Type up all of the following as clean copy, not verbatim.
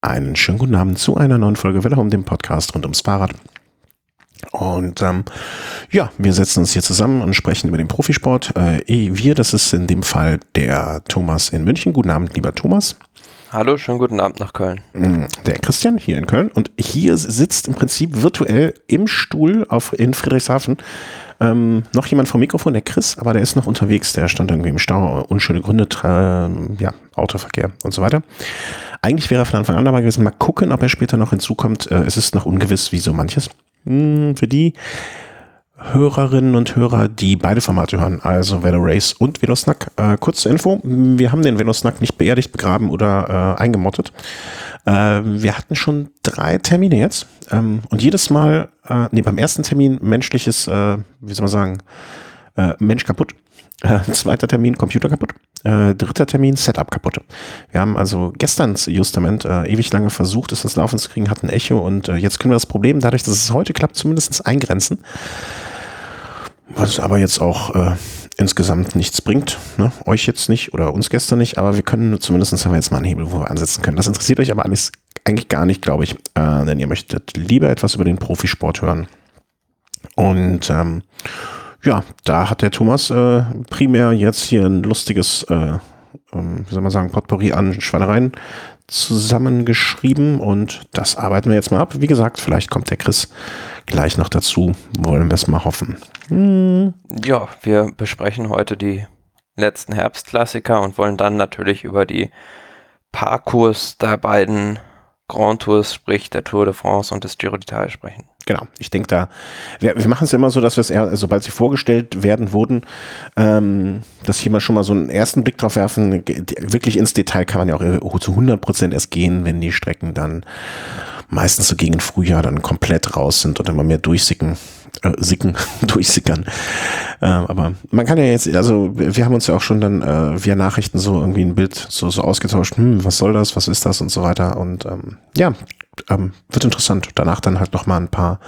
Einen schönen guten Abend zu einer neuen Folge Welle um, dem Podcast rund ums Fahrrad. Und ja, wir setzen uns hier zusammen und sprechen über den Profisport. Wir, das ist in dem Fall der Thomas in München. Guten Abend, lieber Thomas. Hallo, schönen guten Abend nach Köln. Der Christian hier in Köln. Und hier sitzt im Prinzip virtuell im Stuhl in Friedrichshafen noch jemand vom Mikrofon, der Chris, aber der ist noch unterwegs. Der stand irgendwie im Stau, unschöne Gründe, Autoverkehr und so weiter. Eigentlich wäre er von Anfang an dabei gewesen. Mal gucken, ob er später noch hinzukommt. Es ist noch ungewiss, wie so manches. Für die Hörerinnen und Hörer, die beide Formate hören, also Velo Race und Velosnack. Kurze Info, wir haben den Velosnack nicht beerdigt, begraben oder eingemottet. Wir hatten schon 3 Termine jetzt und jedes Mal, beim ersten Termin menschliches, Mensch kaputt. Zweiter Termin Computer kaputt. Dritter Termin Setup kaputt. Wir haben also gestern justament ewig lange versucht, es ins Laufen zu kriegen, hatten ein Echo und jetzt können wir das Problem, dadurch, dass es heute klappt, zumindest eingrenzen. Was aber jetzt auch insgesamt nichts bringt. Ne? Euch jetzt nicht oder uns gestern nicht, aber wir können zumindest haben wir jetzt mal einen Hebel, wo wir ansetzen können. Das interessiert euch aber alles eigentlich gar nicht, glaube ich, denn ihr möchtet lieber etwas über den Profisport hören. Und ja, da hat der Thomas primär jetzt hier ein lustiges, Potpourri an Schweinereien zusammengeschrieben und das arbeiten wir jetzt mal ab. Wie gesagt, vielleicht kommt der Chris gleich noch dazu, wollen wir es mal hoffen. Ja, wir besprechen heute die letzten Herbstklassiker und wollen dann natürlich über die Parcours der beiden Grand Tours, sprich der Tour de France und des Giro d'Italia sprechen. Genau, ich denke wir machen es immer so, dass wir es eher, sobald sie vorgestellt wurden, dass hier mal schon mal so einen ersten Blick drauf werfen. Wirklich ins Detail kann man ja auch zu 100% erst gehen, wenn die Strecken dann meistens so gegen Frühjahr dann komplett raus sind und immer mehr durchsickern. Aber man kann ja jetzt, also wir haben uns ja auch schon dann via Nachrichten so irgendwie ein Bild so ausgetauscht, was soll das, was ist das und so weiter und wird interessant. Danach dann halt nochmal ein paar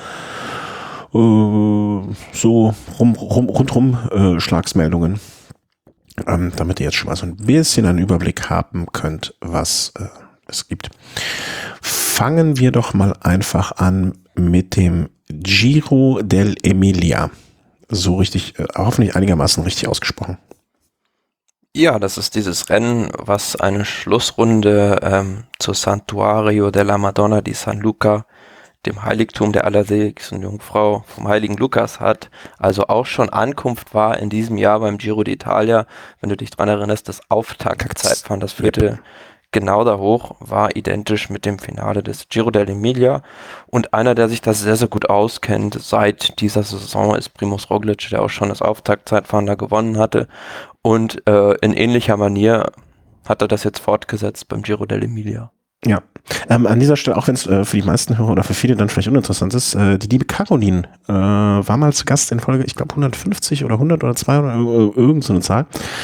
so rundrum Schlagsmeldungen, damit ihr jetzt schon mal so ein bisschen einen Überblick haben könnt, was es gibt. Fangen wir doch mal einfach an mit dem Giro dell'Emilia. So richtig, hoffentlich einigermaßen richtig ausgesprochen. Ja, das ist dieses Rennen, was eine Schlussrunde zur Santuario della Madonna di San Luca, dem Heiligtum der Allerseligsten Jungfrau vom heiligen Lukas hat. Also auch schon Ankunft war in diesem Jahr beim Giro d'Italia. Wenn du dich dran erinnerst, das Auftaktzeitfahren, das führte genau da hoch, war identisch mit dem Finale des Giro dell'Emilia. Und einer, der sich da sehr, sehr gut auskennt seit dieser Saison, ist Primož Roglič, der auch schon das Auftaktzeitfahren da gewonnen hatte. Und in ähnlicher Manier hat er das jetzt fortgesetzt beim Giro dell'Emilia. Ja, an dieser Stelle, auch wenn es für die meisten Hörer oder für viele dann vielleicht uninteressant ist, die liebe Caroline war mal zu Gast in Folge, ich glaube 150 oder 100 oder 200 oder irgend so eine Zahl.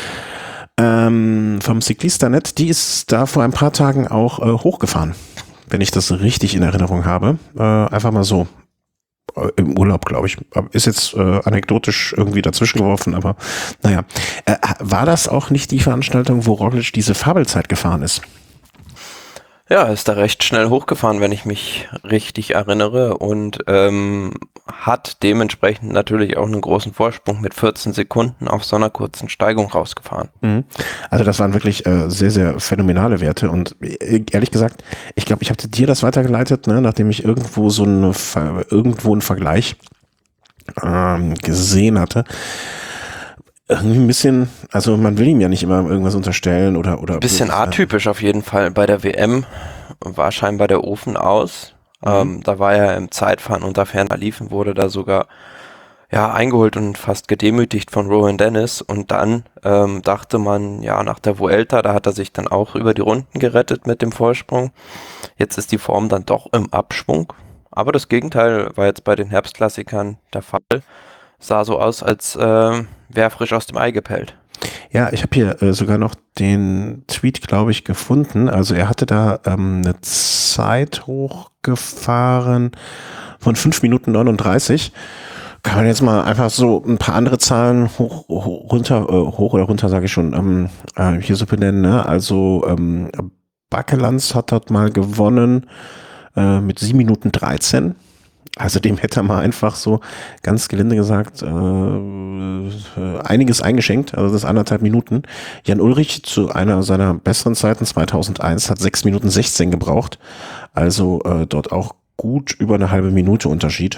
Vom Cyclista.net, die ist da vor ein paar Tagen auch hochgefahren, wenn ich das richtig in Erinnerung habe. Einfach mal so. Im Urlaub, glaube ich. Ist jetzt anekdotisch irgendwie dazwischen geworfen, aber naja. War das auch nicht die Veranstaltung, wo Roglič diese Fabelzeit gefahren ist? Ja, ist da recht schnell hochgefahren, wenn ich mich richtig erinnere und hat dementsprechend natürlich auch einen großen Vorsprung mit 14 Sekunden auf so einer kurzen Steigung rausgefahren. Also das waren wirklich sehr, sehr phänomenale Werte und ehrlich gesagt, ich glaube, ich habe dir das weitergeleitet, ne, nachdem ich irgendwo einen Vergleich gesehen hatte. Irgendwie ein bisschen, also man will ihm ja nicht immer irgendwas unterstellen oder ein bisschen atypisch auf jeden Fall. Bei der WM war scheinbar der Ofen aus. Da war er im Zeitfahren unter ferner Liefen, wurde da sogar eingeholt und fast gedemütigt von Rohan Dennis. Und dann dachte man, nach der Vuelta, da hat er sich dann auch über die Runden gerettet mit dem Vorsprung. Jetzt ist die Form dann doch im Abschwung. Aber das Gegenteil war jetzt bei den Herbstklassikern der Fall. Sah so aus, als wäre frisch aus dem Ei gepellt. Ja, ich habe hier sogar noch den Tweet, glaube ich, gefunden. Also er hatte da eine Zeit hochgefahren von 5 Minuten 39. Kann man jetzt mal einfach so ein paar andere Zahlen hoch oder runter, sage ich schon, hier so benennen. Ne? Also Bakelands hat dort mal gewonnen mit 7 Minuten 13. Also dem hätte er mal einfach so, ganz gelinde gesagt, einiges eingeschenkt, also das 1,5 Minuten. Jan Ullrich zu einer seiner besseren Zeiten 2001 hat 6 Minuten 16 gebraucht, also dort auch gut über eine halbe Minute Unterschied.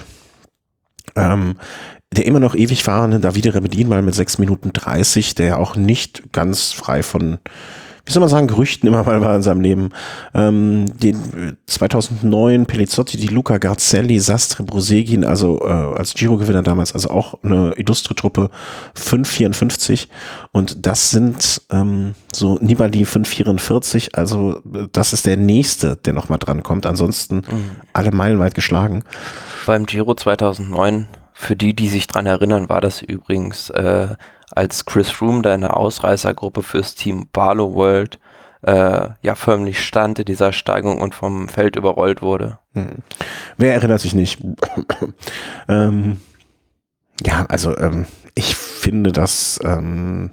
Der immer noch ewig fahrende Davide Rebellin mal mit 6 Minuten 30, der ja auch nicht ganz frei von, wie soll man sagen, Gerüchten immer mal war in seinem Leben. Den 2009 Pelizzotti, die Luca Garzelli, Sastre Brosegin, also als Giro-Gewinner damals, also auch eine illustre Truppe, 5,54. Und das sind so Nibali 5,44. Also das ist der nächste, der nochmal dran kommt. Ansonsten alle meilenweit geschlagen. Beim Giro 2009, für die sich dran erinnern, war das übrigens als Chris Froome da in der Ausreißergruppe fürs Team Barlow World ja förmlich stand in dieser Steigung und vom Feld überrollt wurde. Wer erinnert sich nicht? Ja, also ich finde das nun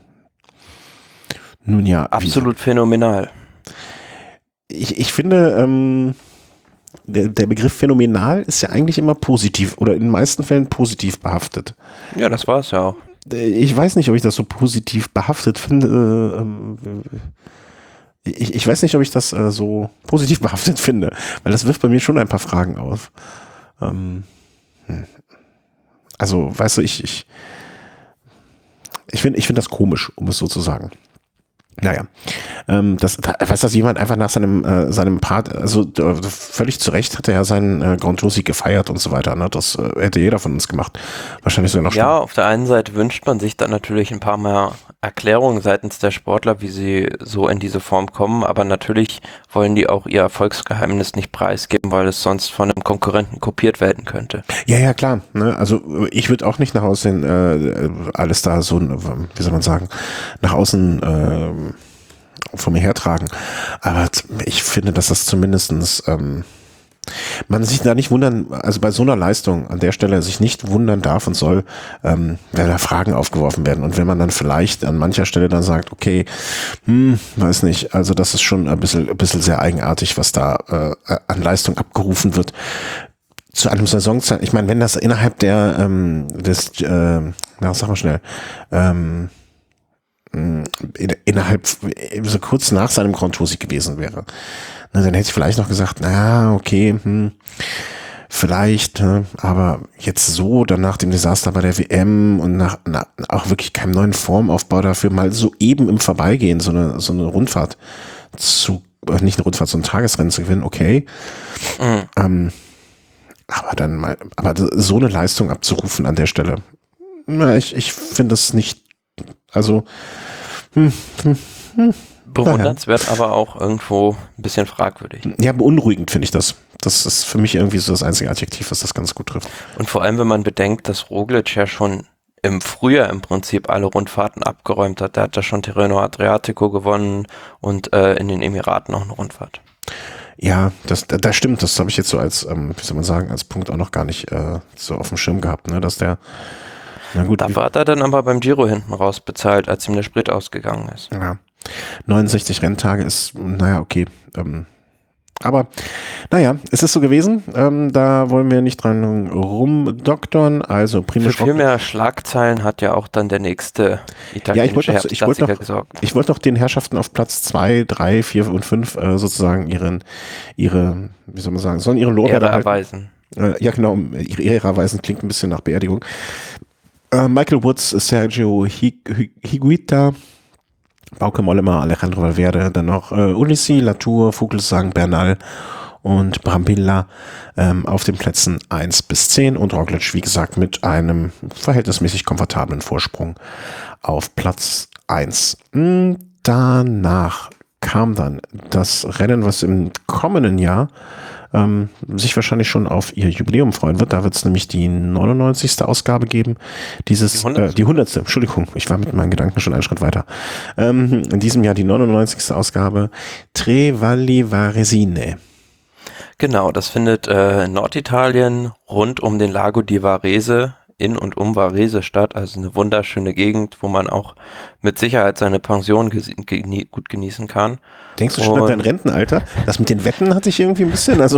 ja absolut phänomenal. Ich finde der Begriff phänomenal ist ja eigentlich immer positiv oder in den meisten Fällen positiv behaftet. Ja, das war es ja auch. Ich weiß nicht, ob ich das so positiv behaftet finde. Ich weiß nicht, ob ich das so positiv behaftet finde, weil das wirft bei mir schon ein paar Fragen auf. Also, weißt du, ich finde das komisch, um es so zu sagen. Naja, dass jemand einfach nach seinem Part, also völlig zu Recht hat er ja seinen Grand Tour-Sieg gefeiert und so weiter, ne? Das hätte jeder von uns gemacht. Wahrscheinlich sogar noch schlimmer. Ja, auf der einen Seite wünscht man sich dann natürlich ein paar mehr Erklärungen seitens der Sportler, wie sie so in diese Form kommen, aber natürlich wollen die auch ihr Erfolgsgeheimnis nicht preisgeben, weil es sonst von einem Konkurrenten kopiert werden könnte. Ja, klar. Ne? Also ich würde auch nicht nach außen alles da so, wie soll man sagen, nach außen von mir hertragen. Aber ich finde, dass das zumindestens man sich da nicht wundern, also bei so einer Leistung an der Stelle sich nicht wundern darf und soll, wenn da Fragen aufgeworfen werden. Und wenn man dann vielleicht an mancher Stelle dann sagt, okay, weiß nicht, also das ist schon ein bisschen sehr eigenartig, was da an Leistung abgerufen wird. Zu einem Saisonzeit, ich meine, wenn das innerhalb der, sag mal schnell, innerhalb so kurz nach seinem Grand Tour-Sieg gewesen wäre. Na, dann hätte ich vielleicht noch gesagt, okay, vielleicht, aber jetzt so, dann nach dem Desaster bei der WM und nach auch wirklich keinem neuen Formaufbau dafür, mal so eben im Vorbeigehen so eine Rundfahrt nicht eine Rundfahrt, so ein Tagesrennen zu gewinnen, okay. Aber so eine Leistung abzurufen an der Stelle, ich finde das nicht, also bewundernswert, aber auch irgendwo ein bisschen fragwürdig. Ja, beunruhigend finde ich das. Das ist für mich irgendwie so das einzige Adjektiv, was das ganz gut trifft. Und vor allem, wenn man bedenkt, dass Roglic ja schon im Frühjahr im Prinzip alle Rundfahrten abgeräumt hat. Der hat da schon Tirreno Adriatico gewonnen und in den Emiraten noch eine Rundfahrt. Ja, das stimmt. Das habe ich jetzt so als, wie soll man sagen, als Punkt auch noch gar nicht so auf dem Schirm gehabt, ne, dass der. Na gut. Da hat er dann aber beim Giro hinten raus bezahlt, als ihm der Sprit ausgegangen ist. Ja. 69 Renntage ist, naja, okay. Aber, naja, es ist so gewesen. Da wollen wir nicht dran rumdoktern. Also, Primož Roglič. Für viel mehr Schlagzeilen hat ja auch dann der nächste italienische Herbstklassiker gesorgt. Ich wollte noch den Herrschaften auf Platz 2, 3, 4 und 5 sozusagen ihre, wie soll man sagen, sollen ihre Lorbeeren erweisen. Ja, genau, ihre Ehre erweisen klingt ein bisschen nach Beerdigung. Michael Woods, Sergio Higuita, Bauke Mollema, Alejandro Valverde, dann noch Ulissi, Latour, Vogelsang, Bernal und Brambilla auf den Plätzen 1 bis 10 und Roglic, wie gesagt, mit einem verhältnismäßig komfortablen Vorsprung auf Platz 1. Danach kam dann das Rennen, was im kommenden Jahr sich wahrscheinlich schon auf ihr Jubiläum freuen wird. Da wird es nämlich die 99. Ausgabe geben. Die 100. Entschuldigung, ich war mit meinen Gedanken schon einen Schritt weiter. In diesem Jahr die 99. Ausgabe Tre Valli Varesine. Genau, das findet in Norditalien rund um den Lago di Varese in und um Varese-Stadt, also eine wunderschöne Gegend, wo man auch mit Sicherheit seine Pension gut genießen kann. Denkst du schon an dein Rentenalter? Das mit den Wetten hatte ich irgendwie ein bisschen, also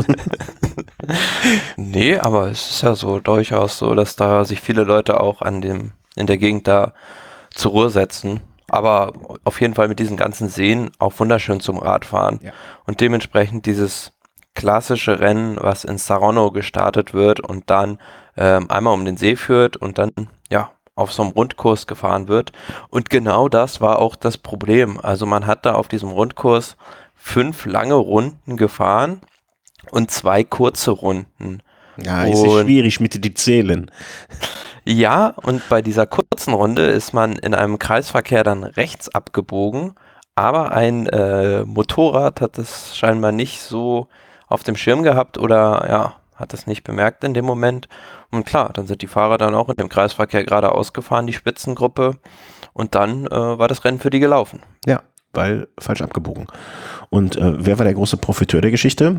Nee, aber es ist ja so durchaus so, dass da sich viele Leute auch in der Gegend da zur Ruhe setzen. Aber auf jeden Fall mit diesen ganzen Seen auch wunderschön zum Radfahren. Ja. Und dementsprechend dieses klassische Rennen, was in Saronno gestartet wird und dann einmal um den See führt und dann ja auf so einem Rundkurs gefahren wird. Und genau das war auch das Problem. Also man hat da auf diesem Rundkurs 5 lange Runden gefahren und 2 kurze Runden. ja, ist ja schwierig mit die Zählen. Ja, und bei dieser kurzen Runde ist man in einem Kreisverkehr dann rechts abgebogen, aber ein Motorrad hat es scheinbar nicht so auf dem Schirm gehabt oder ja, hat es nicht bemerkt in dem Moment. Und klar, dann sind die Fahrer dann auch in dem Kreisverkehr geradeaus gefahren, die Spitzengruppe, und dann war das Rennen für die gelaufen. Ja, weil falsch abgebogen. Und wer war der große Profiteur der Geschichte?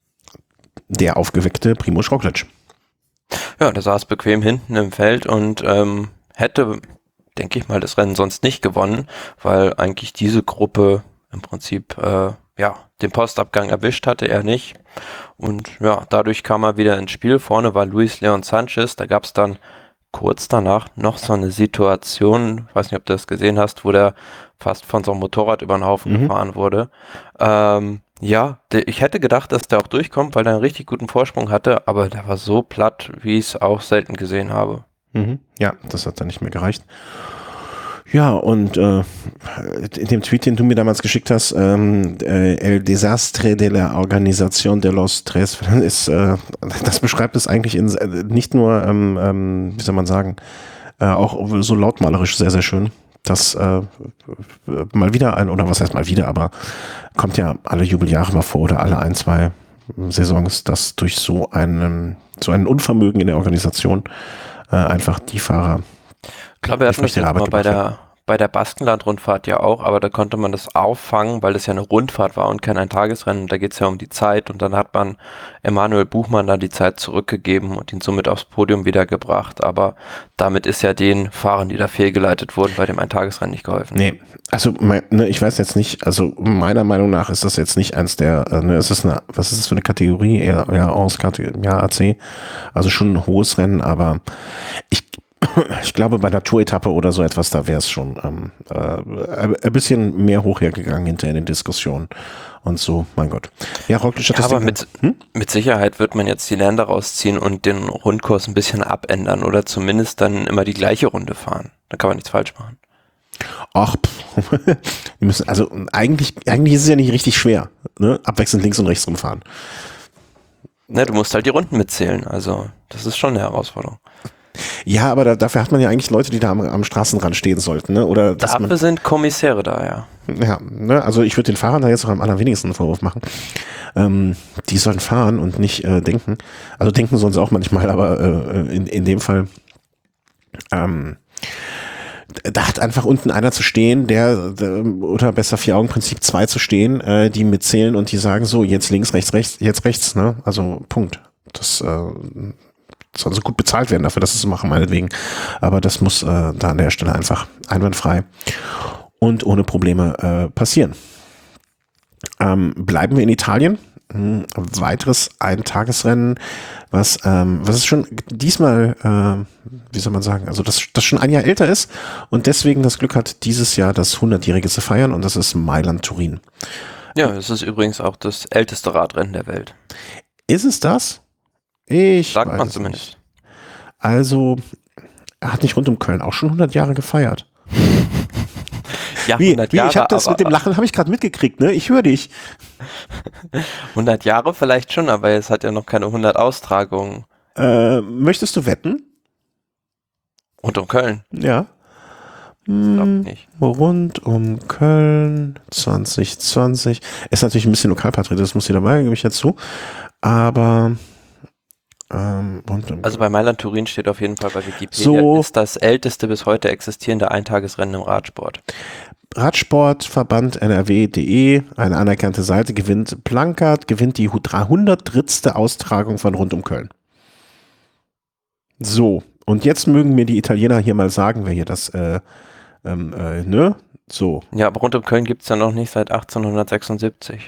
Der aufgeweckte Primož Roglič. Ja, der saß bequem hinten im Feld und hätte, denke ich mal, das Rennen sonst nicht gewonnen, weil eigentlich diese Gruppe im Prinzip ja den Postabgang erwischt hatte, er nicht. Und ja, dadurch kam er wieder ins Spiel. Vorne war Luis Leon Sanchez. Da gab es dann kurz danach noch so eine Situation, ich weiß nicht, ob du das gesehen hast, wo der fast von so einem Motorrad über den Haufen gefahren wurde. Ja, ich hätte gedacht, dass der auch durchkommt, weil er einen richtig guten Vorsprung hatte, aber der war so platt, wie ich es auch selten gesehen habe. Mhm. Ja, das hat dann nicht mehr gereicht. Ja, und in dem Tweet, den du mir damals geschickt hast, El Desastre de la Organización de los Tres, ist, das beschreibt es eigentlich nicht nur, wie soll man sagen, auch so lautmalerisch sehr, sehr schön. Das mal wieder oder was heißt mal wieder, aber kommt ja alle Jubeljahre mal vor oder alle 1, 2 Saisons, dass durch so ein Unvermögen in der Organisation einfach die Fahrer. Ich glaube, wir hatten das jetzt mal bei der Baskenland-Rundfahrt ja auch, aber da konnte man das auffangen, weil das ja eine Rundfahrt war und kein Eintagesrennen. Da geht es ja um die Zeit und dann hat man Emanuel Buchmann da die Zeit zurückgegeben und ihn somit aufs Podium wiedergebracht. Aber damit ist ja den Fahrern, die da fehlgeleitet wurden, bei dem Eintagesrennen nicht geholfen. Nee, also ich weiß jetzt nicht, also meiner Meinung nach ist das jetzt nicht eins der, was ist das für eine Kategorie? Ja, AC, also schon ein hohes Rennen, aber ich glaube, bei der Tour-Etappe oder so etwas, da wäre es schon ein bisschen mehr hochhergegangen hinter in den Diskussionen und so, mein Gott. Ja, Roglič hat das aber mit Sicherheit wird man jetzt die Länder rausziehen und den Rundkurs ein bisschen abändern oder zumindest dann immer die gleiche Runde fahren. Da kann man nichts falsch machen. Ach, also eigentlich ist es ja nicht richtig schwer, ne? Abwechselnd links und rechts rumfahren. Ne, du musst halt die Runden mitzählen, also das ist schon eine Herausforderung. Ja, aber dafür hat man ja eigentlich Leute, die da am Straßenrand stehen sollten, ne? Oder dafür sind Kommissäre da, ja. Ja, ne? Also ich würde den Fahrern da jetzt auch am allerwenigsten einen Vorwurf machen. Die sollen fahren und nicht denken. Also denken sollen sie auch manchmal, aber in dem Fall da hat einfach unten einer zu stehen, oder besser 4-Augen-Prinzip 2 zu stehen, die mitzählen und die sagen so, jetzt links, rechts, jetzt rechts, ne? Also Punkt. Das soll so gut bezahlt werden dafür, dass sie es machen, meinetwegen. Aber das muss da an der Stelle einfach einwandfrei und ohne Probleme passieren. Bleiben wir in Italien. Weiteres Eintagesrennen, was ist schon diesmal, wie soll man sagen, also das schon ein Jahr älter ist und deswegen das Glück hat, dieses Jahr das 100-jährige zu feiern, und das ist Mailand-Turin. Ja, es ist übrigens auch das älteste Radrennen der Welt. Ist es das? Sagt man zumindest. Nicht. Also, er hat nicht rund um Köln auch schon 100 Jahre gefeiert. Ja, 100 Jahre. Ich habe das mit dem Lachen, habe ich gerade mitgekriegt, ne? Ich höre dich. 100 Jahre vielleicht schon, aber es hat ja noch keine 100 Austragungen. Möchtest du wetten? Rund um Köln? Ja. Glaub nicht. Rund um Köln 2020. Ist natürlich ein bisschen Lokalpatriotismus hier dabei, gebe ich ja zu. Aber also bei Mailand-Turin steht auf jeden Fall bei Wikipedia, ist das älteste bis heute existierende Eintagesrennen im Radsport. Radsportverband NRW.de, eine anerkannte Seite, gewinnt die 303. Austragung von rund um Köln. So, Und jetzt mögen mir die Italiener hier mal sagen, wer hier das, ne? So. Ja, aber rund um Köln gibt es ja noch nicht seit 1876.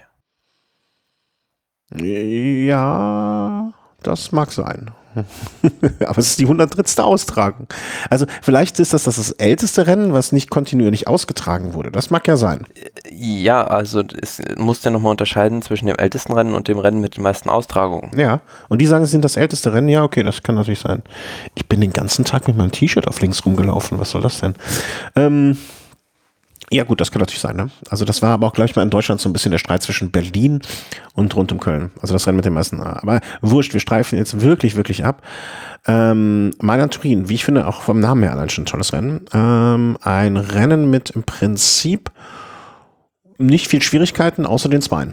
Ja, das mag sein. Aber es ist die 103. Austragung. Also vielleicht ist das älteste Rennen, was nicht kontinuierlich ausgetragen wurde. Das mag ja sein. Ja, also es muss ja nochmal unterscheiden zwischen dem ältesten Rennen und dem Rennen mit den meisten Austragungen. Ja, und die sagen, es sind das älteste Rennen. Ja, okay, das kann natürlich sein. Ich bin den ganzen Tag mit meinem T-Shirt auf links rumgelaufen. Was soll das denn? Ja gut, das kann natürlich sein. Ne? Also das war aber auch gleich mal in Deutschland so ein bisschen der Streit zwischen Berlin und rund um Köln. Also das Rennen mit den meisten. Aber wurscht, wir streifen jetzt wirklich, wirklich ab. Mailand-Turin, wie ich finde, auch vom Namen her allein schon ein tolles Rennen. Ein Rennen mit im Prinzip nicht viel Schwierigkeiten, außer den Zweien.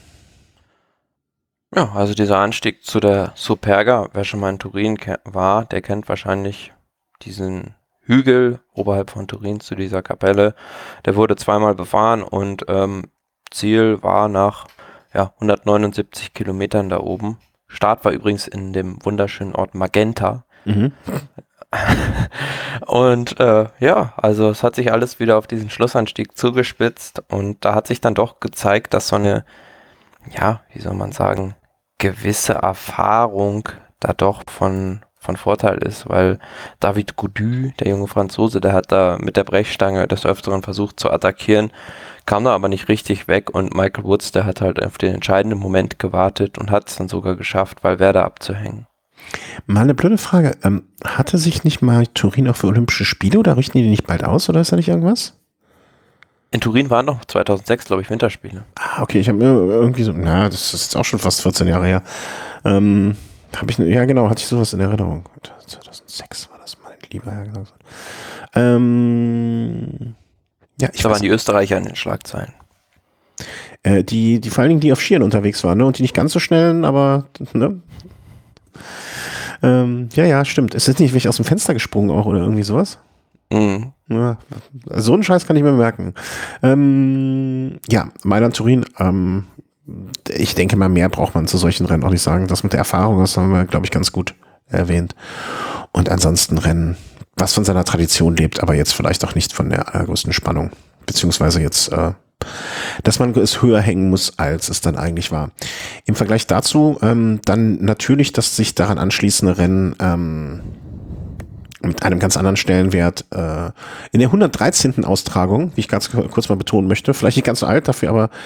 Ja, also dieser Anstieg zu der Superga, wer schon mal in Turin war, der kennt wahrscheinlich diesen Hügel oberhalb von Turin zu dieser Kapelle. Der wurde zweimal befahren und Ziel war nach 179 Kilometern da oben. Start war übrigens in dem wunderschönen Ort Magenta. Mhm. Und also es hat sich alles wieder auf diesen Schlussanstieg zugespitzt und da hat sich dann doch gezeigt, dass so eine, wie soll man sagen, gewisse Erfahrung da doch von Vorteil ist, weil David Gaudu, der junge Franzose, der hat da mit der Brechstange des Öfteren versucht zu attackieren, kam da aber nicht richtig weg und Michael Woods, der hat halt auf den entscheidenden Moment gewartet und hat es dann sogar geschafft, Valverde abzuhängen. Mal eine blöde Frage. Hatte sich nicht mal Turin auch für Olympische Spiele oder richten die nicht bald aus oder ist da nicht irgendwas? In Turin waren noch 2006, glaube ich, Winterspiele. Ah, okay, ich habe mir irgendwie so, das ist jetzt auch schon fast 14 Jahre her. Hatte ich sowas in Erinnerung. 2006 war das, mein lieber Herr. Da waren die Österreicher in den Schlagzeilen. Die vor allen Dingen, die auf Skiern unterwegs waren, ne? Und die nicht ganz so schnellen, aber, ne? Stimmt. Ist das nicht wirklich aus dem Fenster gesprungen auch oder irgendwie sowas? Mhm. Ja, so einen Scheiß kann ich mir merken. Mailand-Turin, ich denke mal, mehr braucht man zu solchen Rennen auch nicht sagen. Das mit der Erfahrung, das haben wir, glaube ich, ganz gut erwähnt. Und ansonsten Rennen, was von seiner Tradition lebt, aber jetzt vielleicht auch nicht von der größten Spannung. Beziehungsweise jetzt, dass man es höher hängen muss, als es dann eigentlich war. Im Vergleich dazu dann natürlich das sich daran anschließende Rennen mit einem ganz anderen Stellenwert in der 113. Austragung, wie ich ganz kurz mal betonen möchte, vielleicht nicht ganz so alt dafür, aber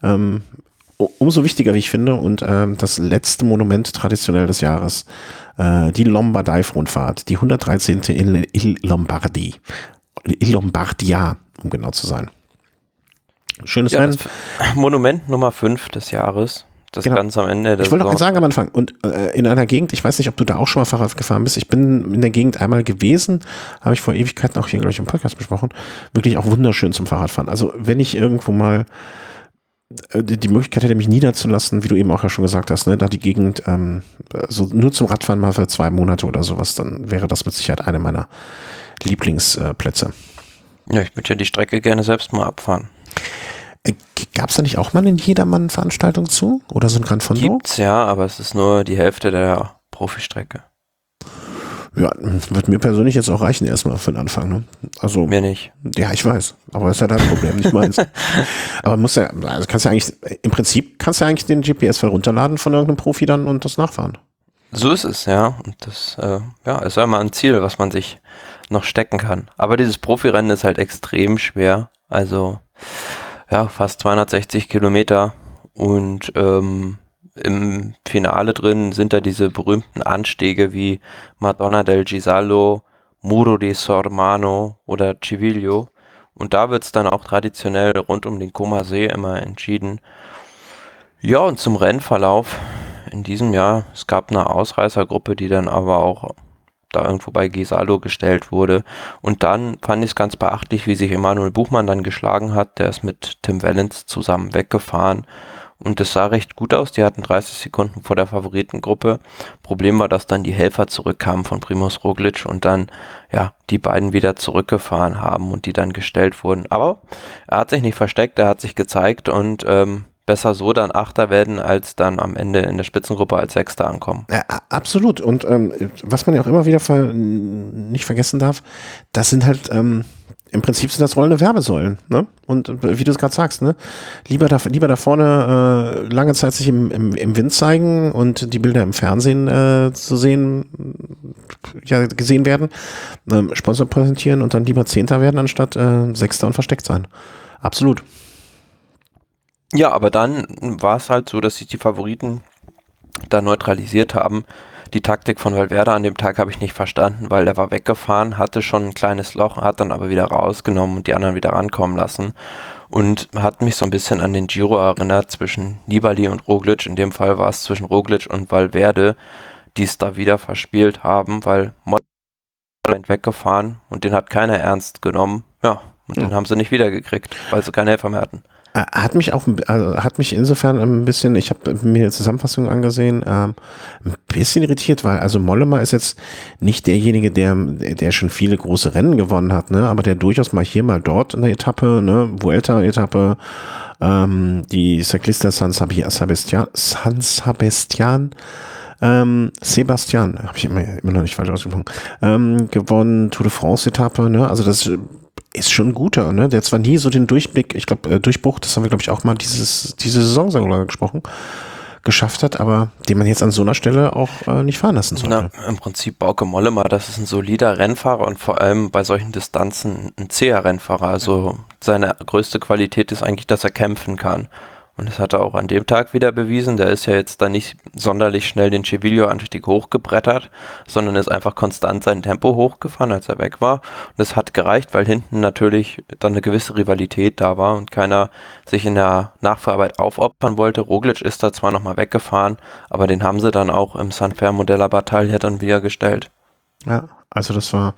umso wichtiger, wie ich finde, und das letzte Monument traditionell des Jahres, die Lombardei-Rundfahrt, die 113. in Il Lombardia, um genau zu sein. Schönes Rennen. Monument Nummer 5 des Jahres. Das Genau. ganz am Ende. Ich wollte noch sagen am Anfang, und in einer Gegend, ich weiß nicht, ob du da auch schon mal Fahrrad gefahren bist, ich bin in der Gegend einmal gewesen, habe ich vor Ewigkeiten auch hier, glaube ich, im Podcast besprochen, wirklich auch wunderschön zum Fahrradfahren. Also wenn ich irgendwo mal die Möglichkeit hätte, mich niederzulassen, wie du eben auch ja schon gesagt hast, ne, da die Gegend so nur zum Radfahren mal für 2 Monate oder sowas, dann wäre das mit Sicherheit eine meiner Lieblingsplätze. Ja, ich würde ja die Strecke gerne selbst mal abfahren. Gab es da nicht auch mal eine Jedermann-Veranstaltung zu? Oder so ein Gran Fondo? Gibt's ja, aber es ist nur die Hälfte der Profistrecke. Ja, wird mir persönlich jetzt auch reichen erstmal für den Anfang. Ne? Also, mir nicht. Ja, ich weiß. Aber das ist ja dein Problem, nicht meins. Aber im Prinzip kannst du eigentlich den GPS-File runterladen von irgendeinem Profi dann und das nachfahren. So ist es, ja. Und das ist ja immer ein Ziel, was man sich noch stecken kann. Aber dieses Profirennen ist halt extrem schwer. Also, fast 260 Kilometer und im Finale drin sind da diese berühmten Anstiege wie Madonna del Gisallo, Muro di Sormano oder Civiglio. Und da wird es dann auch traditionell rund um den Comer See immer entschieden. Ja, und zum Rennverlauf in diesem Jahr, es gab eine Ausreißergruppe, die dann aber auch da irgendwo bei Gisallo gestellt wurde. Und dann fand ich es ganz beachtlich, wie sich Emanuel Buchmann dann geschlagen hat. Der ist mit Tim Wellens zusammen weggefahren. Und das sah recht gut aus. Die hatten 30 Sekunden vor der Favoritengruppe. Problem war, dass dann die Helfer zurückkamen von Primož Roglič und dann die beiden wieder zurückgefahren haben und die dann gestellt wurden. Aber er hat sich nicht versteckt, er hat sich gezeigt und besser so dann Achter werden, als dann am Ende in der Spitzengruppe als Sechster ankommen. Ja, absolut. Und was man ja auch immer wieder nicht vergessen darf, das sind halt im Prinzip sind das rollende Werbesäulen. Ne? Und wie du es gerade sagst, ne? Lieber da vorne lange Zeit sich im Wind zeigen und die Bilder im Fernsehen gesehen werden, Sponsor präsentieren und dann lieber Zehnter werden, anstatt Sechster und versteckt sein. Absolut. Ja, aber dann war es halt so, dass sich die Favoriten da neutralisiert haben. Die Taktik von Valverde an dem Tag habe ich nicht verstanden, weil er war weggefahren, hatte schon ein kleines Loch, hat dann aber wieder rausgenommen und die anderen wieder rankommen lassen und hat mich so ein bisschen an den Giro erinnert zwischen Nibali und Roglic. In dem Fall war es zwischen Roglic und Valverde, die es da wieder verspielt haben, weil Mollema weggefahren und den hat keiner ernst genommen. Ja, und den haben sie nicht wiedergekriegt, weil sie keine Helfer mehr hatten. Hat mich insofern ein bisschen, ich habe mir die Zusammenfassung angesehen, ein bisschen irritiert, weil also Mollema ist jetzt nicht derjenige, der schon viele große Rennen gewonnen hat, ne, aber der durchaus mal hier, mal dort in der Etappe, ne, Vuelta-Etappe, die Ciclista San Sebastian, Sebastian, habe ich immer noch nicht falsch ausgesprochen, gewonnen, Tour de France-Etappe, ne, also das ist schon ein guter, ne? Der zwar nie so den Durchblick, ich glaube, Durchbruch, das haben wir, glaube ich, auch mal diese Saison sogar gesprochen, geschafft hat, aber den man jetzt an so einer Stelle auch nicht fahren lassen sollte. Na, im Prinzip Bauke Mollema, das ist ein solider Rennfahrer und vor allem bei solchen Distanzen ein zäher Rennfahrer. Also seine größte Qualität ist eigentlich, dass er kämpfen kann. Und das hat er auch an dem Tag wieder bewiesen. Der ist ja jetzt da nicht sonderlich schnell den Civiglio-Anstieg hochgebrettert, sondern ist einfach konstant sein Tempo hochgefahren, als er weg war. Und das hat gereicht, weil hinten natürlich dann eine gewisse Rivalität da war und keiner sich in der Nachfahrarbeit aufopfern wollte. Roglic ist da zwar nochmal weggefahren, aber den haben sie dann auch im San Fermo della Battaglia dann wieder gestellt. Ja, also das war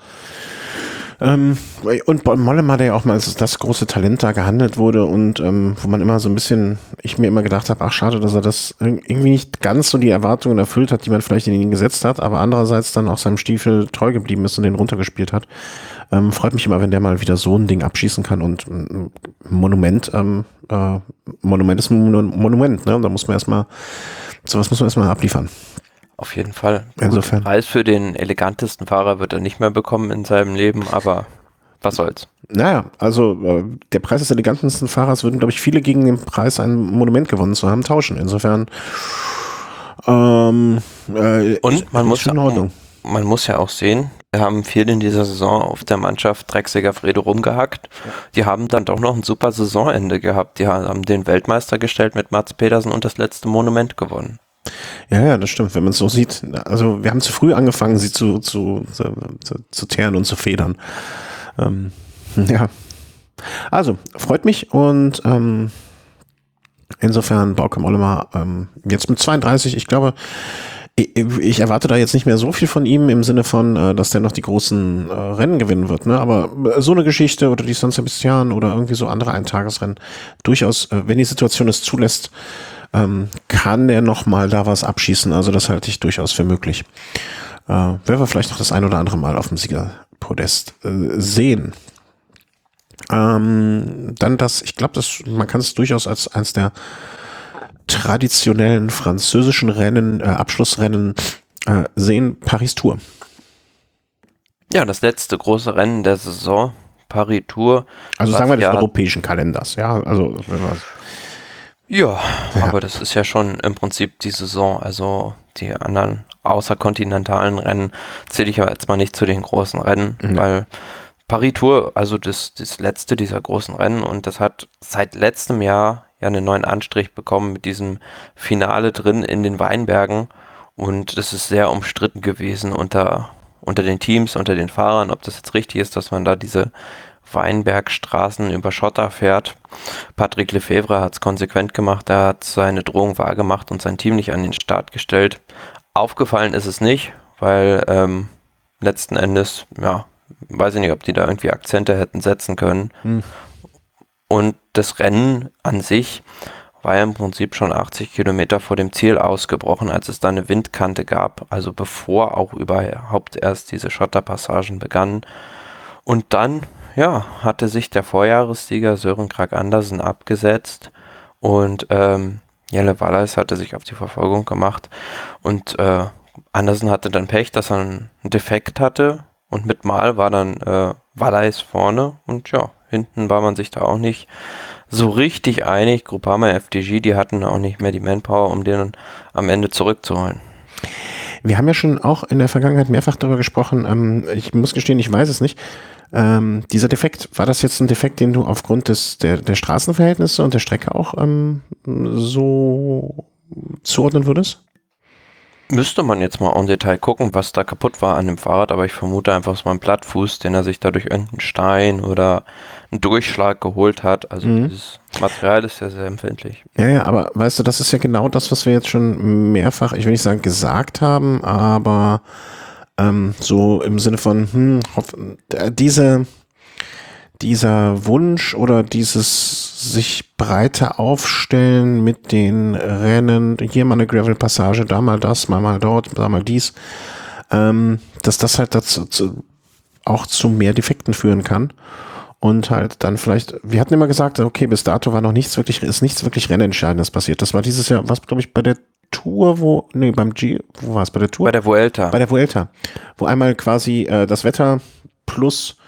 und Mollema, der ja auch mal als das große Talent da gehandelt wurde und wo man immer so ein bisschen, ich mir immer gedacht habe, ach schade, dass er das irgendwie nicht ganz so die Erwartungen erfüllt hat, die man vielleicht in ihn gesetzt hat, aber andererseits dann auch seinem Stiefel treu geblieben ist und den runtergespielt hat. Freut mich immer, wenn der mal wieder so ein Ding abschießen kann und Monument ist ein Monument, ne? Da muss man sowas muss man erstmal abliefern. Auf jeden Fall. Insofern. Preis für den elegantesten Fahrer wird er nicht mehr bekommen in seinem Leben, aber was soll's. Naja, also der Preis des elegantesten Fahrers würden, glaube ich, viele gegen den Preis, ein Monument gewonnen zu haben, tauschen. Insofern und man muss ja auch sehen, wir haben viel in dieser Saison auf der Mannschaft Drecksiger Fredo rumgehackt. Die haben dann doch noch ein super Saisonende gehabt. Die haben den Weltmeister gestellt mit Mats Pedersen und das letzte Monument gewonnen. Ja, das stimmt, wenn man es so sieht. Also wir haben zu früh angefangen, sie zu teeren und zu federn. Ja. Also, freut mich und insofern Bauke Mollema jetzt mit 32, ich glaube, ich erwarte da jetzt nicht mehr so viel von ihm im Sinne von, dass der noch die großen Rennen gewinnen wird, ne? Aber so eine Geschichte oder die San Sebastian oder irgendwie so andere Eintagesrennen, durchaus, wenn die Situation es zulässt, kann der noch mal da was abschießen. Also das halte ich durchaus für möglich. Werden wir vielleicht noch das ein oder andere Mal auf dem Siegerpodest sehen. Dann ich glaube, man kann es durchaus als eines der traditionellen französischen Rennen, Abschlussrennen sehen, Paris-Tour. Ja, das letzte große Rennen der Saison, Paris-Tour. Also sagen wir des europäischen Kalenders, ja, also ja, aber das ist ja schon im Prinzip die Saison, also die anderen außerkontinentalen Rennen zähle ich ja jetzt mal nicht zu den großen Rennen, weil Paris-Tour, also das letzte dieser großen Rennen und das hat seit letztem Jahr ja einen neuen Anstrich bekommen mit diesem Finale drin in den Weinbergen und das ist sehr umstritten gewesen unter den Teams, unter den Fahrern, ob das jetzt richtig ist, dass man da diese Weinbergstraßen über Schotter fährt. Patrick Lefevre hat es konsequent gemacht, er hat seine Drohung wahrgemacht und sein Team nicht an den Start gestellt. Aufgefallen ist es nicht, weil letzten Endes, ja, weiß ich nicht, ob die da irgendwie Akzente hätten setzen können. Und das Rennen an sich war ja im Prinzip schon 80 Kilometer vor dem Ziel ausgebrochen, als es da eine Windkante gab, also bevor auch überhaupt erst diese Schotterpassagen begannen. Und dann, ja, hatte sich der Vorjahressieger Søren Kragh Andersen abgesetzt Und Jelle Wallace hatte sich auf die Verfolgung gemacht und Andersen hatte dann Pech, dass er einen Defekt hatte und mit Mal war dann Wallace vorne und ja, hinten war man sich da auch nicht so richtig einig. Groupama, FDJ, die hatten auch nicht mehr die Manpower, um den am Ende zurückzuholen. Wir haben ja schon auch in der Vergangenheit mehrfach darüber gesprochen. Ich muss gestehen, ich weiß es nicht. Dieser Defekt, war das jetzt ein Defekt, den du aufgrund der Straßenverhältnisse und der Strecke auch so zuordnen würdest? Müsste man jetzt mal en Detail gucken, was da kaputt war an dem Fahrrad, aber ich vermute einfach, es war ein Plattfuß, den er sich da durch irgendeinen Stein oder einen Durchschlag geholt hat. Also dieses Material ist ja sehr empfindlich. Ja, aber weißt du, das ist ja genau das, was wir jetzt schon mehrfach, ich will nicht sagen gesagt haben, aber so im Sinne von, dieser Wunsch oder dieses sich breiter aufstellen mit den Rennen, hier mal eine Gravel-Passage, da mal das, mal dort, da mal dies, dass das halt dazu auch zu mehr Defekten führen kann. Und halt dann vielleicht, wir hatten immer gesagt, okay, bis dato war noch nichts wirklich Rennentscheidendes passiert. Das war dieses Jahr, was glaube ich bei der Tour, wo war es bei der Tour? Bei der Vuelta. Bei der Vuelta, wo einmal quasi das Wetter plus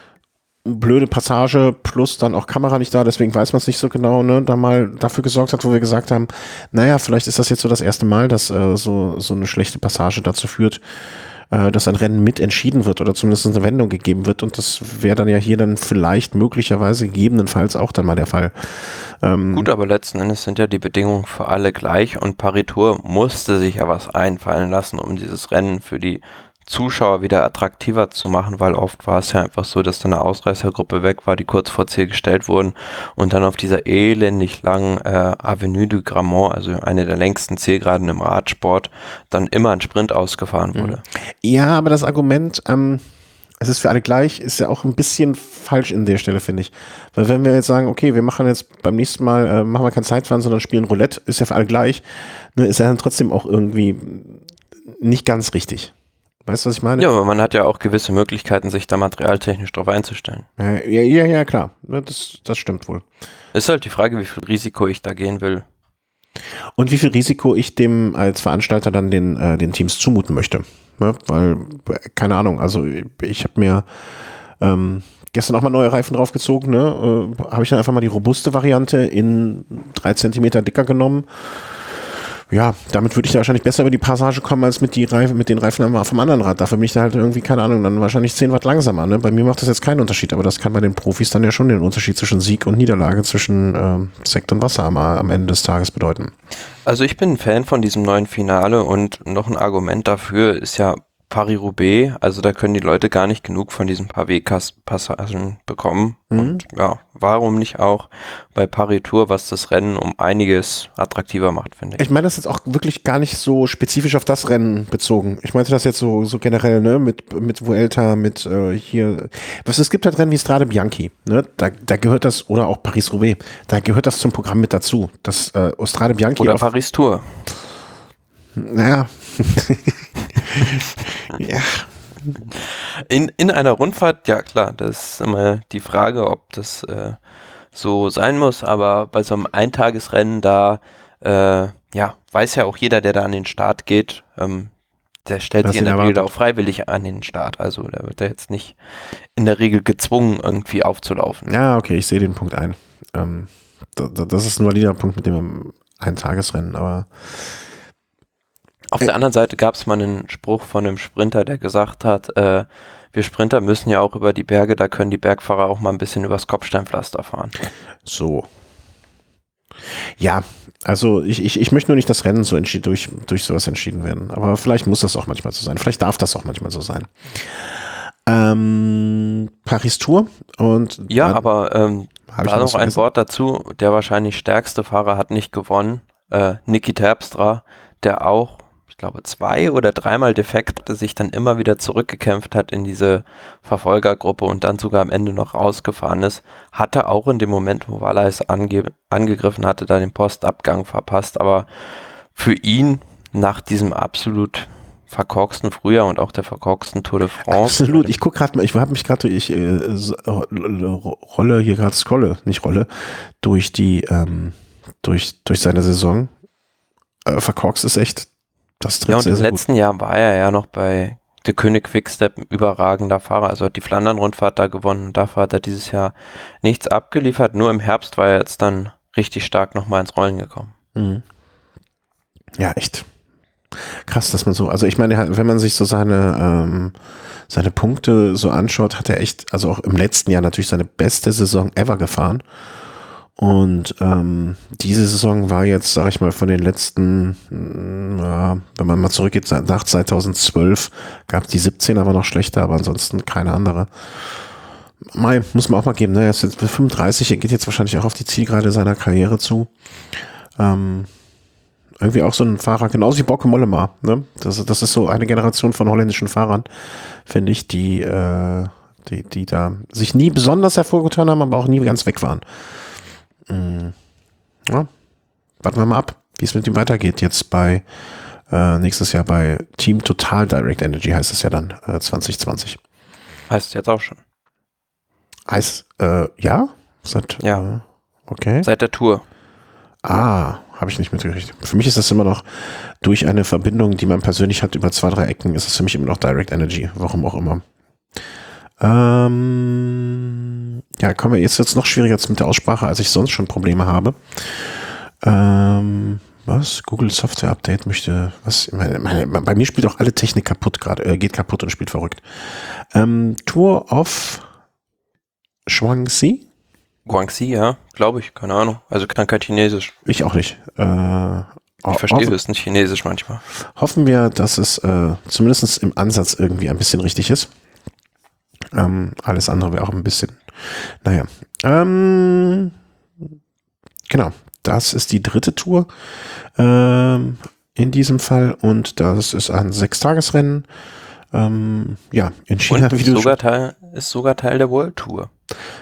blöde Passage plus dann auch Kamera nicht da, deswegen weiß man es nicht so genau, ne, da mal dafür gesorgt hat, wo wir gesagt haben, naja, vielleicht ist das jetzt so das erste Mal, dass so eine schlechte Passage dazu führt, dass ein Rennen mit entschieden wird oder zumindest eine Wendung gegeben wird und das wäre dann ja hier dann vielleicht möglicherweise gegebenenfalls auch dann mal der Fall. Gut, aber letzten Endes sind ja die Bedingungen für alle gleich und Paris-Tour musste sich ja was einfallen lassen, um dieses Rennen für die Zuschauer wieder attraktiver zu machen, weil oft war es ja einfach so, dass dann eine Ausreißergruppe weg war, die kurz vor Ziel gestellt wurden und dann auf dieser elendig langen Avenue du Grammont, also eine der längsten Zielgeraden im Radsport, dann immer ein Sprint ausgefahren wurde. Ja, aber das Argument, es ist für alle gleich, ist ja auch ein bisschen falsch in der Stelle, finde ich. Weil wenn wir jetzt sagen, okay, wir machen jetzt beim nächsten Mal, machen wir kein Zeitfahren, sondern spielen Roulette, ist ja für alle gleich, ne, ist ja dann trotzdem auch irgendwie nicht ganz richtig. Weißt du, was ich meine? Ja, aber man hat ja auch gewisse Möglichkeiten, sich da materialtechnisch drauf einzustellen. Ja, klar. Das stimmt wohl. Ist halt die Frage, wie viel Risiko ich da gehen will. Und wie viel Risiko ich dem als Veranstalter dann den Teams zumuten möchte. Ne? Weil, keine Ahnung, also ich habe mir gestern auch mal neue Reifen draufgezogen, ne? Habe ich dann einfach mal die robuste Variante in 3 Zentimeter dicker genommen. Ja, damit würde ich da wahrscheinlich besser über die Passage kommen, als mit den Reifen vom anderen Rad. Dafür bin ich da halt irgendwie, keine Ahnung, dann wahrscheinlich 10 Watt langsamer. Ne? Bei mir macht das jetzt keinen Unterschied, aber das kann bei den Profis dann ja schon den Unterschied zwischen Sieg und Niederlage, zwischen Sekt und Wasser am Ende des Tages bedeuten. Also ich bin ein Fan von diesem neuen Finale und noch ein Argument dafür ist ja Paris-Roubaix, also da können die Leute gar nicht genug von diesen Pavé-Passagen bekommen. Und ja, warum nicht auch bei Paris-Tour, was das Rennen um einiges attraktiver macht, finde ich. Ich meine das jetzt auch wirklich gar nicht so spezifisch auf das Rennen bezogen. Ich meinte das jetzt so generell, ne, mit Vuelta, mit hier. Es gibt halt Rennen wie Strade Bianchi, ne, da gehört das, oder auch Paris-Roubaix, da gehört das zum Programm mit dazu. Das Strade Bianchi. Oder Paris-Tour. Naja. Ja. In einer Rundfahrt, ja klar, das ist immer die Frage, ob das so sein muss, aber bei so einem Eintagesrennen da, ja, weiß ja auch jeder, der da an den Start geht, der stellt sich in der Regel auch freiwillig an den Start, also da wird er jetzt nicht in der Regel gezwungen, irgendwie aufzulaufen. Ja, okay, ich sehe den Punkt ein. Das ist ein valider Punkt mit dem Eintagesrennen, aber auf der anderen Seite gab es mal einen Spruch von einem Sprinter, der gesagt hat, wir Sprinter müssen ja auch über die Berge, da können die Bergfahrer auch mal ein bisschen übers Kopfsteinpflaster fahren. So. Ja, also ich möchte nur nicht, dass Rennen so durch sowas entschieden werden. Aber vielleicht muss das auch manchmal so sein. Vielleicht darf das auch manchmal so sein. Paris-Tour und ja, aber da noch ein Wort dazu. Der wahrscheinlich stärkste Fahrer hat nicht gewonnen. Niki Terpstra, der auch, ich glaube, 2 oder 3-mal defekt sich dann immer wieder zurückgekämpft hat in diese Verfolgergruppe und dann sogar am Ende noch rausgefahren ist, hatte auch in dem Moment, wo Wallace angegriffen hatte, da den Postabgang verpasst, aber für ihn nach diesem absolut verkorksten Frühjahr und auch der verkorksten Tour de France. Absolut, ich gucke gerade mal, ich rolle hier gerade, scrolle durch die durch seine Saison. Verkorkst ist echt, das Ja, trifft und sehr, im sehr gut. letzten Jahr war er ja noch bei der König Quickstep ein überragender Fahrer. Also hat die Flandern-Rundfahrt da gewonnen. Und dafür hat er dieses Jahr nichts abgeliefert. Nur im Herbst war er jetzt dann richtig stark nochmal ins Rollen gekommen. Mhm. Ja, echt. Krass, dass man so, also ich meine, wenn man sich so seine Punkte so anschaut, hat er echt, also auch im letzten Jahr natürlich seine beste Saison ever gefahren. Und diese Saison war jetzt, sag ich mal, von den letzten, ja, wenn man mal zurückgeht, nach 2012 gab es die 17, aber noch schlechter, aber ansonsten keine andere. Mai, muss man auch mal geben, ne? Er ist jetzt 35, er geht jetzt wahrscheinlich auch auf die Zielgerade seiner Karriere zu. Irgendwie auch so ein Fahrer, genauso wie Bauke Mollema, ne? Das ist so eine Generation von holländischen Fahrern, finde ich, die da sich nie besonders hervorgetan haben, aber auch nie ganz weg waren. Ja, warten wir mal ab, wie es mit ihm weitergeht. Jetzt bei nächstes Jahr bei Team Total Direct Energy heißt es ja dann 2020. Heißt jetzt auch schon. Heißt, ja? Ja. Okay. Seit der Tour. Habe ich nicht mitgekriegt. Für mich ist das immer noch durch eine Verbindung, die man persönlich hat über 2, 3 Ecken, ist es für mich immer noch Direct Energy, warum auch immer. Ja, kommen wir jetzt wird's noch schwieriger jetzt mit der Aussprache, als ich sonst schon Probleme habe. Was? Google Software Update möchte, was? Bei mir spielt auch alle Technik kaputt gerade, geht kaputt und spielt verrückt. Tour of Guangxi? Guangxi, ja, glaube ich, keine Ahnung. Also kann kein Chinesisch. Ich auch nicht. Ich verstehe höchstens Chinesisch manchmal. Hoffen wir, dass es zumindest im Ansatz irgendwie ein bisschen richtig ist. Alles andere wäre auch ein bisschen, naja. Genau, das ist die dritte Tour in diesem Fall und das ist ein 6-Tagesrennen. Ja, in China. Und ist sogar Teil der World Tour.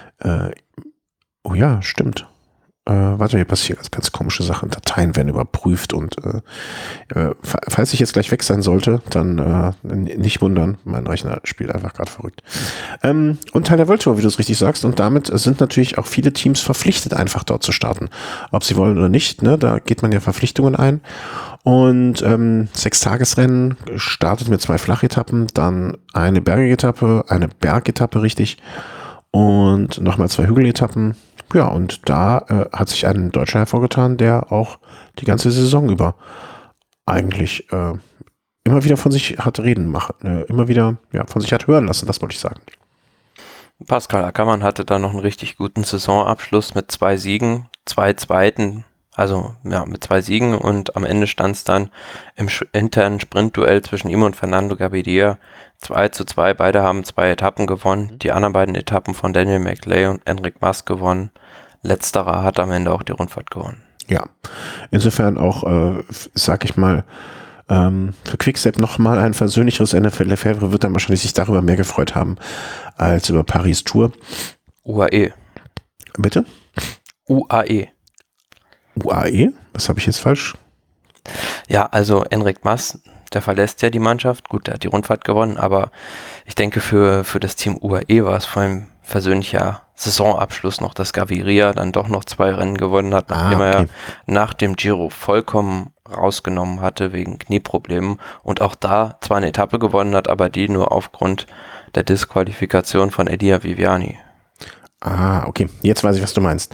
Oh ja, stimmt. Warte, hier passiert ganz komische Sachen. Dateien werden überprüft und falls ich jetzt gleich weg sein sollte, dann nicht wundern. Mein Rechner spielt einfach gerade verrückt. Und Teil der World Tour, wie du es richtig sagst. Und damit sind natürlich auch viele Teams verpflichtet, einfach dort zu starten. Ob sie wollen oder nicht, ne? Da geht man ja Verpflichtungen ein. Und 6-Tagesrennen startet mit 2 Flachetappen, dann eine Bergetappe, richtig. Und nochmal 2 Hügeletappen. Ja, und da hat sich ein Deutscher hervorgetan, der auch die ganze Saison über eigentlich immer wieder von sich hat reden machen, immer wieder von sich hat hören lassen, das wollte ich sagen. Pascal Ackermann hatte da noch einen richtig guten Saisonabschluss mit 2 Siegen, 2 Zweiten, also ja, mit 2 Siegen und am Ende stand es dann im internen Sprintduell zwischen ihm und Fernando Gaviria 2:2. Beide haben 2 Etappen gewonnen. Die anderen beiden Etappen von Daniel McLay und Enric Mas gewonnen. Letzterer hat am Ende auch die Rundfahrt gewonnen. Ja, insofern auch, sag ich mal, für Quickstep nochmal ein versöhnlicheres Ende. Für Lefebvre wird dann wahrscheinlich sich darüber mehr gefreut haben als über Paris Tour. UAE. Bitte? UAE. UAE? Was habe ich jetzt falsch? Ja, also Enric Mas, der verlässt ja die Mannschaft. Gut, der hat die Rundfahrt gewonnen, aber ich denke für das Team UAE war es vor allem persönlicher Saisonabschluss noch, dass Gaviria dann doch noch 2 Rennen gewonnen hat, nachdem er nach dem Giro vollkommen rausgenommen hatte wegen Knieproblemen und auch da zwar eine Etappe gewonnen hat, aber die nur aufgrund der Disqualifikation von Elia Viviani. Okay. Jetzt weiß ich, was du meinst.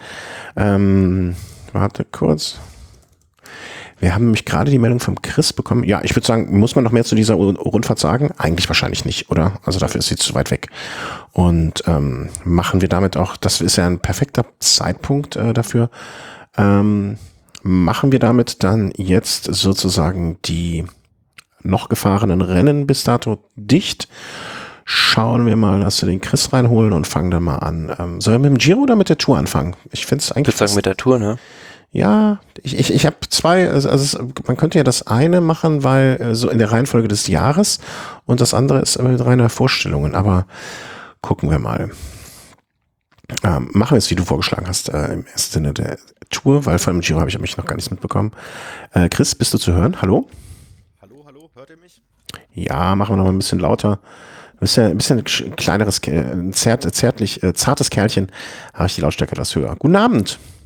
Warte kurz. Wir haben nämlich gerade die Meldung vom Chris bekommen. Ja, ich würde sagen, muss man noch mehr zu dieser Rundfahrt sagen? Eigentlich wahrscheinlich nicht, oder? Also dafür ist sie zu weit weg. Und machen wir damit auch, das ist ja ein perfekter Zeitpunkt dafür, machen wir damit dann jetzt sozusagen die noch gefahrenen Rennen bis dato dicht. Schauen wir mal, dass wir den Chris reinholen und fangen dann mal an. Sollen wir mit dem Giro oder mit der Tour anfangen? Ich finde es eigentlich... Ich würde sagen mit der Tour, ne? Ja, ich habe 2, man könnte ja das eine machen, weil so in der Reihenfolge des Jahres und das andere ist mit reiner Vorstellungen, aber gucken wir mal. Machen wir es, wie du vorgeschlagen hast, im ersten Sinne der Tour, weil vor dem Giro habe ich mich noch gar nichts mitbekommen. Chris, bist du zu hören? Hallo? Hallo, hört ihr mich? Ja, machen wir noch mal ein bisschen lauter. Du bist ja ein bisschen kleineres, zartes Kerlchen, habe ich die Lautstärke etwas höher. Guten Abend.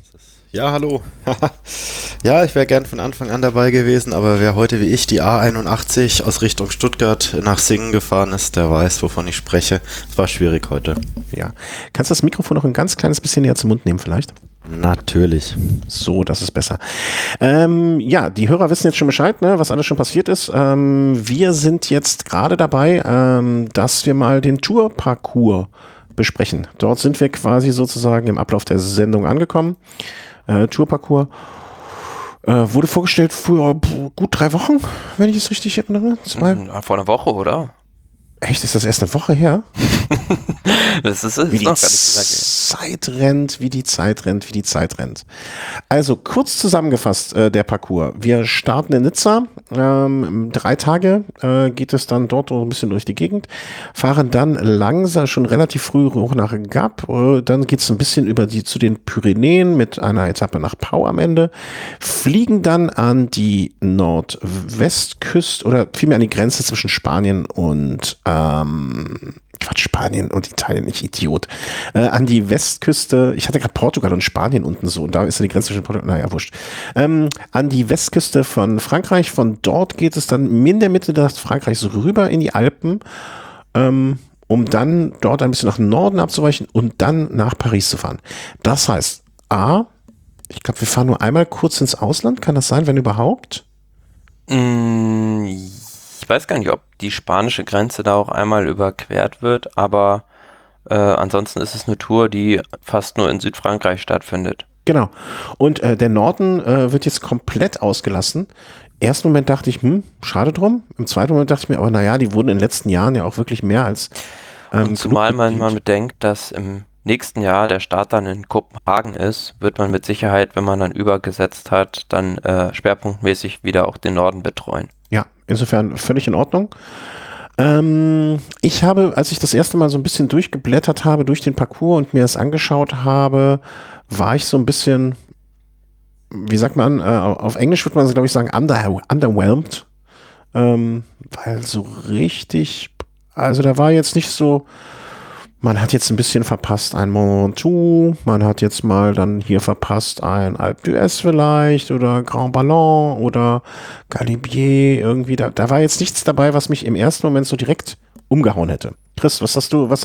Ja, hallo. Ja, ich wäre gern von Anfang an dabei gewesen, aber wer heute wie ich die A81 aus Richtung Stuttgart nach Singen gefahren ist, der weiß, wovon ich spreche. Es war schwierig heute. Ja. Kannst du das Mikrofon noch ein ganz kleines bisschen näher zum Mund nehmen vielleicht? Natürlich. So, das ist besser. Ja, die Hörer wissen jetzt schon Bescheid, ne, was alles schon passiert ist. Wir sind jetzt gerade dabei, dass wir mal den Tourparcours besprechen. Dort sind wir quasi sozusagen im Ablauf der Sendung angekommen. Tourparcours wurde vorgestellt vor gut 3 Wochen, wenn ich es richtig erinnere. 2? Vor einer Woche, oder? Echt, ist das erst eine Woche her? Das ist Wie die noch gar nicht so Zeit rennt. Also kurz zusammengefasst, der Parcours. Wir starten in Nizza. 3 Tage geht es dann dort ein bisschen durch die Gegend. Fahren dann langsam, schon relativ früh hoch nach Gap. Dann geht es ein bisschen zu den Pyrenäen mit einer Etappe nach Pau am Ende. Fliegen dann an die Nordwestküste oder vielmehr an die Grenze zwischen Spanien und Spanien und Italien, ich Idiot. An die Westküste, ich hatte gerade Portugal und Spanien unten so, und da ist ja die Grenze zwischen Portugal, naja, wurscht. An die Westküste von Frankreich, von dort geht es dann in der Mitte des Frankreichs rüber in die Alpen, um dann dort ein bisschen nach Norden abzuweichen und dann nach Paris zu fahren. Das heißt, ich glaube, wir fahren nur einmal kurz ins Ausland, kann das sein, wenn überhaupt? Ich weiß gar nicht, ob die spanische Grenze da auch einmal überquert wird, aber ansonsten ist es eine Tour, die fast nur in Südfrankreich stattfindet. Genau. Und der Norden wird jetzt komplett ausgelassen. Im ersten Moment dachte ich, schade drum. Im zweiten Moment dachte ich mir, aber naja, die wurden in den letzten Jahren ja auch wirklich mehr als Und zumal man bedenkt, dass im nächsten Jahr der Start dann in Kopenhagen ist, wird man mit Sicherheit, wenn man dann übergesetzt hat, dann schwerpunktmäßig wieder auch den Norden betreuen. Ja, insofern völlig in Ordnung. Ich habe, als ich das erste Mal so ein bisschen durchgeblättert habe durch den Parcours und mir das angeschaut habe, war ich so ein bisschen, wie sagt man, auf Englisch würde man, glaube ich, sagen, underwhelmed. Weil so richtig, also da war jetzt nicht so, man hat jetzt ein bisschen verpasst ein Mont Ventoux, man hat jetzt mal dann hier verpasst ein Alpe d'Huez vielleicht oder Grand Ballon oder Galibier irgendwie. Da war jetzt nichts dabei, was mich im ersten Moment so direkt umgehauen hätte. Chris, was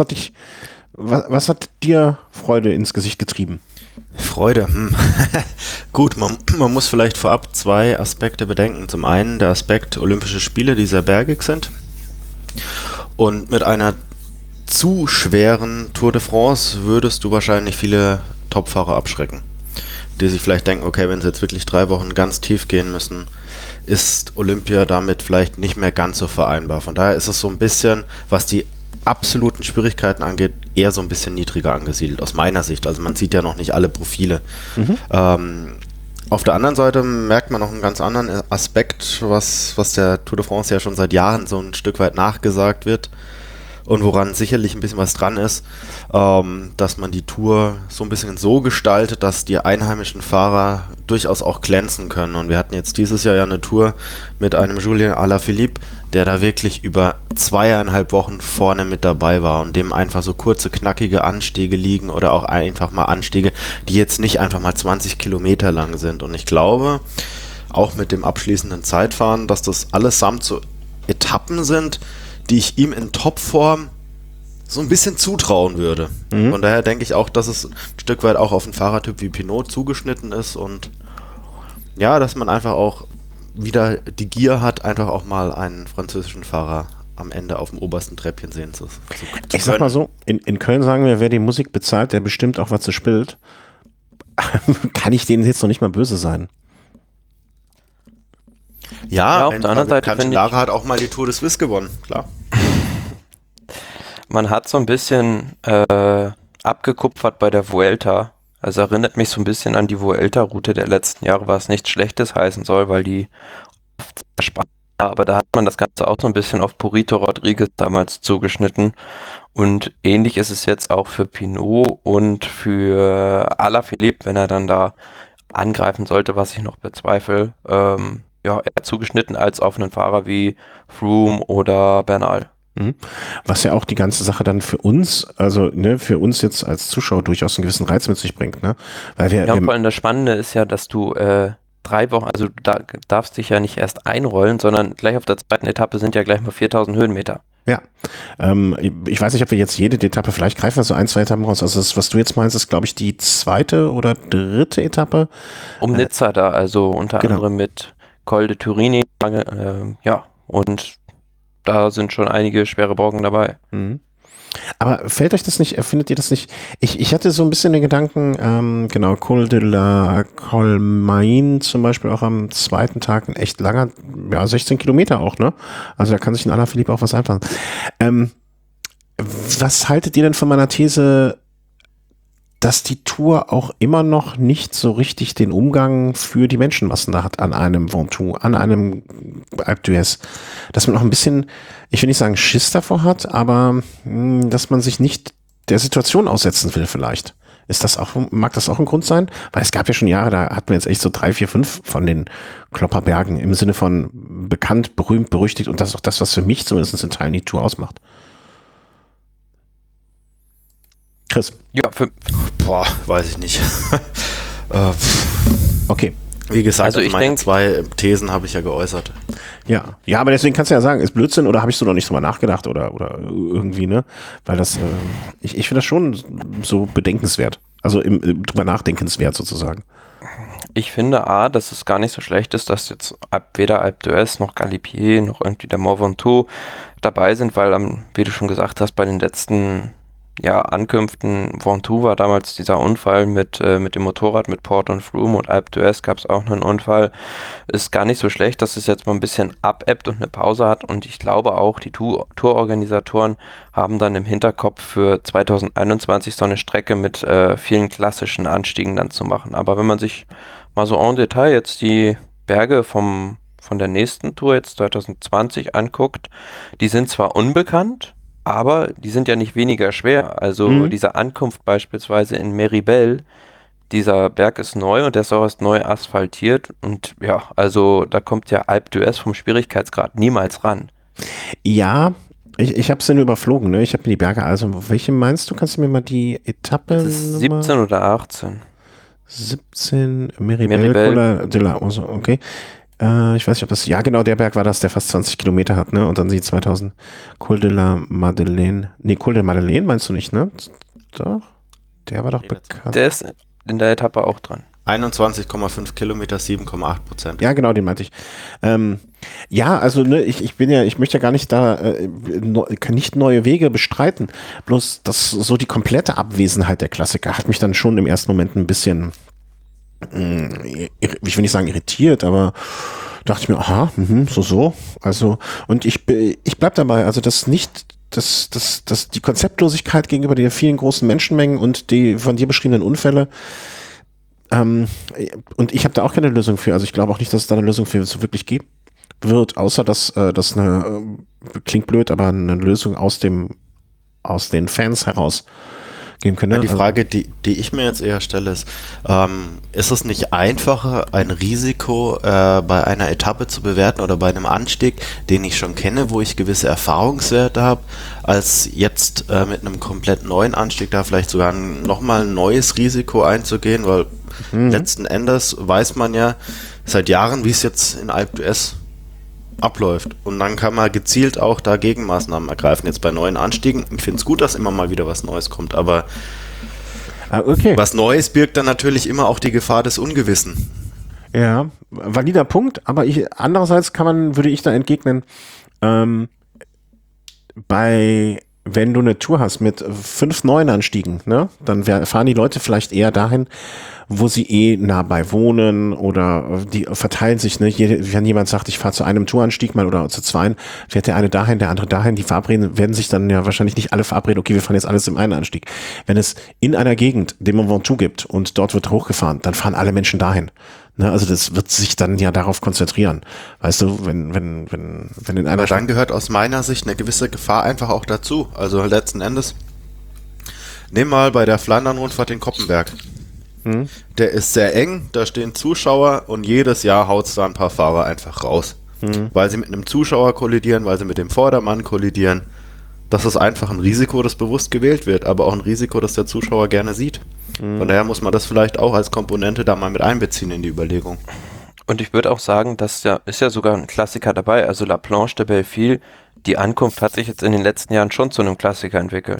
hat dir Freude ins Gesicht getrieben? Freude. Gut, man muss vielleicht vorab 2 Aspekte bedenken. Zum einen der Aspekt Olympische Spiele, die sehr bergig sind. Und mit einer zu schweren Tour de France würdest du wahrscheinlich viele Topfahrer abschrecken, die sich vielleicht denken, okay, wenn sie jetzt wirklich 3 Wochen ganz tief gehen müssen, ist Olympia damit vielleicht nicht mehr ganz so vereinbar. Von daher ist es so ein bisschen, was die absoluten Schwierigkeiten angeht, eher so ein bisschen niedriger angesiedelt, aus meiner Sicht. Also man sieht ja noch nicht alle Profile. Auf der anderen Seite merkt man noch einen ganz anderen Aspekt, was der Tour de France ja schon seit Jahren so ein Stück weit nachgesagt wird. Und woran sicherlich ein bisschen was dran ist, dass man die Tour so ein bisschen so gestaltet, dass die einheimischen Fahrer durchaus auch glänzen können. Und wir hatten jetzt dieses Jahr ja eine Tour mit einem Julien Alaphilippe, der da wirklich über 2,5 Wochen vorne mit dabei war und dem einfach so kurze, knackige Anstiege liegen oder auch einfach mal Anstiege, die jetzt nicht einfach mal 20 Kilometer lang sind. Und ich glaube, auch mit dem abschließenden Zeitfahren, dass das allesamt so Etappen sind, die ich ihm in Topform so ein bisschen zutrauen würde. Von daher denke ich auch, dass es ein Stück weit auch auf einen Fahrertyp wie Pinot zugeschnitten ist und ja, dass man einfach auch wieder die Gier hat, einfach auch mal einen französischen Fahrer am Ende auf dem obersten Treppchen sehen zu können. Ich sag mal so, in Köln sagen wir, wer die Musik bezahlt, der bestimmt auch, was sie spielt. Kann ich denen jetzt noch nicht mal böse sein. Ja, auf der anderen Seite Cancellara hat auch mal die Tour de Suisse gewonnen, klar. Man hat so ein bisschen abgekupfert bei der Vuelta. Also erinnert mich so ein bisschen an die Vuelta-Route der letzten Jahre, was nichts Schlechtes heißen soll, weil die oft sehr spannend war. Aber da hat man das Ganze auch so ein bisschen auf Purito Rodriguez damals zugeschnitten. Und ähnlich ist es jetzt auch für Pinot und für Alaphilippe, wenn er dann da angreifen sollte, was ich noch bezweifle. Eher zugeschnitten als auf einen Fahrer wie Froome oder Bernal. Was ja auch die ganze Sache dann für uns, also ne, für uns jetzt als Zuschauer durchaus einen gewissen Reiz mit sich bringt, ne? Weil wir, Ja, vor allem das Spannende ist ja, dass du 3 Wochen, also du darfst dich ja nicht erst einrollen, sondern gleich auf der zweiten Etappe sind ja gleich mal 4000 Höhenmeter. ja, ich weiß nicht, ob wir jetzt jede Etappe, vielleicht greifen wir so 1, 2 Etappen raus. Also das, was du jetzt meinst, ist, glaube ich, die 2. oder 3. Etappe. Um Nizza da, also unter genau. anderem mit Col de Turini, ja, und da sind schon einige schwere Brocken dabei. Mhm. Aber fällt euch das nicht, findet ihr das nicht? Ich hatte so ein bisschen den Gedanken, genau, Col de la Colmaine zum Beispiel auch am 2. Tag ein echt langer, ja, 16 Kilometer auch, ne? Also da kann sich ein Alaphilippe auch was einfallen. Was haltet ihr denn von meiner These, dass die Tour auch immer noch nicht so richtig den Umgang für die Menschenmassen da hat an einem Ventoux, an einem Alpe d'Huez, dass man auch ein bisschen, ich will nicht sagen Schiss davor hat, aber dass man sich nicht der Situation aussetzen will vielleicht. Mag das auch ein Grund sein? Weil es gab ja schon Jahre, da hatten wir jetzt echt so 3, 4, 5 von den Klopperbergen im Sinne von bekannt, berühmt, berüchtigt und das ist auch das, was für mich zumindest in Teilen die Tour ausmacht. Chris. Ja, Boah, weiß ich nicht. Okay. Wie gesagt, Also ich meine denk- 2 Thesen habe ich ja geäußert. Ja, aber deswegen kannst du ja sagen, ist Blödsinn oder habe ich so noch nicht drüber nachgedacht oder irgendwie, ne? Weil das, ich finde das schon so bedenkenswert. Also drüber nachdenkenswert sozusagen. Ich finde dass es gar nicht so schlecht ist, dass jetzt weder Alpe d'Huez noch Galibier noch irgendwie der Mont Ventoux dabei sind, weil, wie du schon gesagt hast, bei den letzten Ankünften, Ventoux war damals dieser Unfall mit dem Motorrad, mit Porte und Froome, und Alpe d'Huez gab es auch einen Unfall. Ist gar nicht so schlecht, dass es jetzt mal ein bisschen abebbt und eine Pause hat, und ich glaube auch, die Tourorganisatoren haben dann im Hinterkopf für 2021 so eine Strecke mit vielen klassischen Anstiegen dann zu machen. Aber wenn man sich mal so en Detail jetzt die Berge von der nächsten Tour jetzt 2020 anguckt, die sind zwar unbekannt, aber die sind ja nicht weniger schwer. Also diese Ankunft beispielsweise in Meribel, dieser Berg ist neu und der ist auch erst neu asphaltiert. Und ja, also da kommt ja Alpe d'Huez vom Schwierigkeitsgrad niemals ran. Ja, ich habe es ja nur überflogen, ne? Ich habe mir die Berge, also welche meinst du? Kannst du mir mal die Etappe? Das ist 17 oder 18. 17, Meribel Col de la Oso, okay. Ich weiß nicht, ob das, ja genau, der Berg war das, der fast 20 Kilometer hat, ne? Und dann die 2000 Col de la Madeleine. Nee, Col de Madeleine meinst du nicht, ne? Doch, der war doch bekannt. Der ist in der Etappe auch dran. 21,5 Kilometer, 7,8%. Ja, genau, den meinte ich. Ja, also ne, ich möchte ja gar nicht da nicht neue Wege bestreiten. Bloß das so die komplette Abwesenheit der Klassiker hat mich dann schon im ersten Moment ein bisschen, ich will nicht sagen irritiert, aber dachte ich mir, aha, so. Also, und ich bleib dabei, also das nicht, die Konzeptlosigkeit gegenüber den vielen großen Menschenmengen und die von dir beschriebenen Unfälle. Und ich habe da auch keine Lösung für. Also ich glaube auch nicht, dass es da eine Lösung für so wirklich geben wird, außer dass das eine, klingt blöd, aber eine Lösung aus den Fans heraus geben könnte. Ja, die Frage, die ich mir jetzt eher stelle, ist es nicht einfacher, ein Risiko bei einer Etappe zu bewerten oder bei einem Anstieg, den ich schon kenne, wo ich gewisse Erfahrungswerte habe, als jetzt mit einem komplett neuen Anstieg da vielleicht sogar nochmal ein neues Risiko einzugehen, weil letzten Endes weiß man ja seit Jahren, wie es jetzt in Alpe d'Huez abläuft. Und dann kann man gezielt auch da Gegenmaßnahmen ergreifen. Jetzt bei neuen Anstiegen. Ich finde es gut, dass immer mal wieder was Neues kommt, aber was Neues birgt dann natürlich immer auch die Gefahr des Ungewissen. Ja, valider Punkt, aber andererseits würde ich da entgegnen, wenn du eine Tour hast mit 5 neuen Anstiegen, ne, dann fahren die Leute vielleicht eher dahin, wo sie nah bei wohnen, oder die verteilen sich, ne, wenn jemand sagt, ich fahre zu einem Touranstieg mal oder zu 2, fährt der eine dahin, der andere dahin, die werden sich dann ja wahrscheinlich nicht alle verabreden, okay, wir fahren jetzt alles im einen Anstieg. Wenn es in einer Gegend den Mont Ventoux gibt und dort wird hochgefahren, dann fahren alle Menschen dahin. Ne, also das wird sich dann ja darauf konzentrieren. Weißt du, wenn in einer... Aber dann gehört aus meiner Sicht eine gewisse Gefahr einfach auch dazu. Also letzten Endes, nimm mal bei der Flandern-Rundfahrt den Koppenberg. Der ist sehr eng, da stehen Zuschauer und jedes Jahr haut es da ein paar Fahrer einfach raus. Weil sie mit einem Zuschauer kollidieren, weil sie mit dem Vordermann kollidieren. Das ist einfach ein Risiko, das bewusst gewählt wird, aber auch ein Risiko, das der Zuschauer gerne sieht. Von daher muss man das vielleicht auch als Komponente da mal mit einbeziehen in die Überlegung. Und ich würde auch sagen, dass ist ja sogar ein Klassiker dabei. Also La Planche de Belleville, die Ankunft hat sich jetzt in den letzten Jahren schon zu einem Klassiker entwickelt.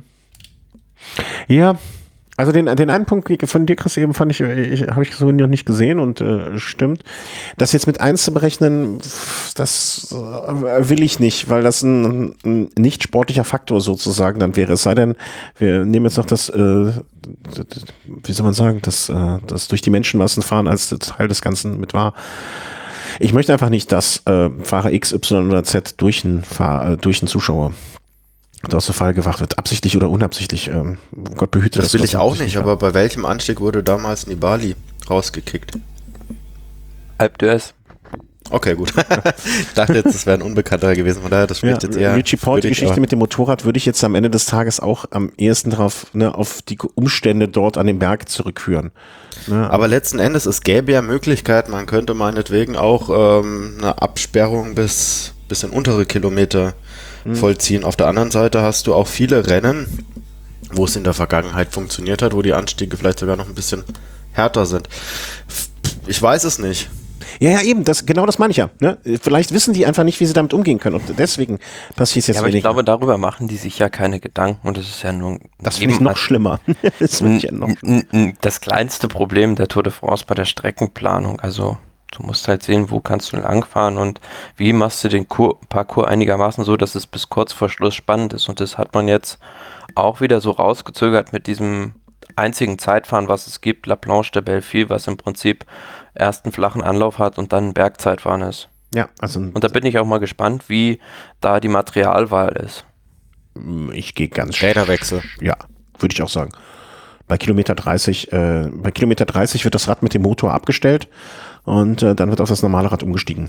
Ja, also den einen Punkt von dir, Chris, eben habe ich so noch nicht gesehen und stimmt. Das jetzt mit 1 zu berechnen, das will ich nicht, weil das ein nicht sportlicher Faktor sozusagen dann wäre. Es sei denn, wir nehmen jetzt noch das, wie soll man sagen, das durch die Menschenmassen fahren als Teil des Ganzen mit wahr. Ich möchte einfach nicht, dass Fahrer X, Y oder Z durch einen Zuschauer aus der Fall gewacht wird, absichtlich oder unabsichtlich. Gott behüte das will ich auch nicht, aber bei welchem Anstieg wurde damals Nibali rausgekickt? Alpe d'Huez. Okay, gut. Ich dachte jetzt, das wäre ein Unbekannter gewesen, von daher, das spricht jetzt eher. Richie Porte, die Geschichte mit dem Motorrad würde ich jetzt am Ende des Tages auch am ehesten drauf, auf die Umstände dort an dem Berg zurückführen. Aber letzten Endes, es gäbe ja Möglichkeiten, man könnte meinetwegen auch eine Absperrung bis in untere Kilometer vollziehen. Auf der anderen Seite hast du auch viele Rennen, wo es in der Vergangenheit funktioniert hat, wo die Anstiege vielleicht sogar noch ein bisschen härter sind. Ich weiß es nicht. Ja, eben, genau das meine ich ja. Ne? Vielleicht wissen die einfach nicht, wie sie damit umgehen können und deswegen passiert es jetzt aber ich glaube, darüber machen die sich ja keine Gedanken und das ist ja nur... Das finde ich noch schlimmer. Das kleinste Problem der Tour de France bei der Streckenplanung, also du musst halt sehen, wo kannst du langfahren und wie machst du den Parcours einigermaßen so, dass es bis kurz vor Schluss spannend ist. Und das hat man jetzt auch wieder so rausgezögert mit diesem einzigen Zeitfahren, was es gibt, La Planche de Belleville, was im Prinzip erst einen flachen Anlauf hat und dann ein Bergzeitfahren ist. Ja, also. Und da bin ich auch mal gespannt, wie da die Materialwahl ist. Ich gehe ganz Räderwechsel. Ja, würde ich auch sagen. Bei Kilometer 30 wird das Rad mit dem Motor abgestellt und dann wird auf das normale Rad umgestiegen.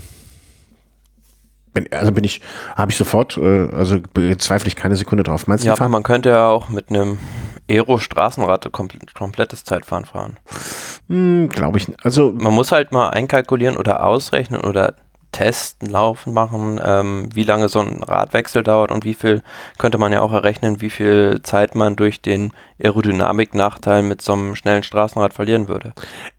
Habe ich sofort, zweifle ich keine Sekunde drauf. Meinst du? Ja, aber man könnte ja auch mit einem Aero-Straßenrad komplettes Zeitfahren fahren. Glaube ich nicht. Also man muss halt mal einkalkulieren oder ausrechnen oder testen, laufen machen, wie lange so ein Radwechsel dauert und wie viel, könnte man ja auch errechnen, wie viel Zeit man durch den Aerodynamik-Nachteil mit so einem schnellen Straßenrad verlieren würde.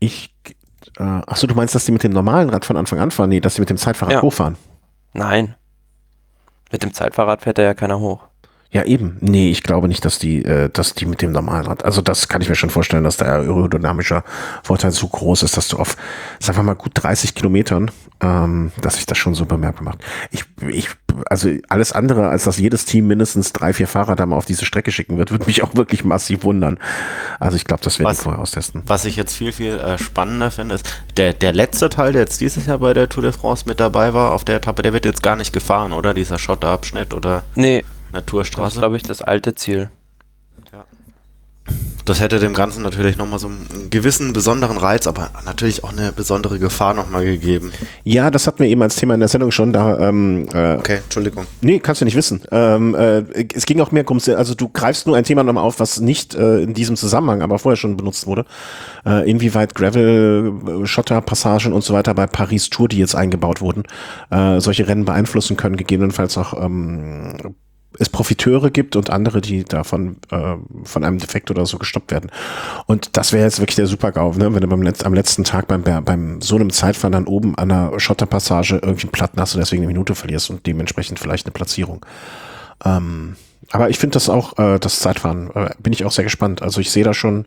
Achso, du meinst, dass die mit dem normalen Rad von Anfang an fahren? Nee, dass die mit dem Zeitfahrrad hochfahren. Nein. Mit dem Zeitfahrrad fährt da ja keiner hoch. Ja, eben. Nee, ich glaube nicht, dass die mit dem normalen Rad, also das kann ich mir schon vorstellen, dass der aerodynamische Vorteil so groß ist, dass du auf, sagen wir mal, gut 30 Kilometern, dass sich das schon so bemerkbar macht. Also alles andere, als dass jedes Team mindestens 3-4 Fahrer da mal auf diese Strecke schicken wird, würde mich auch wirklich massiv wundern. Also ich glaube, das werden die vorher austesten. Was ich jetzt viel, viel spannender finde, ist, der letzte Teil, der jetzt dieses Jahr bei der Tour de France mit dabei war, auf der Etappe, der wird jetzt gar nicht gefahren, oder? Dieser Schotterabschnitt, oder? Nee. Naturstraße. Das ist, glaube ich, das alte Ziel. Ja. Das hätte dem Ganzen natürlich nochmal so einen gewissen besonderen Reiz, aber natürlich auch eine besondere Gefahr nochmal gegeben. Ja, das hatten wir eben als Thema in der Sendung schon. Okay, Entschuldigung. Nee, kannst du nicht wissen. Es ging auch mehr also du greifst nur ein Thema nochmal auf, was nicht in diesem Zusammenhang, aber vorher schon benutzt wurde. Inwieweit Gravel, Schotterpassagen und so weiter bei Paris Tour, die jetzt eingebaut wurden, solche Rennen beeinflussen können, gegebenenfalls auch es Profiteure gibt und andere, die davon von einem Defekt oder so gestoppt werden. Und das wäre jetzt wirklich der Super-GAU, ne? Wenn du am letzten Tag beim so einem Zeitfahren dann oben an einer Schotterpassage irgendwie einen Platten hast und deswegen eine Minute verlierst und dementsprechend vielleicht eine Platzierung. Aber ich finde das auch, das Zeitfahren, bin ich auch sehr gespannt. Also ich sehe da schon,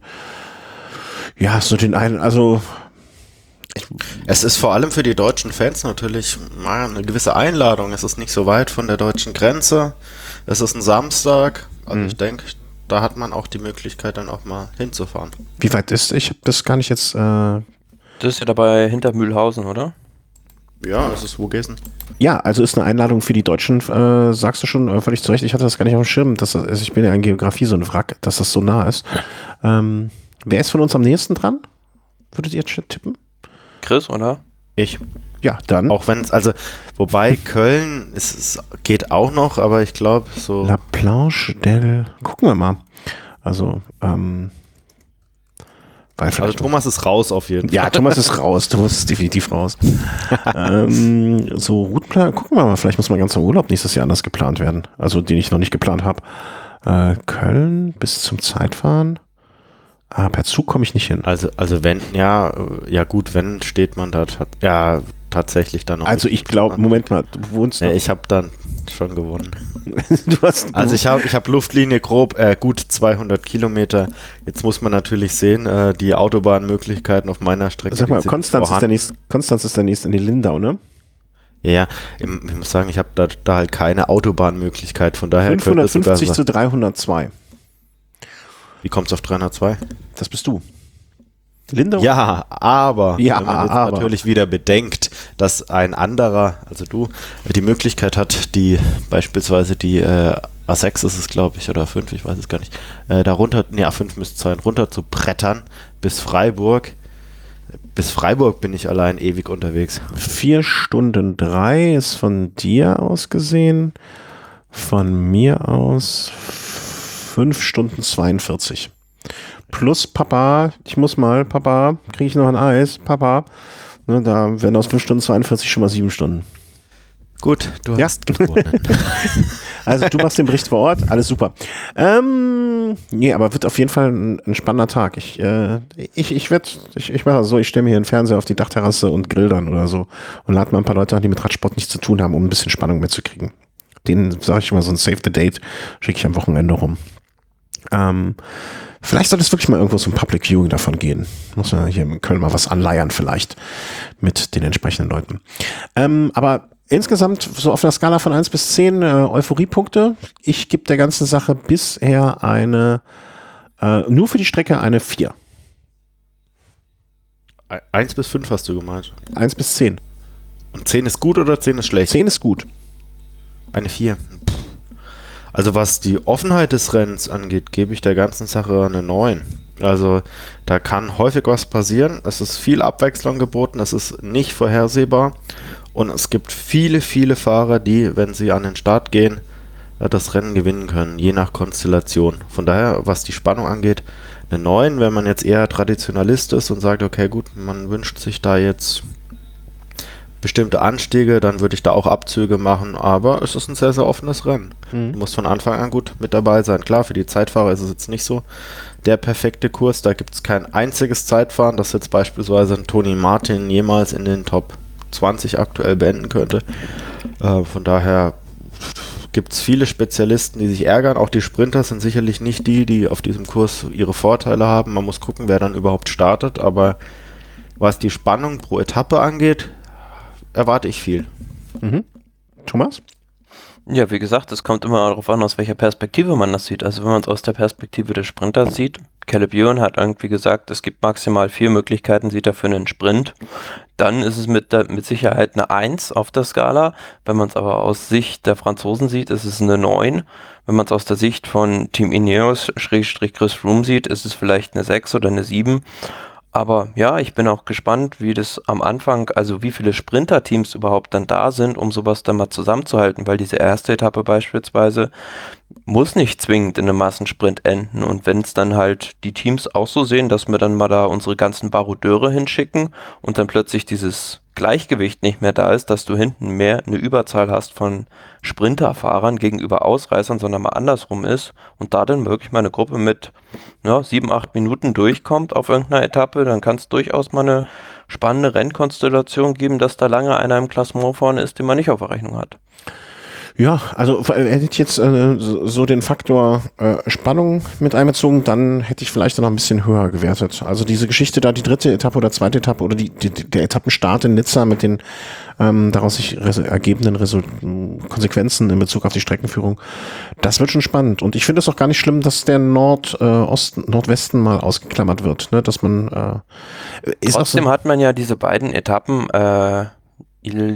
ja, so den einen, also es ist vor allem für die deutschen Fans natürlich eine gewisse Einladung. Es ist nicht so weit von der deutschen Grenze. Es ist ein Samstag. Also ich denke, da hat man auch die Möglichkeit, dann auch mal hinzufahren. Wie weit ist? Ich habe das gar nicht jetzt. Das ist ja dabei hinter Mühlhausen, oder? Ja, das ist Vogesen. Ja, also ist eine Einladung für die Deutschen, sagst du schon völlig zu Recht. Ich hatte das gar nicht auf dem Schirm. Ich bin ja in Geografie so eine Wrack, dass das so nah ist. Wer ist von uns am nächsten dran? Würdet ihr jetzt tippen? Chris, oder? Ich. Ja, dann. Auch wenn es, wobei Köln, es geht auch noch, aber ich glaube so. La Planche del, gucken wir mal. Also, Weil Also vielleicht Thomas ist raus auf jeden Fall. ja, Thomas ist raus. Thomas ist definitiv raus. So Routenplan, gucken wir mal, vielleicht muss mein ganzer Urlaub nächstes Jahr anders geplant werden. Also den ich noch nicht geplant habe. Köln bis zum Zeitfahren. Per Zug komme ich nicht hin. Also wenn, ja gut, wenn steht man da tatsächlich dann noch. Also ich glaube, Moment mal, du wohnst noch. Ich habe dann schon gewonnen. Du hast, Also ich hab Luftlinie grob gut 200 Kilometer. Jetzt muss man natürlich sehen, die Autobahnmöglichkeiten auf meiner Strecke. sag mal, die sind Konstanz ist der nächste in die Lindau, ne? Ja, ich muss sagen, ich habe da halt keine Autobahnmöglichkeit. Von daher könnte es sogar 550 zu 302. Wie kommt es auf 302? Das bist du. Lindau? Ja, aber Ja, wenn man jetzt aber. natürlich wieder bedenkt, dass ein anderer, also du, die Möglichkeit hat, die beispielsweise die A6 ist es, glaube ich, oder A5, ich weiß es gar nicht, darunter, nee, A5 müsste es sein, runter zu brettern bis Freiburg. Bis Freiburg bin ich allein ewig unterwegs. 4 Stunden 3 ist von dir aus gesehen. Von mir aus 5 Stunden 42. Plus Papa, Papa, kriege ich noch ein Eis? Papa, ne, da werden aus 5 Stunden 42 schon mal 7 Stunden. Gut, du Ja. hast gewonnen. Also du machst den Bericht vor Ort, alles super. Nee, aber wird auf jeden Fall ein spannender Tag. Ich mache so, ich stelle mir hier einen Fernseher auf die Dachterrasse und grill dann oder so und lade mal ein paar Leute an, die mit Radsport nichts zu tun haben, um ein bisschen Spannung mitzukriegen. Denen sage ich mal so ein Save the Date, schicke ich am Wochenende rum. Vielleicht sollte es wirklich mal irgendwo so ein Public Viewing davon gehen. Muss man hier in Köln mal was anleiern vielleicht mit den entsprechenden Leuten. Aber insgesamt so auf einer Skala von 1 bis 10 Euphoriepunkte. Ich gebe der ganzen Sache bisher nur für die Strecke eine 4. 1 bis 5 hast du gemeint. 1 bis 10. Und 10 ist gut oder 10 ist schlecht? 10 ist gut. Eine 4. Also was die Offenheit des Rennens angeht, gebe ich der ganzen Sache eine 9. Also da kann häufig was passieren. Es ist viel Abwechslung geboten, es ist nicht vorhersehbar und es gibt viele, viele Fahrer, die, wenn sie an den Start gehen, das Rennen gewinnen können, je nach Konstellation. Von daher, was die Spannung angeht, eine 9. Wenn man jetzt eher Traditionalist ist und sagt, okay gut, man wünscht sich da jetzt bestimmte Anstiege, dann würde ich da auch Abzüge machen, aber es ist ein sehr, sehr offenes Rennen. Du musst von Anfang an gut mit dabei sein. Klar, für die Zeitfahrer ist es jetzt nicht so der perfekte Kurs, da gibt es kein einziges Zeitfahren, das jetzt beispielsweise ein Tony Martin jemals in den Top 20 aktuell beenden könnte. Von daher gibt es viele Spezialisten, die sich ärgern. Auch die Sprinter sind sicherlich nicht die auf diesem Kurs ihre Vorteile haben. Man muss gucken, wer dann überhaupt startet, aber was die Spannung pro Etappe angeht, erwarte ich viel. Thomas? Ja, wie gesagt, es kommt immer darauf an, aus welcher Perspektive man das sieht. Also wenn man es aus der Perspektive des Sprinters sieht, Caleb Ewan hat irgendwie gesagt, es gibt maximal 4 Möglichkeiten, sieht er für einen Sprint. Dann ist es mit Sicherheit eine 1 auf der Skala. Wenn man es aber aus Sicht der Franzosen sieht, ist es eine 9. Wenn man es aus der Sicht von Team Ineos / Chris Froome sieht, ist es vielleicht eine 6 oder eine 7. Aber ja, ich bin auch gespannt, wie das am Anfang, also wie viele Sprinter-Teams überhaupt dann da sind, um sowas dann mal zusammenzuhalten, weil diese erste Etappe beispielsweise muss nicht zwingend in einem Massensprint enden. Und wenn es dann halt die Teams auch so sehen, dass wir dann mal da unsere ganzen Barodeure hinschicken und dann plötzlich dieses Gleichgewicht nicht mehr da ist, dass du hinten mehr eine Überzahl hast von Sprinterfahrern gegenüber Ausreißern, sondern mal andersrum ist und da dann wirklich mal eine Gruppe mit 7, 8 Minuten durchkommt auf irgendeiner Etappe, dann kann es durchaus mal eine spannende Rennkonstellation geben, dass da lange einer im Klassement vorne ist, den man nicht auf der Rechnung hat. Ja, also hätte ich jetzt so den Faktor Spannung mit einbezogen, dann hätte ich vielleicht noch ein bisschen höher gewertet. Also diese Geschichte da, die dritte Etappe oder zweite Etappe oder der Etappenstart in Nizza mit den daraus sich ergebenden Konsequenzen in Bezug auf die Streckenführung, das wird schon spannend. Und ich finde es auch gar nicht schlimm, dass der Nordwesten mal ausgeklammert wird, ne? Dass man Trotzdem hat man ja diese beiden Etappen Ile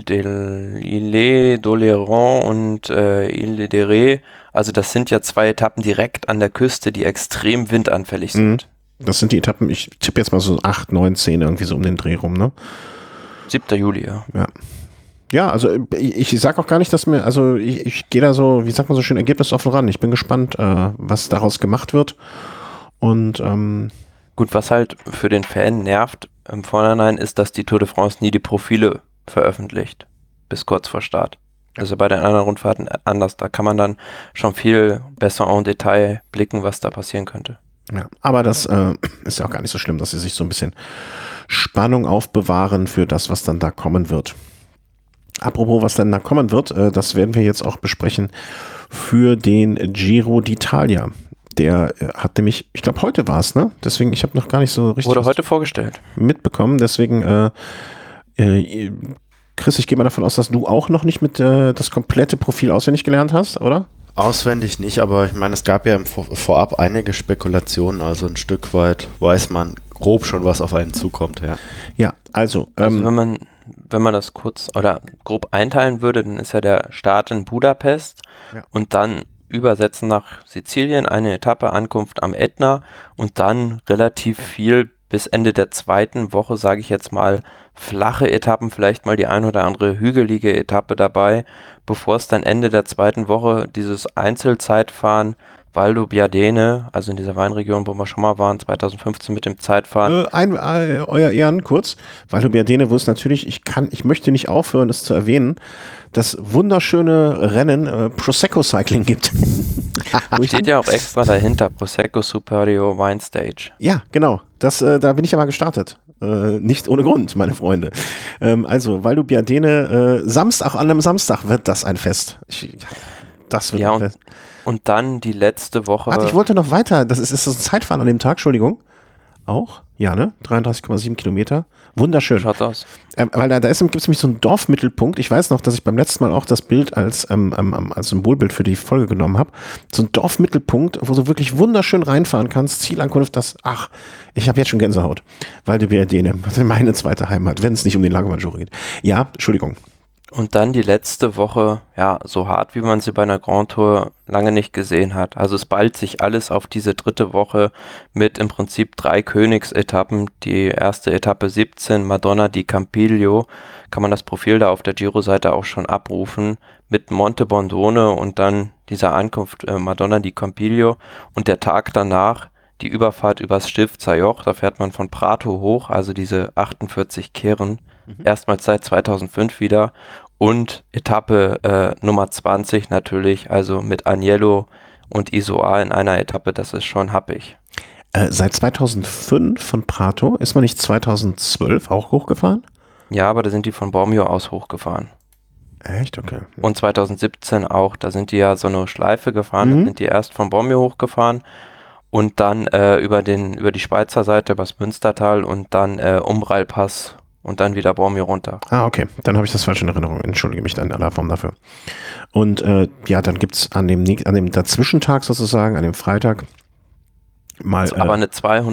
d'Oléron und Ile de Ré, also das sind ja 2 Etappen direkt an der Küste, die extrem windanfällig sind. Das sind die Etappen, ich tippe jetzt mal so 8, 9, 10 irgendwie so um den Dreh rum, ne? 7. Juli, ja. Ja, also ich sag auch gar nicht, dass ich gehe da so, wie sagt man so schön, ergebnisoffen ran. Ich bin gespannt, was daraus gemacht wird und Gut, was halt für den Fan nervt im Vorhinein ist, dass die Tour de France nie die Profile veröffentlicht, bis kurz vor Start. Also bei den anderen Rundfahrten anders, da kann man dann schon viel besser en Detail blicken, was da passieren könnte. Ja, aber das ist ja auch gar nicht so schlimm, dass sie sich so ein bisschen Spannung aufbewahren für das, was dann da kommen wird. Apropos, was dann da kommen wird, das werden wir jetzt auch besprechen für den Giro d'Italia. Der hat nämlich, ich glaube heute war es, ne? Deswegen, ich habe noch gar nicht so richtig Wurde heute vorgestellt. mitbekommen. Deswegen, Chris, ich gehe mal davon aus, dass du auch noch nicht mit das komplette Profil auswendig gelernt hast, oder? Auswendig nicht, aber ich meine, es gab ja vorab einige Spekulationen, also ein Stück weit weiß man grob schon, was auf einen zukommt, ja. Ja, also, Also wenn man das kurz oder grob einteilen würde, dann ist ja der Start in Budapest und dann übersetzen nach Sizilien, eine Etappe, Ankunft am Ätna und dann relativ viel bis Ende der zweiten Woche, sage ich jetzt mal, flache Etappen, vielleicht mal die ein oder andere hügelige Etappe dabei, bevor es dann Ende der zweiten Woche dieses Einzelzeitfahren Val d'Obiadene, also in dieser Weinregion, wo wir schon mal waren, 2015 mit dem Zeitfahren. Euer Ehren, kurz, Val d'Obiadene, wo es natürlich, ich möchte nicht aufhören, das zu erwähnen, das wunderschöne Rennen Prosecco Cycling gibt. Steht ja auch extra dahinter, Prosecco Superior Wine Stage. Ja, genau, da bin ich ja mal gestartet. Nicht ohne Grund, meine Freunde. Also, Val d'Obiadene, Samstag, an einem Samstag wird das ein Fest. Das wird ein Fest. Und dann die letzte Woche. Warte, ich wollte noch weiter. Das ist das Zeitfahren an dem Tag, Entschuldigung. Auch? Ja, ne? 33,7 Kilometer. Wunderschön. Schaut aus. Weil da gibt es nämlich so einen Dorfmittelpunkt. Ich weiß noch, dass ich beim letzten Mal auch das Bild als Symbolbild für die Folge genommen habe. So ein Dorfmittelpunkt, wo du wirklich wunderschön reinfahren kannst. Zielankunft, ich habe jetzt schon Gänsehaut. Val d'Obiadene, meine zweite Heimat, wenn es nicht um den Lago Maggiore geht. Ja, Entschuldigung. Und dann die letzte Woche, ja, so hart, wie man sie bei einer Grand Tour lange nicht gesehen hat. Also es ballt sich alles auf diese dritte Woche mit im Prinzip 3 Königsetappen. Die erste Etappe 17, Madonna di Campiglio, kann man das Profil da auf der Giro-Seite auch schon abrufen, mit Monte Bondone und dann dieser Ankunft Madonna di Campiglio und der Tag danach die Überfahrt übers Stilfzer Joch, da fährt man von Prato hoch, also diese 48 Kehren, erstmals seit 2005 wieder. Und Etappe Nummer 20 natürlich, also mit Agnello und Isoar in einer Etappe, das ist schon happig. Seit 2005 von Prato, ist man nicht 2012 auch hochgefahren? Ja, aber da sind die von Bormio aus hochgefahren. Echt? Okay. Und 2017 auch, da sind die ja so eine Schleife gefahren, da sind die erst von Bormio hochgefahren und dann über die Schweizer Seite, übers Münstertal und dann Umbrailpass und dann wieder Bormio runter. Ah, okay. Dann habe ich das falsch in Erinnerung. Entschuldige mich dann in aller Form dafür. Und ja, dann gibt es an dem Dazwischentag sozusagen, an dem Freitag, mal. Aber eine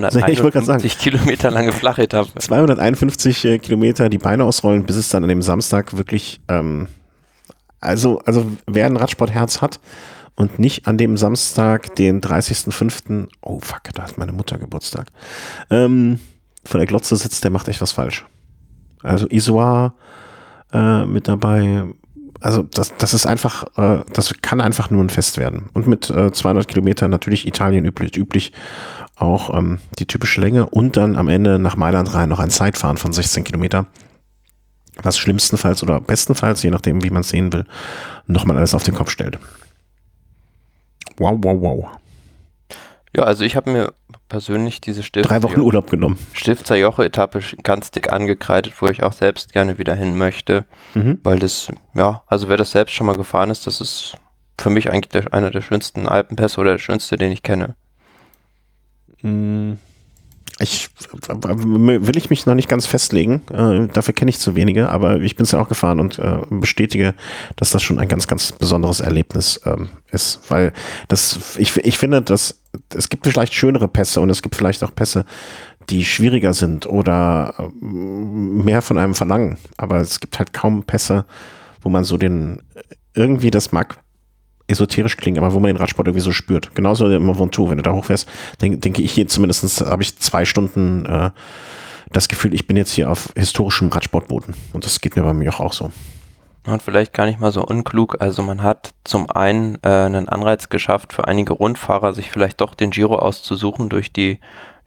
251 Kilometer lange Flachetappe. 251 Kilometer die Beine ausrollen, bis es dann an dem Samstag wirklich, also wer ein Radsportherz hat und nicht an dem Samstag, den 30.05., oh fuck, da hat meine Mutter Geburtstag, von der Glotze sitzt, der macht echt was falsch. Also Isoar mit dabei, also das ist einfach, das kann einfach nur ein Fest werden. Und mit 200 Kilometern natürlich Italien üblich auch die typische Länge und dann am Ende nach Mailand rein noch ein Zeitfahren von 16 Kilometer, was schlimmstenfalls oder bestenfalls, je nachdem wie man es sehen will, nochmal alles auf den Kopf stellt. Wow. Ja, also ich habe mir persönlich diese 3 Wochen Urlaub genommen. Stilfzer Joche-Etappe ganz dick angekreidet, wo ich auch selbst gerne wieder hin möchte, weil das, ja, also wer das selbst schon mal gefahren ist, das ist für mich eigentlich einer der schönsten Alpenpässe oder der schönste, den ich kenne. Will ich mich noch nicht ganz festlegen, dafür kenne ich zu wenige, aber ich bin es ja auch gefahren und bestätige, dass das schon ein ganz, ganz besonderes Erlebnis ist, weil ich finde, dass es gibt vielleicht schönere Pässe und es gibt vielleicht auch Pässe, die schwieriger sind oder mehr von einem verlangen, aber es gibt halt kaum Pässe, wo man so irgendwie das mag esoterisch klingen, aber wo man den Radsport irgendwie so spürt. Genauso im Mont Ventoux, wenn du da hochfährst, denke ich hier zumindest, habe ich 2 Stunden das Gefühl, ich bin jetzt hier auf historischem Radsportboden. Und das geht mir bei mir auch so. Und vielleicht gar nicht mal so unklug. Also man hat zum einen einen Anreiz geschafft, für einige Rundfahrer sich vielleicht doch den Giro auszusuchen durch die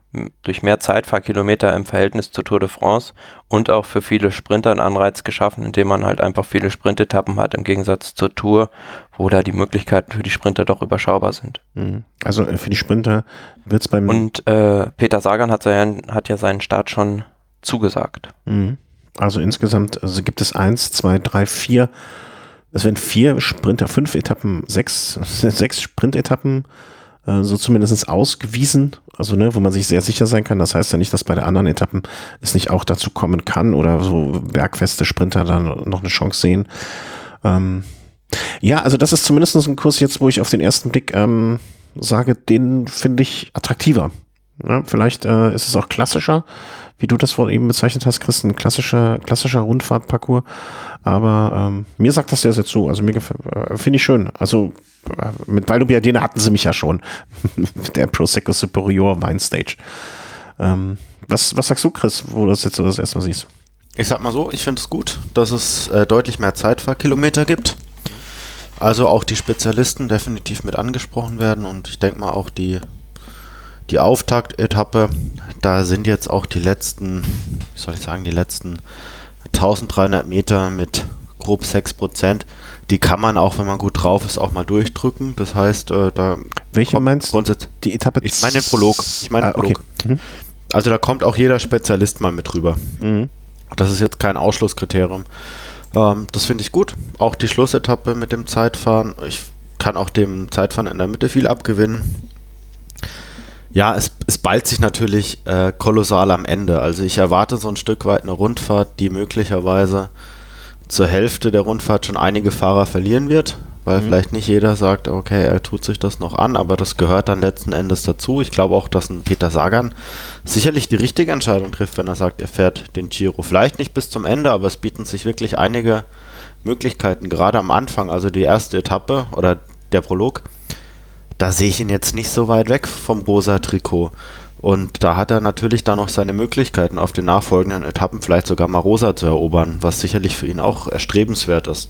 durch mehr Zeitfahrkilometer im Verhältnis zur Tour de France und auch für viele Sprinter einen Anreiz geschaffen, indem man halt einfach viele Sprintetappen hat, im Gegensatz zur Tour, wo da die Möglichkeiten für die Sprinter doch überschaubar sind. Also für die Sprinter wird es beim... Und Peter Sagan hat ja seinen Start schon zugesagt. Also insgesamt gibt es 1, 2, 3, 4, es werden 4 Sprinter, 5 Etappen, 6 Sprintetappen so zumindest ausgewiesen, also ne, wo man sich sehr sicher sein kann. Das heißt ja nicht, dass bei den anderen Etappen es nicht auch dazu kommen kann oder so bergfeste Sprinter dann noch eine Chance sehen. Ja, also das ist zumindest ein Kurs jetzt, wo ich auf den ersten Blick sage, den finde ich attraktiver. Ja, vielleicht ist es auch klassischer, wie du das vorhin eben bezeichnet hast, Chris, ein klassischer Rundfahrtparcours. Aber mir sagt das sehr, sehr zu. Also mir finde ich schön. Also mit Val d'Ubbiadene hatten sie mich ja schon. Mit der Prosecco Superior Wine Stage. Was sagst du, Chris, wo du das jetzt so das erste Mal siehst? Ich sag mal so, ich finde es gut, dass es deutlich mehr Zeitfahrkilometer gibt. Also auch die Spezialisten definitiv mit angesprochen werden. Und ich denke mal auch die Auftakt-Etappe, da sind jetzt auch die letzten 1300 Meter mit grob 6%, die kann man auch, wenn man gut drauf ist, auch mal durchdrücken. Das heißt, da... Welche meinst du? Die Etappe? Ich meine den Prolog. Okay. Also da kommt auch jeder Spezialist mal mit rüber. Das ist jetzt kein Ausschlusskriterium. Das finde ich gut. Auch die Schlussetappe mit dem Zeitfahren. Ich kann auch dem Zeitfahren in der Mitte viel abgewinnen. Ja, es ballt sich natürlich kolossal am Ende. Also ich erwarte so ein Stück weit eine Rundfahrt, die möglicherweise zur Hälfte der Rundfahrt schon einige Fahrer verlieren wird, weil vielleicht nicht jeder sagt, okay, er tut sich das noch an, aber das gehört dann letzten Endes dazu. Ich glaube auch, dass ein Peter Sagan sicherlich die richtige Entscheidung trifft, wenn er sagt, er fährt den Giro. Vielleicht nicht bis zum Ende, aber es bieten sich wirklich einige Möglichkeiten, gerade am Anfang, also die erste Etappe oder der Prolog. Da sehe ich ihn jetzt nicht so weit weg vom rosa Trikot. Und da hat er natürlich dann noch seine Möglichkeiten, auf den nachfolgenden Etappen vielleicht sogar mal rosa zu erobern, was sicherlich für ihn auch erstrebenswert ist.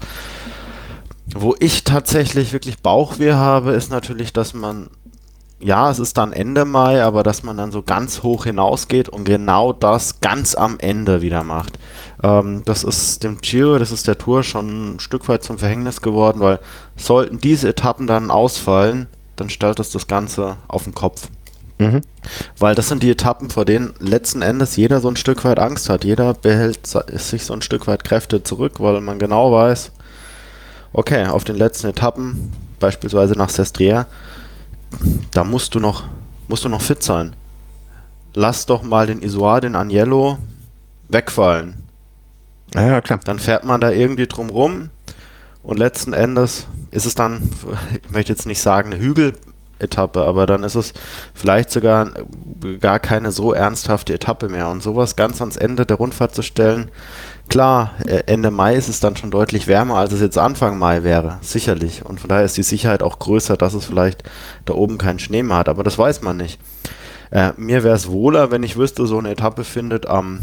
Wo ich tatsächlich wirklich Bauchweh habe, ist natürlich, dass man, ja, es ist dann Ende Mai, aber dass man dann so ganz hoch hinausgeht und genau das ganz am Ende wieder macht. Das ist dem Giro, das ist der Tour schon ein Stück weit zum Verhängnis geworden, weil sollten diese Etappen dann ausfallen, dann stellt das Ganze auf den Kopf. Weil das sind die Etappen, vor denen letzten Endes jeder so ein Stück weit Angst hat. Jeder behält sich so ein Stück weit Kräfte zurück, weil man genau weiß, okay, auf den letzten Etappen, beispielsweise nach Sestriere, da musst du noch fit sein. Lass doch mal den Isoire, den Agnello wegfallen. Ja, klar. Dann fährt man da irgendwie drum rum und letzten Endes ist es dann, ich möchte jetzt nicht sagen eine Hügeletappe, aber dann ist es vielleicht sogar gar keine so ernsthafte Etappe mehr. Und sowas ganz ans Ende der Rundfahrt zu stellen, klar, Ende Mai ist es dann schon deutlich wärmer, als es jetzt Anfang Mai wäre, sicherlich. Und von daher ist die Sicherheit auch größer, dass es vielleicht da oben keinen Schnee mehr hat, aber das weiß man nicht. Mir wäre es wohler, wenn ich wüsste, so eine Etappe findet am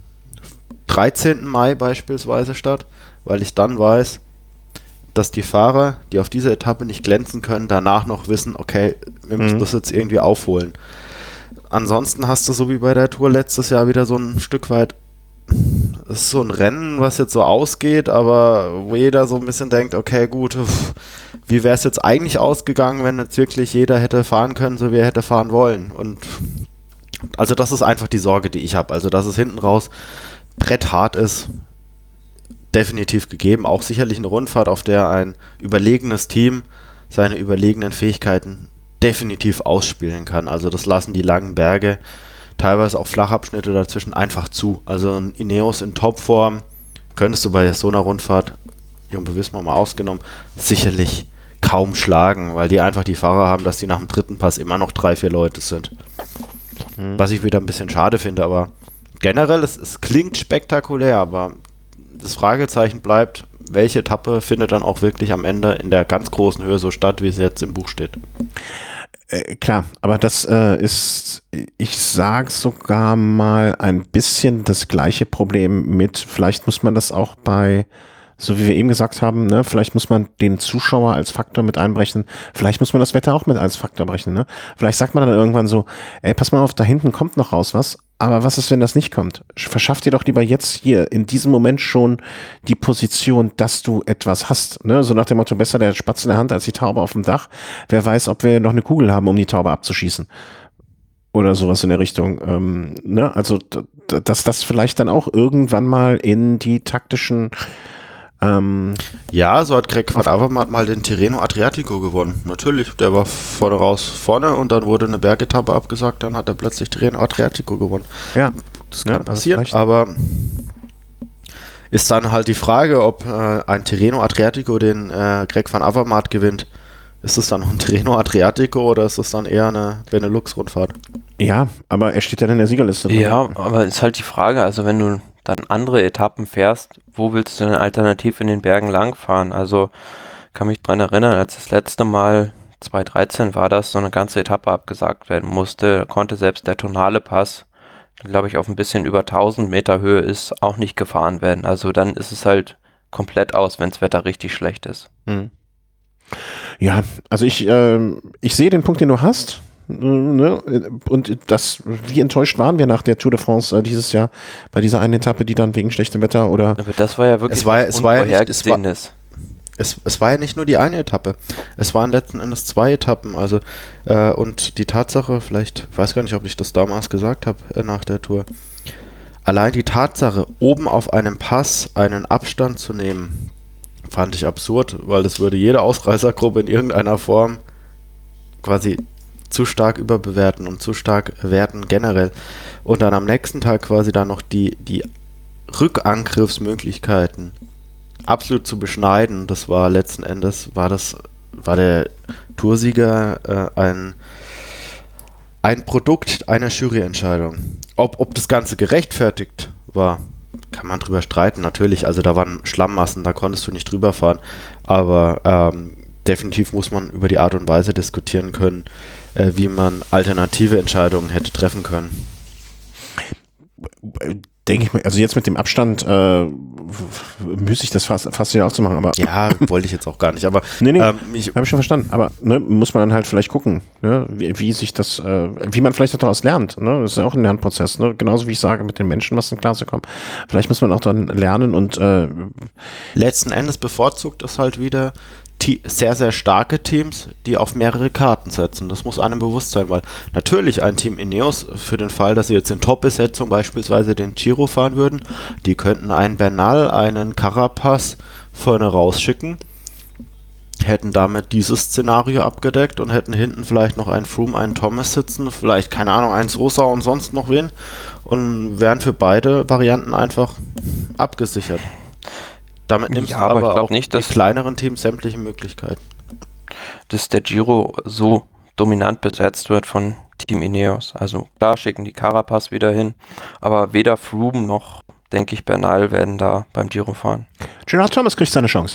13. Mai beispielsweise statt, weil ich dann weiß, dass die Fahrer, die auf dieser Etappe nicht glänzen können, danach noch wissen, okay, wir müssen das jetzt irgendwie aufholen. Ansonsten hast du so wie bei der Tour letztes Jahr wieder so ein Stück weit, es ist so ein Rennen, was jetzt so ausgeht, aber wo jeder so ein bisschen denkt, okay, gut, wie wäre es jetzt eigentlich ausgegangen, wenn jetzt wirklich jeder hätte fahren können, so wie er hätte fahren wollen. Und also das ist einfach die Sorge, die ich habe. Also dass es hinten raus bretthart ist, definitiv gegeben. Auch sicherlich eine Rundfahrt, auf der ein überlegenes Team seine überlegenen Fähigkeiten definitiv ausspielen kann. Also das lassen die langen Berge, teilweise auch Flachabschnitte dazwischen einfach zu. Also ein Ineos in Topform könntest du bei so einer Rundfahrt, Jumbo-Visma mal ausgenommen, sicherlich kaum schlagen, weil die einfach die Fahrer haben, dass die nach dem dritten Pass immer noch 3-4 Leute sind. Was ich wieder ein bisschen schade finde, aber generell, es klingt spektakulär, aber das Fragezeichen bleibt, welche Etappe findet dann auch wirklich am Ende in der ganz großen Höhe so statt, wie es jetzt im Buch steht? Klar, aber das ist, ich sage sogar mal ein bisschen das gleiche Problem mit, vielleicht muss man das auch bei so wie wir eben gesagt haben, ne, vielleicht muss man den Zuschauer als Faktor mit einbrechen, vielleicht muss man das Wetter auch mit als Faktor brechen, ne? Vielleicht sagt man dann irgendwann so, ey, pass mal auf, da hinten kommt noch raus was, aber was ist, wenn das nicht kommt? Verschaff dir doch lieber jetzt hier in diesem Moment schon die Position, dass du etwas hast, ne? So nach dem Motto, besser der Spatz in der Hand als die Taube auf dem Dach. Wer weiß, ob wir noch eine Kugel haben, um die Taube abzuschießen. Oder sowas in der Richtung. Ne? Also, dass das vielleicht dann auch irgendwann mal in die taktischen Ja, so hat Greg van Avermaet mal den Tirreno Adriatico gewonnen. Natürlich, der war vorne und dann wurde eine Bergetappe abgesagt, dann hat er plötzlich Tirreno Adriatico gewonnen. Ja, das kann passieren, aber ist dann halt die Frage, ob ein Tirreno Adriatico den Greg van Avermaet gewinnt. Ist es dann noch ein Tirreno Adriatico oder ist es dann eher eine Benelux-Rundfahrt? Ja, aber er steht ja in der Siegerliste. Ja, aber ist halt die Frage, also wenn du dann andere Etappen fährst, wo willst du denn alternativ in den Bergen langfahren? Also kann mich dran erinnern, als das letzte Mal 2013 war das, so eine ganze Etappe abgesagt werden musste, da konnte selbst der Tonale Pass, glaube ich, auf ein bisschen über 1000 Meter Höhe ist, auch nicht gefahren werden. Also dann ist es halt komplett aus, wenn das Wetter richtig schlecht ist. Mhm. Ja, also ich sehe den Punkt, den du hast. Ne? Und das, wie enttäuscht waren wir nach der Tour de France dieses Jahr bei dieser einen Etappe, die dann wegen schlechtem Wetter oder... Aber das war ja wirklich es war ja nicht nur die eine Etappe. Es waren letzten Endes 2 Etappen. Also und die Tatsache, vielleicht, ich weiß gar nicht, ob ich das damals gesagt habe nach der Tour, allein die Tatsache, oben auf einem Pass einen Abstand zu nehmen, fand ich absurd, weil das würde jede Ausreißergruppe in irgendeiner Form quasi zu stark überbewerten und zu stark werten generell. Und dann am nächsten Tag quasi dann noch die Rückangriffsmöglichkeiten absolut zu beschneiden. Das war letzten Endes, war der Toursieger ein Produkt einer Juryentscheidung. Ob das Ganze gerechtfertigt war, kann man drüber streiten, natürlich. Also da waren Schlammmassen, da konntest du nicht drüber fahren. Aber definitiv muss man über die Art und Weise diskutieren können, wie man alternative Entscheidungen hätte treffen können. Denke ich mal, also jetzt mit dem Abstand müsste ich das fast wieder aufzumachen, aber... Ja, wollte ich jetzt auch gar nicht, aber... Nee, habe ich schon verstanden, aber ne, muss man dann halt vielleicht gucken, ne, wie sich das, wie man vielleicht daraus lernt, ne, das ist ja auch ein Lernprozess, ne, genauso wie ich sage, mit den Menschen was in Klasse kommt. Vielleicht muss man auch dann lernen und... letzten Endes bevorzugt es halt wieder sehr, sehr starke Teams, die auf mehrere Karten setzen. Das muss einem bewusst sein, weil natürlich ein Team Ineos, für den Fall, dass sie jetzt in Top-Besetzung beispielsweise den Giro fahren würden, die könnten einen Bernal, einen Carapaz vorne rausschicken, hätten damit dieses Szenario abgedeckt und hätten hinten vielleicht noch einen Froome, einen Thomas sitzen, vielleicht, keine Ahnung, einen Sosa und sonst noch wen und wären für beide Varianten einfach abgesichert. Damit nimmst du aber auch nicht, dass die kleineren Teams sämtliche Möglichkeiten. Dass der Giro so dominant besetzt wird von Team Ineos. Also klar schicken die Carapaz wieder hin, aber weder Froome noch, denke ich, Bernal werden da beim Giro fahren. Gerard Thomas kriegt seine Chance.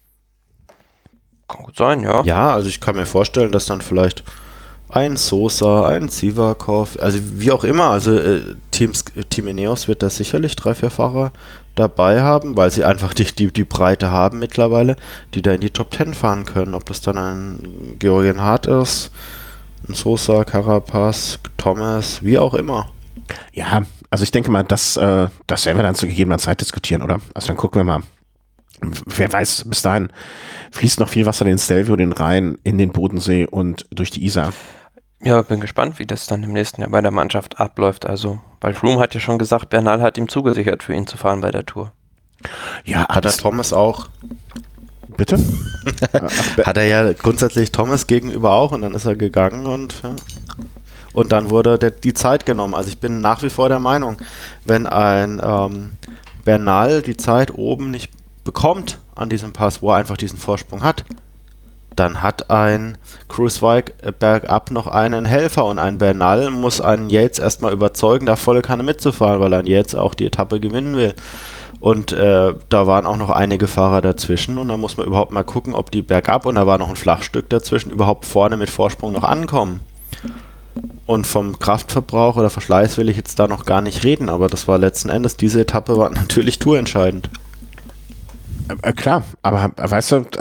Kann gut sein, ja. Ja, also ich kann mir vorstellen, dass dann vielleicht ein Sosa, ein Sivakov, also wie auch immer, also Team Ineos wird da sicherlich 3-4 Fahrer dabei haben, weil sie einfach die Breite haben mittlerweile, die da in die Top 10 fahren können. Ob das dann ein Georgian Hart ist, ein Sosa, Carapaz, Thomas, wie auch immer. Ja, also ich denke mal, das werden wir dann zu gegebener Zeit diskutieren, oder? Also dann gucken wir mal. Wer weiß, bis dahin fließt noch viel Wasser den Stelvio, den Rhein, in den Bodensee und durch die Isar. Ja, bin gespannt, wie das dann im nächsten Jahr bei der Mannschaft abläuft. Also, weil Froome hat ja schon gesagt, Bernal hat ihm zugesichert, für ihn zu fahren bei der Tour. Ja, hat er Thomas auch. Bitte? Hat er ja grundsätzlich Thomas gegenüber auch und dann ist er gegangen und dann wurde die Zeit genommen. Also ich bin nach wie vor der Meinung, wenn ein Bernal die Zeit oben nicht bekommt an diesem Pass, wo er einfach diesen Vorsprung hat, dann hat ein Kruijswijk bergab noch einen Helfer und ein Bernal muss einen Yates erstmal überzeugen, da volle Kanne mitzufahren, weil ein Yates auch die Etappe gewinnen will. Und da waren auch noch einige Fahrer dazwischen und da muss man überhaupt mal gucken, ob die bergab, und da war noch ein Flachstück dazwischen, überhaupt vorne mit Vorsprung noch ankommen. Und vom Kraftverbrauch oder Verschleiß will ich jetzt da noch gar nicht reden, aber das war letzten Endes, diese Etappe war natürlich tourentscheidend. Klar, aber weißt du,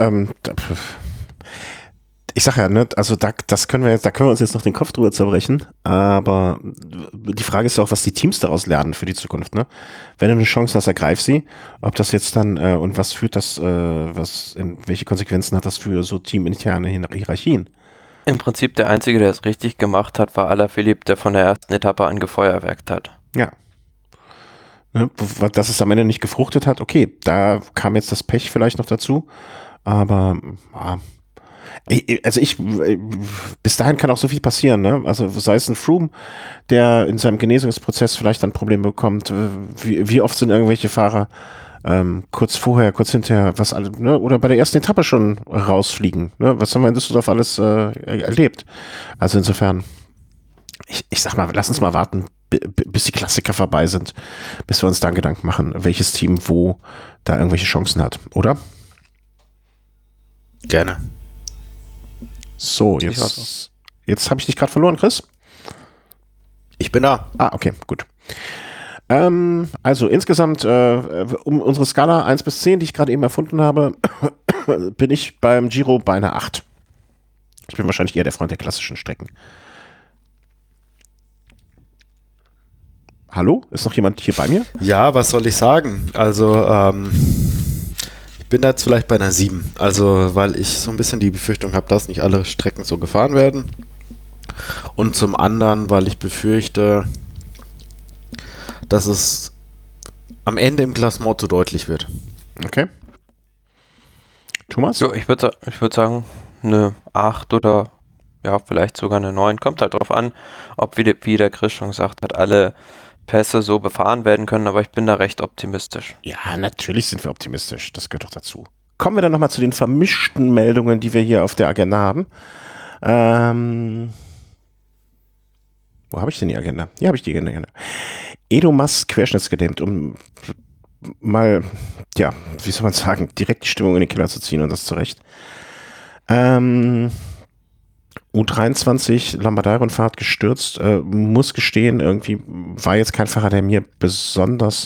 ich sag ja, ne, also da können wir uns jetzt noch den Kopf drüber zerbrechen, aber die Frage ist ja auch, was die Teams daraus lernen für die Zukunft, ne? Wenn du eine Chance hast, ergreif sie. Ob das jetzt dann, und was führt das, welche Konsequenzen hat das für so teaminterne Hierarchien? Im Prinzip der Einzige, der es richtig gemacht hat, war Alaphilippe, der von der ersten Etappe an gefeuerwerkt hat. Ja. Ne, dass es am Ende nicht gefruchtet hat, okay, da kam jetzt das Pech vielleicht noch dazu, aber bis dahin kann auch so viel passieren, ne? Also sei es ein Froome, der in seinem Genesungsprozess vielleicht ein Problem bekommt, wie oft sind irgendwelche Fahrer kurz vorher, kurz hinterher, ne? Oder bei der ersten Etappe schon rausfliegen, ne? Was haben wir in Düsseldorf alles erlebt? Also insofern, ich sag mal, lass uns mal warten, bis die Klassiker vorbei sind, bis wir uns dann Gedanken machen, welches Team wo da irgendwelche Chancen hat, oder? Gerne. So, jetzt habe ich dich gerade verloren, Chris. Ich bin da. Ah, okay, gut. Also insgesamt, um unsere Skala 1 bis 10, die ich gerade eben erfunden habe, bin ich beim Giro bei einer 8. Ich bin wahrscheinlich eher der Freund der klassischen Strecken. Hallo? Ist noch jemand hier bei mir? Ja, was soll ich sagen? Also, ich bin da jetzt vielleicht bei einer 7. Also, weil ich so ein bisschen die Befürchtung habe, dass nicht alle Strecken so gefahren werden. Und zum anderen, weil ich befürchte, dass es am Ende im Klassement zu deutlich wird. Okay. Thomas? So, ich würd sagen, eine 8 oder ja, vielleicht sogar eine 9. Kommt halt drauf an, ob, wie der Chris schon gesagt hat, alle Pässe so befahren werden können, aber ich bin da recht optimistisch. Ja, natürlich sind wir optimistisch. Das gehört doch dazu. Kommen wir dann nochmal zu den vermischten Meldungen, die wir hier auf der Agenda haben. Wo habe ich denn die Agenda? Hier habe ich die Agenda. Edomas querschnittsgedämmt, um mal, ja, wie soll man sagen, direkt die Stimmung in den Keller zu ziehen und das zurecht. U23 Lombardei-Rundfahrt gestürzt, muss gestehen, irgendwie war jetzt kein Fahrer, der mir besonders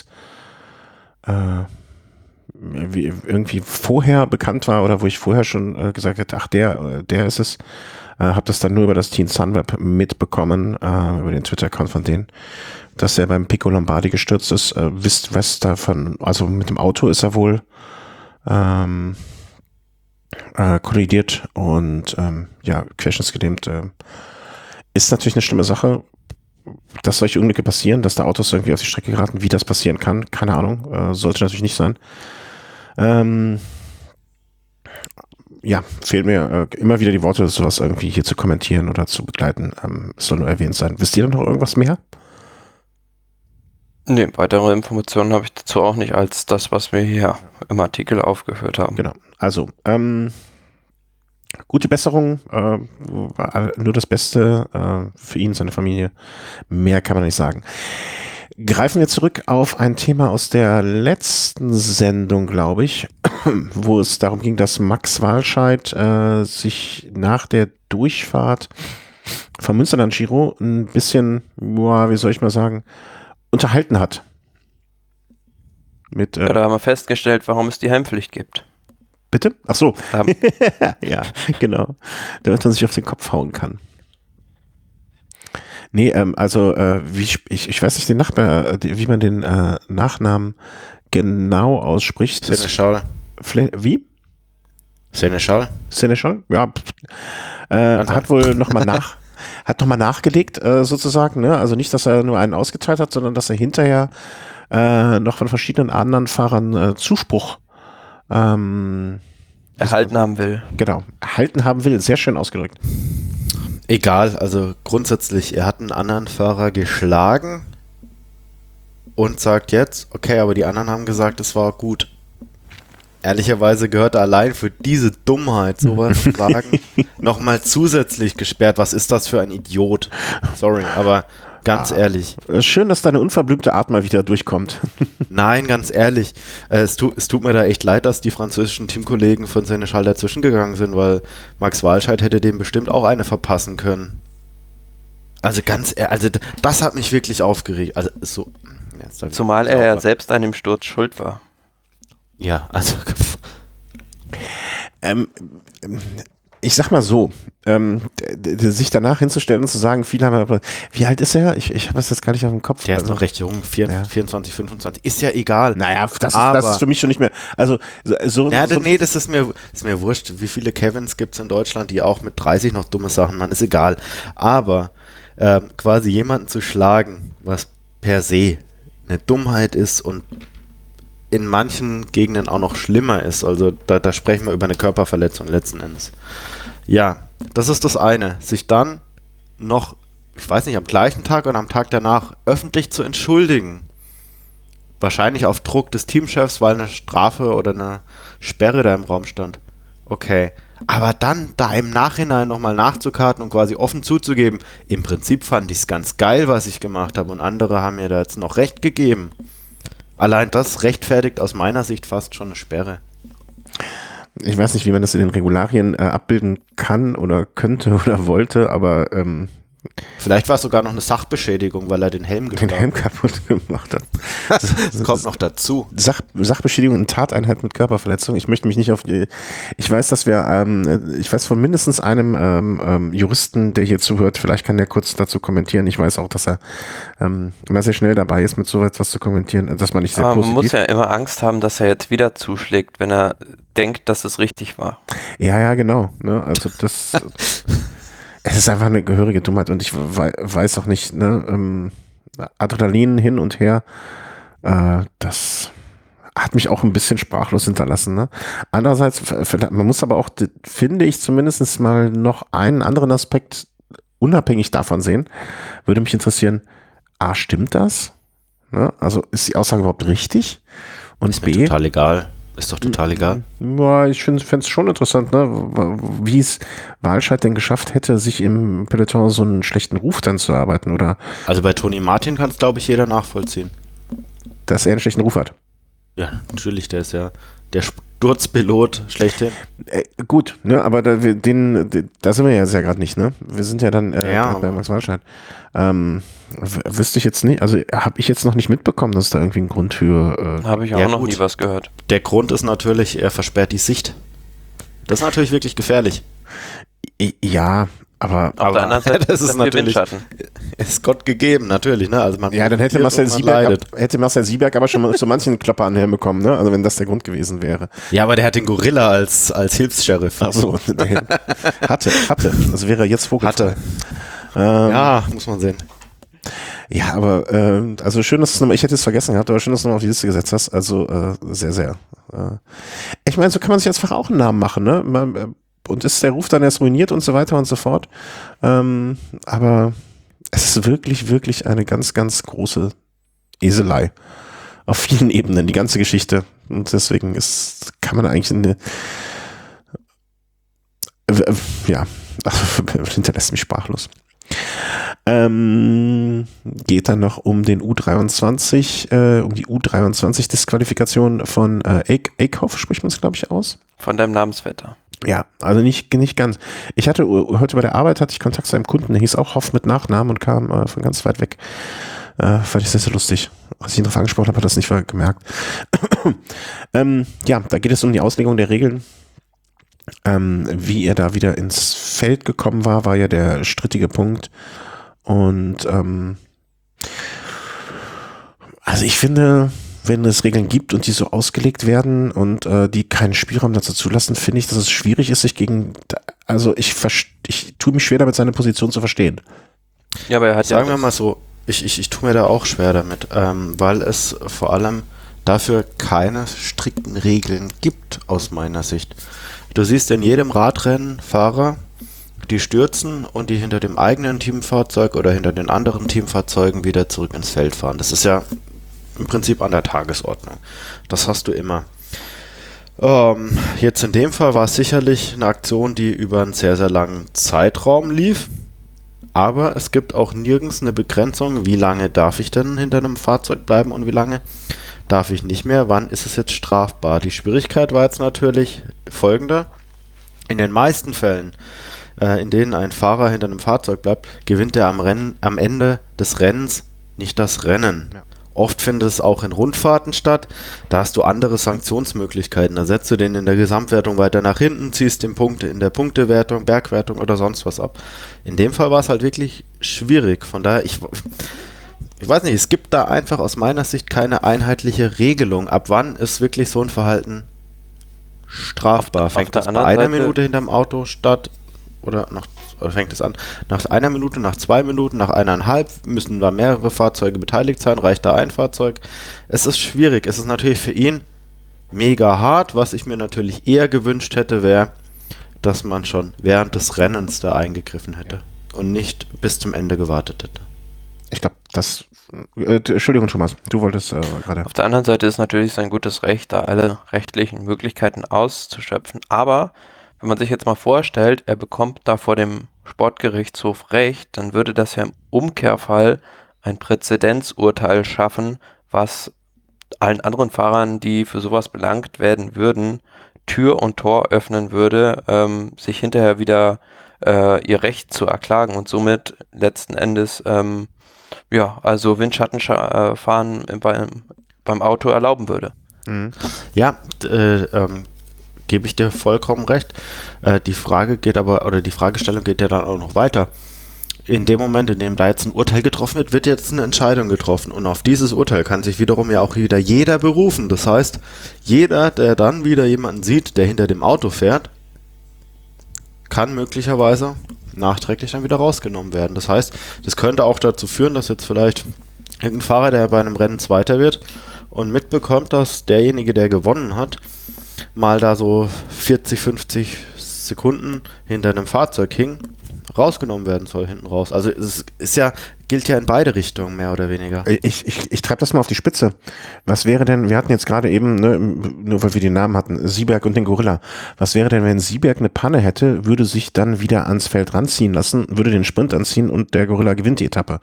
irgendwie vorher bekannt war oder wo ich vorher schon gesagt hätte, ach, der ist es. Habe das dann nur über das Team Sunweb mitbekommen, über den Twitter-Account von denen, dass er beim Pico Lombardi gestürzt ist. Wisst was davon, also mit dem Auto ist er wohl kollidiert und ja, querschnittsgelähmt. Ist natürlich eine schlimme Sache, dass solche Unglücke passieren, dass da Autos irgendwie auf die Strecke geraten, wie das passieren kann, keine Ahnung, sollte natürlich nicht sein. Ja, fehlen mir immer wieder die Worte, sowas irgendwie hier zu kommentieren oder zu begleiten. Es soll nur erwähnt sein. Wisst ihr noch irgendwas mehr? Nee, weitere Informationen habe ich dazu auch nicht, als das, was wir hier im Artikel aufgeführt haben. Genau. Also, gute Besserung, nur das Beste für ihn, seine Familie. Mehr kann man nicht sagen. Greifen wir zurück auf ein Thema aus der letzten Sendung, glaube ich, wo es darum ging, dass Max Walscheid sich nach der Durchfahrt vom Münsterland-Giro ein bisschen, wie soll ich mal sagen, unterhalten hat. Mit, ja, da haben wir festgestellt, warum es die Helmpflicht gibt. Bitte? Ach so. Ja, genau. Damit man sich auf den Kopf hauen kann. Nee, also ich weiß nicht wie man den Nachnamen genau ausspricht. Seneschal. Wie? Seneschal? Seneschal? Ja. Hat wohl nochmal nachgelegt, sozusagen. Ne? Also nicht, dass er nur einen ausgeteilt hat, sondern dass er hinterher noch von verschiedenen anderen Fahrern Zuspruch erhalten haben will. Genau, erhalten haben will. Sehr schön ausgedrückt. Egal, also grundsätzlich, er hat einen anderen Fahrer geschlagen und sagt jetzt, okay, aber die anderen haben gesagt, es war gut. Ehrlicherweise gehört er allein für diese Dummheit, sowas zu sagen, nochmal zusätzlich gesperrt. Was ist das für ein Idiot? Sorry, aber ganz ehrlich. Schön, dass deine unverblümte Art mal wieder durchkommt. Nein, ganz ehrlich. Es tut mir da echt leid, dass die französischen Teamkollegen von Seneschal dazwischen gegangen sind, weil Max Walscheid hätte dem bestimmt auch eine verpassen können. Also ganz ehrlich, also das hat mich wirklich aufgeregt. Also so. Zumal er ja selbst an dem Sturz schuld war. Ja, also ich sag mal so, sich danach hinzustellen und zu sagen, viele haben, wie alt ist er? Ich habe es jetzt gar nicht auf dem Kopf. der ist noch recht jung, 24, 25, ist ja egal. Naja, das ist für mich schon nicht mehr, also Nee, das ist mir wurscht, wie viele Kevins gibt es in Deutschland, die auch mit 30 noch dumme Sachen machen, ist egal. Aber quasi jemanden zu schlagen, was per se eine Dummheit ist und in manchen Gegenden auch noch schlimmer ist, also da sprechen wir über eine Körperverletzung letzten Endes. Ja, das ist das eine. Sich dann noch, ich weiß nicht, am gleichen Tag oder am Tag danach öffentlich zu entschuldigen. Wahrscheinlich auf Druck des Teamchefs, weil eine Strafe oder eine Sperre da im Raum stand. Okay. Aber dann da im Nachhinein nochmal nachzukarten und quasi offen zuzugeben, im Prinzip fand ich es ganz geil, was ich gemacht habe und andere haben mir da jetzt noch recht gegeben. Allein das rechtfertigt aus meiner Sicht fast schon eine Sperre. Ich weiß nicht, wie man das in den Regularien abbilden kann oder könnte oder wollte, aber vielleicht war es sogar noch eine Sachbeschädigung, weil er den Helm kaputt gemacht hat. Das kommt noch dazu. Sachbeschädigung und Tateinheit mit Körperverletzung. Ich möchte mich nicht auf die. Ich weiß, dass ich weiß von mindestens einem Juristen, der hier zuhört, vielleicht kann der kurz dazu kommentieren. Ich weiß auch, dass er immer sehr schnell dabei ist, mit so etwas zu kommentieren, dass man nicht sehr positiv. Man muss ja immer Angst haben, dass er jetzt wieder zuschlägt, wenn er denkt, dass es richtig war. Ja, genau. Ne? Also das. Es ist einfach eine gehörige Dummheit und ich weiß auch nicht, ne, Adrenalin hin und her, das hat mich auch ein bisschen sprachlos hinterlassen. Ne? Andererseits, man muss aber auch, finde ich, zumindest mal noch einen anderen Aspekt unabhängig davon sehen. Würde mich interessieren, A, stimmt das? Ne? Also ist die Aussage überhaupt richtig? Und ist B, mir total egal. Ist doch total egal. Ja, ich fände es schon interessant, ne, wie es Walscheid denn geschafft hätte, sich im Peloton so einen schlechten Ruf dann zu erarbeiten, oder? Also bei Toni Martin kann es, glaube ich, jeder nachvollziehen. Dass er einen schlechten Ruf hat. Ja, natürlich, der ist ja der Sturzpilot schlechthin. Gut, ne, aber da sind wir ja sehr gerade nicht, ne? Wir sind ja dann bei Max Walscheid. Wüsste ich jetzt nicht, also habe ich jetzt noch nicht mitbekommen, dass es da irgendwie einen Grund für... Habe ich auch noch nie was gehört. Der Grund ist natürlich, er versperrt die Sicht. Das ist natürlich wirklich gefährlich. Ja, aber auf der anderen Seite das ist natürlich ist Gott gegeben, natürlich, ne? Also man dann hätte Marcel Sieberg aber schon so manchen Klopper an den Helm bekommen, ne? Also wenn das der Grund gewesen wäre. Ja, aber der hat den Gorilla als Hilfs-Sheriff. Ach so, hatte. Das wäre jetzt vogelfrei. Ja, muss man sehen. Ja, aber also schön, dass ich hätte es vergessen gehabt, aber schön, dass du nochmal auf die Liste gesetzt hast. Also sehr, sehr. Ich meine, so kann man sich als Fach auch einen Namen machen, ne? Und ist der Ruf dann erst ruiniert und so weiter und so fort. Aber es ist wirklich, wirklich eine ganz, ganz große Eselei. Auf vielen Ebenen, die ganze Geschichte. Und deswegen kann man eigentlich hinterlässt mich sprachlos. Geht dann noch um den U23, um die U23-Disqualifikation von Eickhoff, spricht man es, glaube ich, aus? Von deinem Namensvetter. Ja, also nicht ganz. Ich hatte heute bei der Arbeit Kontakt zu einem Kunden, der hieß auch Hoff mit Nachnamen und kam von ganz weit weg. Fand ich sehr, sehr lustig. Als ich ihn darauf angesprochen habe, hat er das nicht gemerkt. Ja, da geht es um die Auslegung der Regeln. Wie er da wieder ins Feld gekommen war ja der strittige Punkt. Und also ich finde, wenn es Regeln gibt und die so ausgelegt werden und die keinen Spielraum dazu zulassen, finde ich, dass es schwierig ist, sich ich tue mich schwer damit, seine Position zu verstehen. Ja, aber er hat Sagen wir mal so, ich tue mir da auch schwer damit, weil es vor allem dafür keine strikten Regeln gibt, aus meiner Sicht. Du siehst in jedem Radrennen Fahrer, die stürzen und die hinter dem eigenen Teamfahrzeug oder hinter den anderen Teamfahrzeugen wieder zurück ins Feld fahren. Das ist ja im Prinzip an der Tagesordnung. Das hast du immer. Jetzt in dem Fall war es sicherlich eine Aktion, die über einen sehr, sehr langen Zeitraum lief. Aber es gibt auch nirgends eine Begrenzung, wie lange darf ich denn hinter einem Fahrzeug bleiben und wie lange darf ich nicht mehr. Wann ist es jetzt strafbar? Die Schwierigkeit war jetzt natürlich folgende. In den meisten Fällen, in denen ein Fahrer hinter einem Fahrzeug bleibt, gewinnt er am Ende des Rennens nicht das Rennen. Ja. Oft findet es auch in Rundfahrten statt. Da hast du andere Sanktionsmöglichkeiten. Da setzt du den in der Gesamtwertung weiter nach hinten, ziehst den Punkt in der Punktewertung, Bergwertung oder sonst was ab. In dem Fall war es halt wirklich schwierig. Von daher, ich weiß nicht, es gibt da einfach aus meiner Sicht keine einheitliche Regelung. Ab wann ist wirklich so ein Verhalten strafbar? Fängt das bei einer Minute hinterm Auto statt oder fängt es an nach einer Minute, nach 2 Minuten, nach 1,5? Müssen da mehrere Fahrzeuge beteiligt sein? Reicht da ein Fahrzeug? Es ist schwierig. Es ist natürlich für ihn mega hart. Was ich mir natürlich eher gewünscht hätte, wäre, dass man schon während des Rennens da eingegriffen hätte und nicht bis zum Ende gewartet hätte. Ich glaube, Entschuldigung, Thomas, du wolltest gerade. Auf der anderen Seite ist natürlich sein gutes Recht, da alle rechtlichen Möglichkeiten auszuschöpfen. Aber wenn man sich jetzt mal vorstellt, er bekommt da vor dem Sportgerichtshof Recht, dann würde das ja im Umkehrfall ein Präzedenzurteil schaffen, was allen anderen Fahrern, die für sowas belangt werden würden, Tür und Tor öffnen würde, sich hinterher wieder ihr Recht zu erklagen und somit letzten Endes also Windschattenfahren beim Auto erlauben würde. Ja, gebe ich dir vollkommen recht. Die Fragestellung geht ja dann auch noch weiter. In dem Moment, in dem da jetzt ein Urteil getroffen wird jetzt eine Entscheidung getroffen. Und auf dieses Urteil kann sich wiederum ja auch wieder jeder berufen. Das heißt, jeder, der dann wieder jemanden sieht, der hinter dem Auto fährt, kann möglicherweise nachträglich dann wieder rausgenommen werden. Das heißt, das könnte auch dazu führen, dass jetzt vielleicht irgendein Fahrer, der bei einem Rennen Zweiter wird und mitbekommt, dass derjenige, der gewonnen hat, mal da so 40, 50 Sekunden hinter einem Fahrzeug hing, rausgenommen werden soll hinten raus. Also es gilt ja in beide Richtungen, mehr oder weniger. Ich treibe das mal auf die Spitze. Was wäre denn, wir hatten jetzt gerade eben, nur weil wir den Namen hatten, Sieberg und den Gorilla. Was wäre denn, wenn Sieberg eine Panne hätte, würde sich dann wieder ans Feld ranziehen lassen, würde den Sprint anziehen und der Gorilla gewinnt die Etappe?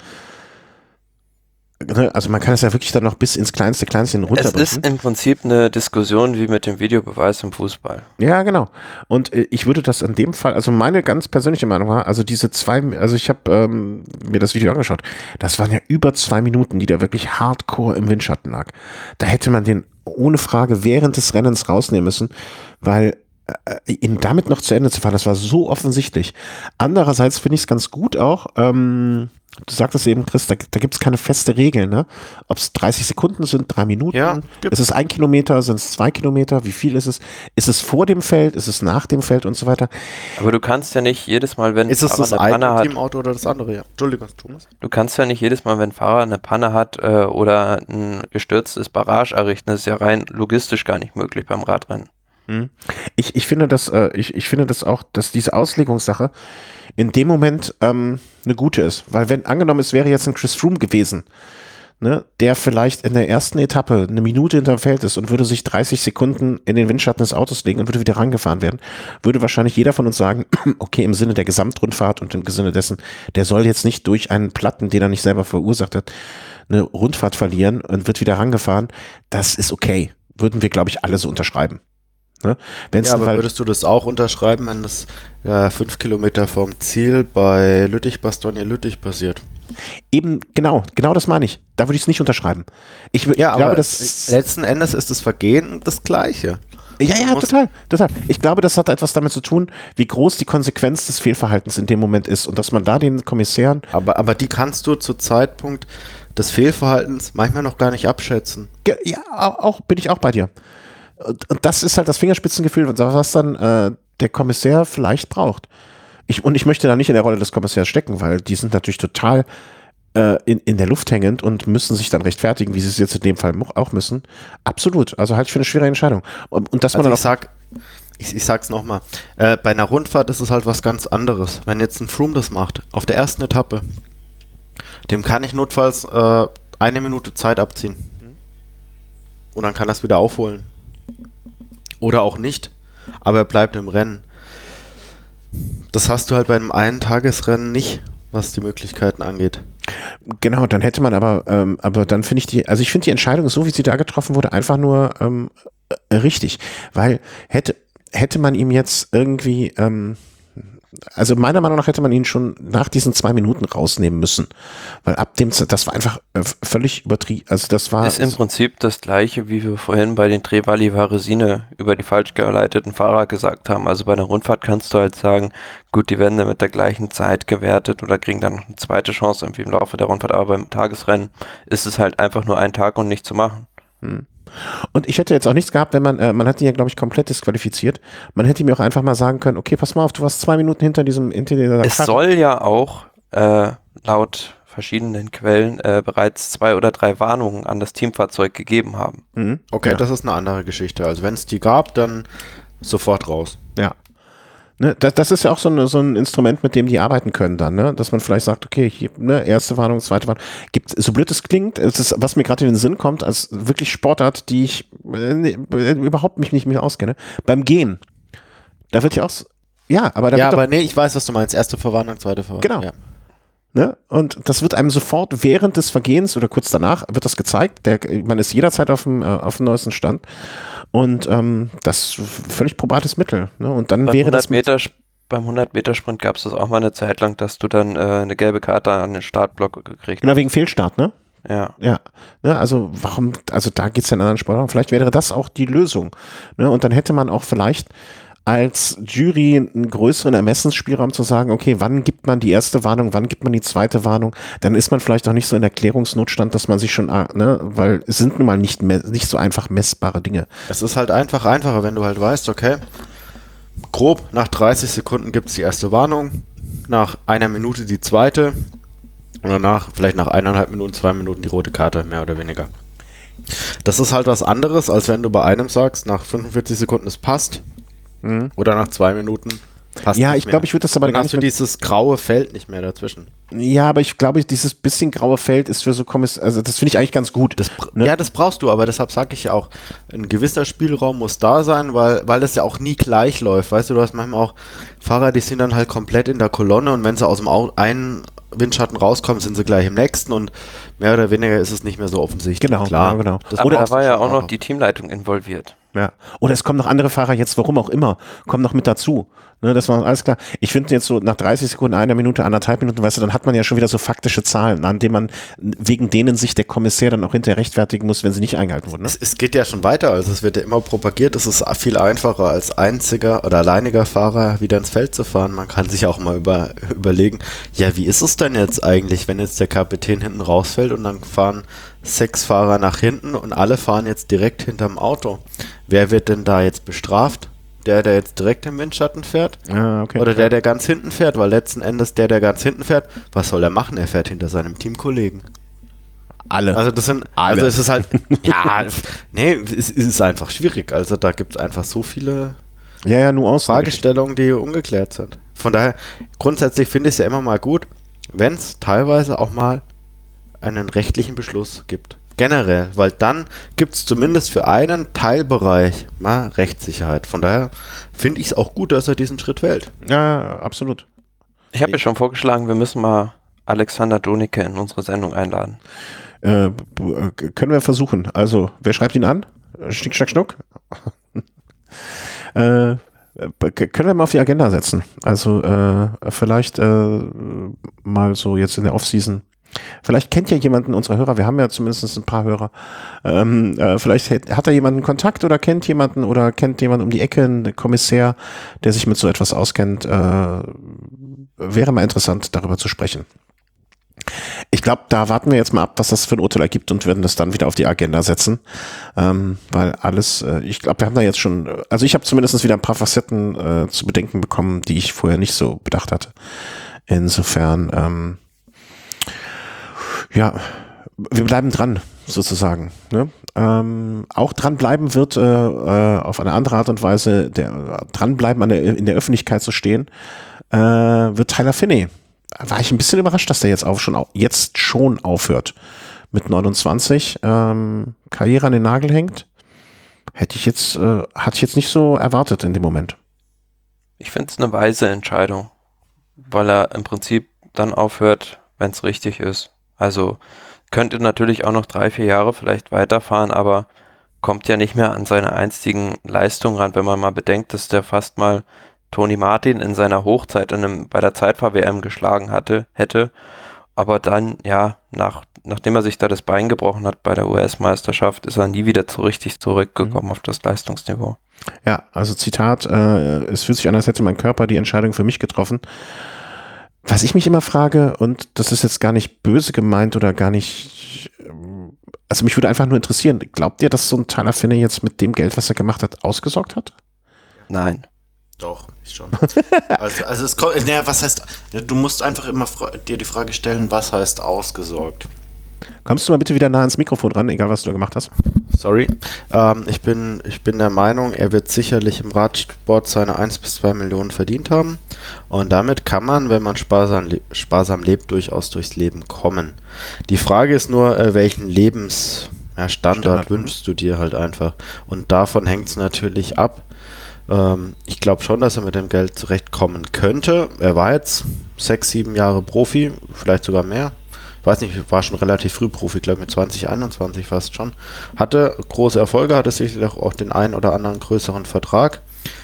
Also man kann es ja wirklich dann noch bis ins kleinste Kleinchen runterbrechen. Es ist im Prinzip eine Diskussion wie mit dem Videobeweis im Fußball. Ja, genau. Und ich würde das in dem Fall, also meine ganz persönliche Meinung war, also ich habe mir das Video angeschaut, das waren ja über 2 Minuten, die da wirklich hardcore im Windschatten lag. Da hätte man den ohne Frage während des Rennens rausnehmen müssen, weil ihn damit noch zu Ende zu fahren, das war so offensichtlich. Andererseits finde ich es ganz gut auch, du sagtest eben, Chris, da gibt es keine feste Regel, ne? Ob es 30 Sekunden sind, 3 Minuten, ist es 1 Kilometer, sind es 2 Kilometer, wie viel ist es? Ist es vor dem Feld, ist es nach dem Feld und so weiter? Aber du kannst ja nicht jedes Mal, wenn ist es das eine Teamauto oder das andere? Ja. Entschuldigung, Thomas. Du kannst ja nicht jedes Mal, wenn ein Fahrer eine Panne hat oder ein gestürztes Barrage errichten, das ist ja rein logistisch gar nicht möglich beim Radrennen. Ich finde das auch, dass diese Auslegungssache in dem Moment eine gute ist, weil wenn angenommen es wäre jetzt ein Chris Froome gewesen, ne, der vielleicht in der ersten Etappe 1 Minute hinterm Feld ist und würde sich 30 Sekunden in den Windschatten des Autos legen und würde wieder rangefahren werden, würde wahrscheinlich jeder von uns sagen, okay, im Sinne der Gesamtrundfahrt und im Sinne dessen, der soll jetzt nicht durch einen Platten, den er nicht selber verursacht hat, eine Rundfahrt verlieren und wird wieder rangefahren. Das ist okay. Würden wir, glaube ich, alle so unterschreiben. Ne? Aber würdest du das auch unterschreiben, wenn das 5 Kilometer vom Ziel bei Lüttich-Bastogne-Lüttich passiert? Eben, genau das meine ich. Da würde ich es nicht unterschreiben. Ich glaube, dass letzten Endes ist das Vergehen das Gleiche. Ja, total. Ich glaube, das hat etwas damit zu tun, wie groß die Konsequenz des Fehlverhaltens in dem Moment ist und dass man da den Kommissären... Aber die kannst du zu Zeitpunkt des Fehlverhaltens manchmal noch gar nicht abschätzen. Ja, bin ich auch bei dir. Und das ist halt das Fingerspitzengefühl, was dann der Kommissär vielleicht braucht. Ich möchte da nicht in der Rolle des Kommissärs stecken, weil die sind natürlich total in der Luft hängend und müssen sich dann rechtfertigen, wie sie es jetzt in dem Fall auch müssen. Absolut. Also halte ich für eine schwere Entscheidung. Und dass man dann auch ich sag's nochmal. Bei einer Rundfahrt ist es halt was ganz anderes. Wenn jetzt ein Froome das macht, auf der ersten Etappe, dem kann ich notfalls 1 Minute Zeit abziehen. Und dann kann er es wieder aufholen. Oder auch nicht, aber er bleibt im Rennen. Das hast du halt bei einem Eintagesrennen nicht, was die Möglichkeiten angeht. Genau, dann hätte man aber dann finde ich finde die Entscheidung, so wie sie da getroffen wurde, einfach nur richtig, weil hätte man ihm jetzt irgendwie also meiner Meinung nach hätte man ihn schon nach diesen 2 Minuten rausnehmen müssen, weil das war einfach völlig übertrieben, also das war... Ist im Prinzip das Gleiche, wie wir vorhin bei den Trevali Varesine über die falsch geleiteten Fahrer gesagt haben. Also bei einer Rundfahrt kannst du halt sagen, gut, die werden dann mit der gleichen Zeit gewertet oder kriegen dann noch eine zweite Chance irgendwie im Laufe der Rundfahrt, aber beim Tagesrennen ist es halt einfach nur ein Tag und nicht zu machen. Und ich hätte jetzt auch nichts gehabt, wenn man hat ihn ja, glaube ich, komplett disqualifiziert. Man hätte mir auch einfach mal sagen können, okay, pass mal auf, du warst 2 Minuten hinter dieser Es soll ja auch laut verschiedenen Quellen bereits 2 oder 3 Warnungen an das Teamfahrzeug gegeben haben. Okay, ja. Das ist eine andere Geschichte. Also wenn es die gab, dann sofort raus. Ja. Ne, das ist ja auch so ein Instrument, mit dem die arbeiten können dann, ne? Dass man vielleicht sagt, okay, hier, ne, erste Warnung, zweite Warnung. So blöd es klingt, es ist, was mir gerade in den Sinn kommt, als wirklich Sportart, die ich überhaupt mich nicht mehr auskenne. Beim Gehen. Da wird ja auch, nee, ich weiß, was du meinst. Erste Verwarnung, zweite Verwarnung. Genau. Ja. Ne? Und das wird einem sofort während des Vergehens oder kurz danach wird das gezeigt. Man ist jederzeit auf dem neuesten Stand. Und das ist völlig probates Mittel. Ne? Und dann Beim wäre das beim 100-Meter-Sprint gab es das auch mal eine Zeit lang, dass du dann eine gelbe Karte an den Startblock gekriegt hast. genau wegen Fehlstart, ne? Ja. Ja. Ne? Also da geht es ja in anderen Sportarten. Vielleicht wäre das auch die Lösung. Ne? Und dann hätte man auch vielleicht als Jury einen größeren Ermessensspielraum zu sagen, okay, wann gibt man die erste Warnung, wann gibt man die zweite Warnung, dann ist man vielleicht auch nicht so in Erklärungsnotstand, dass man sich schon, ne, weil es sind nun mal nicht so einfach messbare Dinge. Es ist halt einfacher, wenn du halt weißt, okay, grob nach 30 Sekunden gibt es die erste Warnung, nach 1 Minute die zweite und danach vielleicht nach 1,5 Minuten, 2 Minuten die rote Karte, mehr oder weniger. Das ist halt was anderes, als wenn du bei einem sagst, nach 45 Sekunden es passt. Oder nach 2 Minuten passt Ja, nicht ich glaube, ich würde das aber dann gar hast nicht du dieses graue Feld nicht mehr dazwischen. Ja, aber ich glaube, dieses bisschen graue Feld ist für so also das finde ich eigentlich ganz gut. Ne? Ja, das brauchst du, aber deshalb sage ich ja auch, ein gewisser Spielraum muss da sein, weil das ja auch nie gleich läuft. Weißt du, du hast manchmal auch Fahrer, die sind dann halt komplett in der Kolonne und wenn sie aus dem einen Windschatten rauskommen, sind sie gleich im nächsten und mehr oder weniger ist es nicht mehr so offensichtlich. Genau, klar. genau. Aber da war ja auch noch die Teamleitung involviert. Ja. Oder es kommen noch andere Fahrer jetzt, warum auch immer, kommen noch mit dazu. Ne, das war alles klar. Ich finde jetzt so nach 30 Sekunden, 1 Minute, 1,5 Minuten, weißt du, dann hat man ja schon wieder so faktische Zahlen, an denen wegen denen sich der Kommissär dann auch hinterher rechtfertigen muss, wenn sie nicht eingehalten wurden. Ne? Es geht ja schon weiter, also es wird ja immer propagiert, es ist viel einfacher als einziger oder alleiniger Fahrer wieder ins Feld zu fahren. Man kann sich auch mal überlegen, ja, wie ist es denn jetzt eigentlich, wenn jetzt der Kapitän hinten rausfällt und dann fahren 6 Fahrer nach hinten und alle fahren jetzt direkt hinterm Auto. Wer wird denn da jetzt bestraft? Der jetzt direkt im Windschatten fährt? Okay. Oder der ganz hinten fährt? Weil letzten Endes der ganz hinten fährt, was soll er machen? Er fährt hinter seinem Teamkollegen. Alle. Also das sind, Alle. also es ist halt, ja, nee, es ist einfach schwierig. Also da gibt es einfach so viele Nuancen. Fragestellungen, die ungeklärt sind. Von daher, grundsätzlich finde ich es ja immer mal gut, wenn es teilweise auch mal einen rechtlichen Beschluss gibt. Generell, weil dann gibt es zumindest für einen Teilbereich mal Rechtssicherheit. Von daher finde ich es auch gut, dass er diesen Schritt wählt. Ja, absolut. Ich habe ja schon vorgeschlagen, wir müssen mal Alexander Donicke in unsere Sendung einladen. Können wir versuchen. Also, wer schreibt ihn an? Schnick, schnack, schnuck. Können wir mal auf die Agenda setzen. Also, vielleicht mal so jetzt in der Offseason. Vielleicht kennt ja jemanden unserer Hörer, wir haben ja zumindest ein paar Hörer, vielleicht hat da jemanden Kontakt oder kennt jemanden um die Ecke, einen Kommissär, der sich mit so etwas auskennt, wäre mal interessant, darüber zu sprechen. Ich glaube, da warten wir jetzt mal ab, was das für ein Urteil ergibt und werden das dann wieder auf die Agenda setzen, weil alles, ich glaube, wir haben da jetzt schon, also ich habe zumindest wieder ein paar Facetten zu bedenken bekommen, die ich vorher nicht so bedacht hatte. Insofern, ja, wir bleiben dran, sozusagen. Ne? Auch dranbleiben wird auf eine andere Art und Weise, dranbleiben in der Öffentlichkeit zu stehen, wird Tyler Finney. War ich ein bisschen überrascht, dass der jetzt schon aufhört. Mit 29 Karriere an den Nagel hängt. Hatte ich jetzt nicht so erwartet in dem Moment. Ich finde es eine weise Entscheidung, weil er im Prinzip dann aufhört, wenn es richtig ist. Also könnte natürlich auch noch 3-4 Jahre vielleicht weiterfahren, aber kommt ja nicht mehr an seine einstigen Leistungen ran, wenn man mal bedenkt, dass der fast mal Tony Martin in seiner Hochzeit bei der Zeitfahr-WM geschlagen hätte. Aber dann, ja, nachdem er sich da das Bein gebrochen hat bei der US-Meisterschaft, ist er nie wieder so richtig zurückgekommen auf das Leistungsniveau. Ja, also Zitat, es fühlt sich an, als hätte mein Körper die Entscheidung für mich getroffen. Was ich mich immer frage, und das ist jetzt gar nicht böse gemeint oder gar nicht, also mich würde einfach nur interessieren, glaubt ihr, dass so ein Tyler Finney jetzt mit dem Geld, was er gemacht hat, ausgesorgt hat? Nein. Doch, ich schon. also es kommt, was heißt, du musst einfach immer dir die Frage stellen, was heißt ausgesorgt? Kommst du mal bitte wieder nah ans Mikrofon ran, egal was du gemacht hast? Sorry. Ich bin der Meinung, er wird sicherlich im Radsport seine 1 bis 2 Millionen verdient haben. Und damit kann man, wenn man sparsam lebt, durchaus durchs Leben kommen. Die Frage ist nur, welchen Lebensstandard wünschst du dir halt einfach? Und davon hängt es natürlich ab. Ich glaube schon, dass er mit dem Geld zurechtkommen könnte. Er war jetzt 6, 7 Jahre Profi, vielleicht sogar mehr. Ich weiß nicht, war schon relativ früh Profi, glaube mit 20, 21 fast schon. Hatte große Erfolge, hatte sicherlich auch den einen oder anderen größeren Vertrag.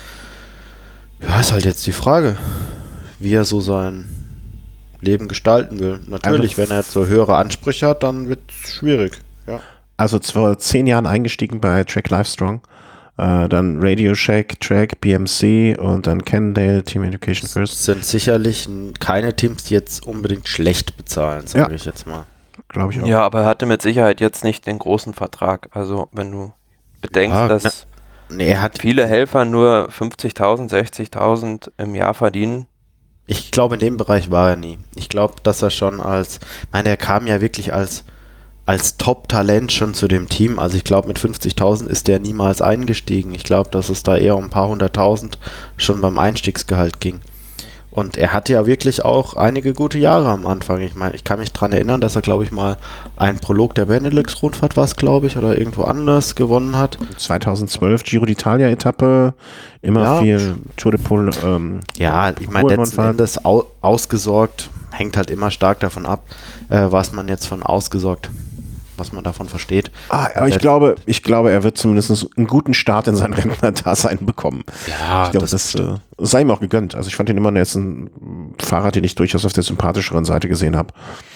Ja, ist halt jetzt die Frage, wie er so sein Leben gestalten will. Natürlich, wenn er jetzt so höhere Ansprüche hat, dann wird es schwierig. Ja. Also vor 10 Jahren eingestiegen bei Trek Livestrong, dann Radio Shack, Trek, BMC und dann Cannondale, Team Education First. Das sind sicherlich keine Teams, die jetzt unbedingt schlecht bezahlen, sage ich jetzt mal. Glaube ich auch. Ja, aber er hatte mit Sicherheit jetzt nicht den großen Vertrag. Also wenn du bedenkst, dass viele Helfer nur 50.000, 60.000 im Jahr verdienen. Ich glaube, in dem Bereich war er nie. Ich glaube, dass er schon er kam ja wirklich als Top-Talent schon zu dem Team. Also ich glaube, mit 50.000 ist der niemals eingestiegen. Ich glaube, dass es da eher um ein paar 100.000 schon beim Einstiegsgehalt ging. Und er hatte ja wirklich auch einige gute Jahre am Anfang. Ich meine, ich kann mich daran erinnern, dass er, glaube ich, mal einen Prolog der Benelux-Rundfahrt war es, glaube ich, oder irgendwo anders gewonnen hat. 2012 Giro d'Italia-Etappe, immer viel Tour de Pol. Ich meine, letzten Endes ausgesorgt, hängt halt immer stark davon ab, was man jetzt von ausgesorgt, was man davon versteht. Aber ich glaube, er wird zumindest einen guten Start in sein Rentner-Dasein bekommen. Ja, ich glaube, das sei ihm auch gegönnt. Also ich fand ihn immer jetzt ein Fahrer, den ich durchaus auf der sympathischeren Seite gesehen habe.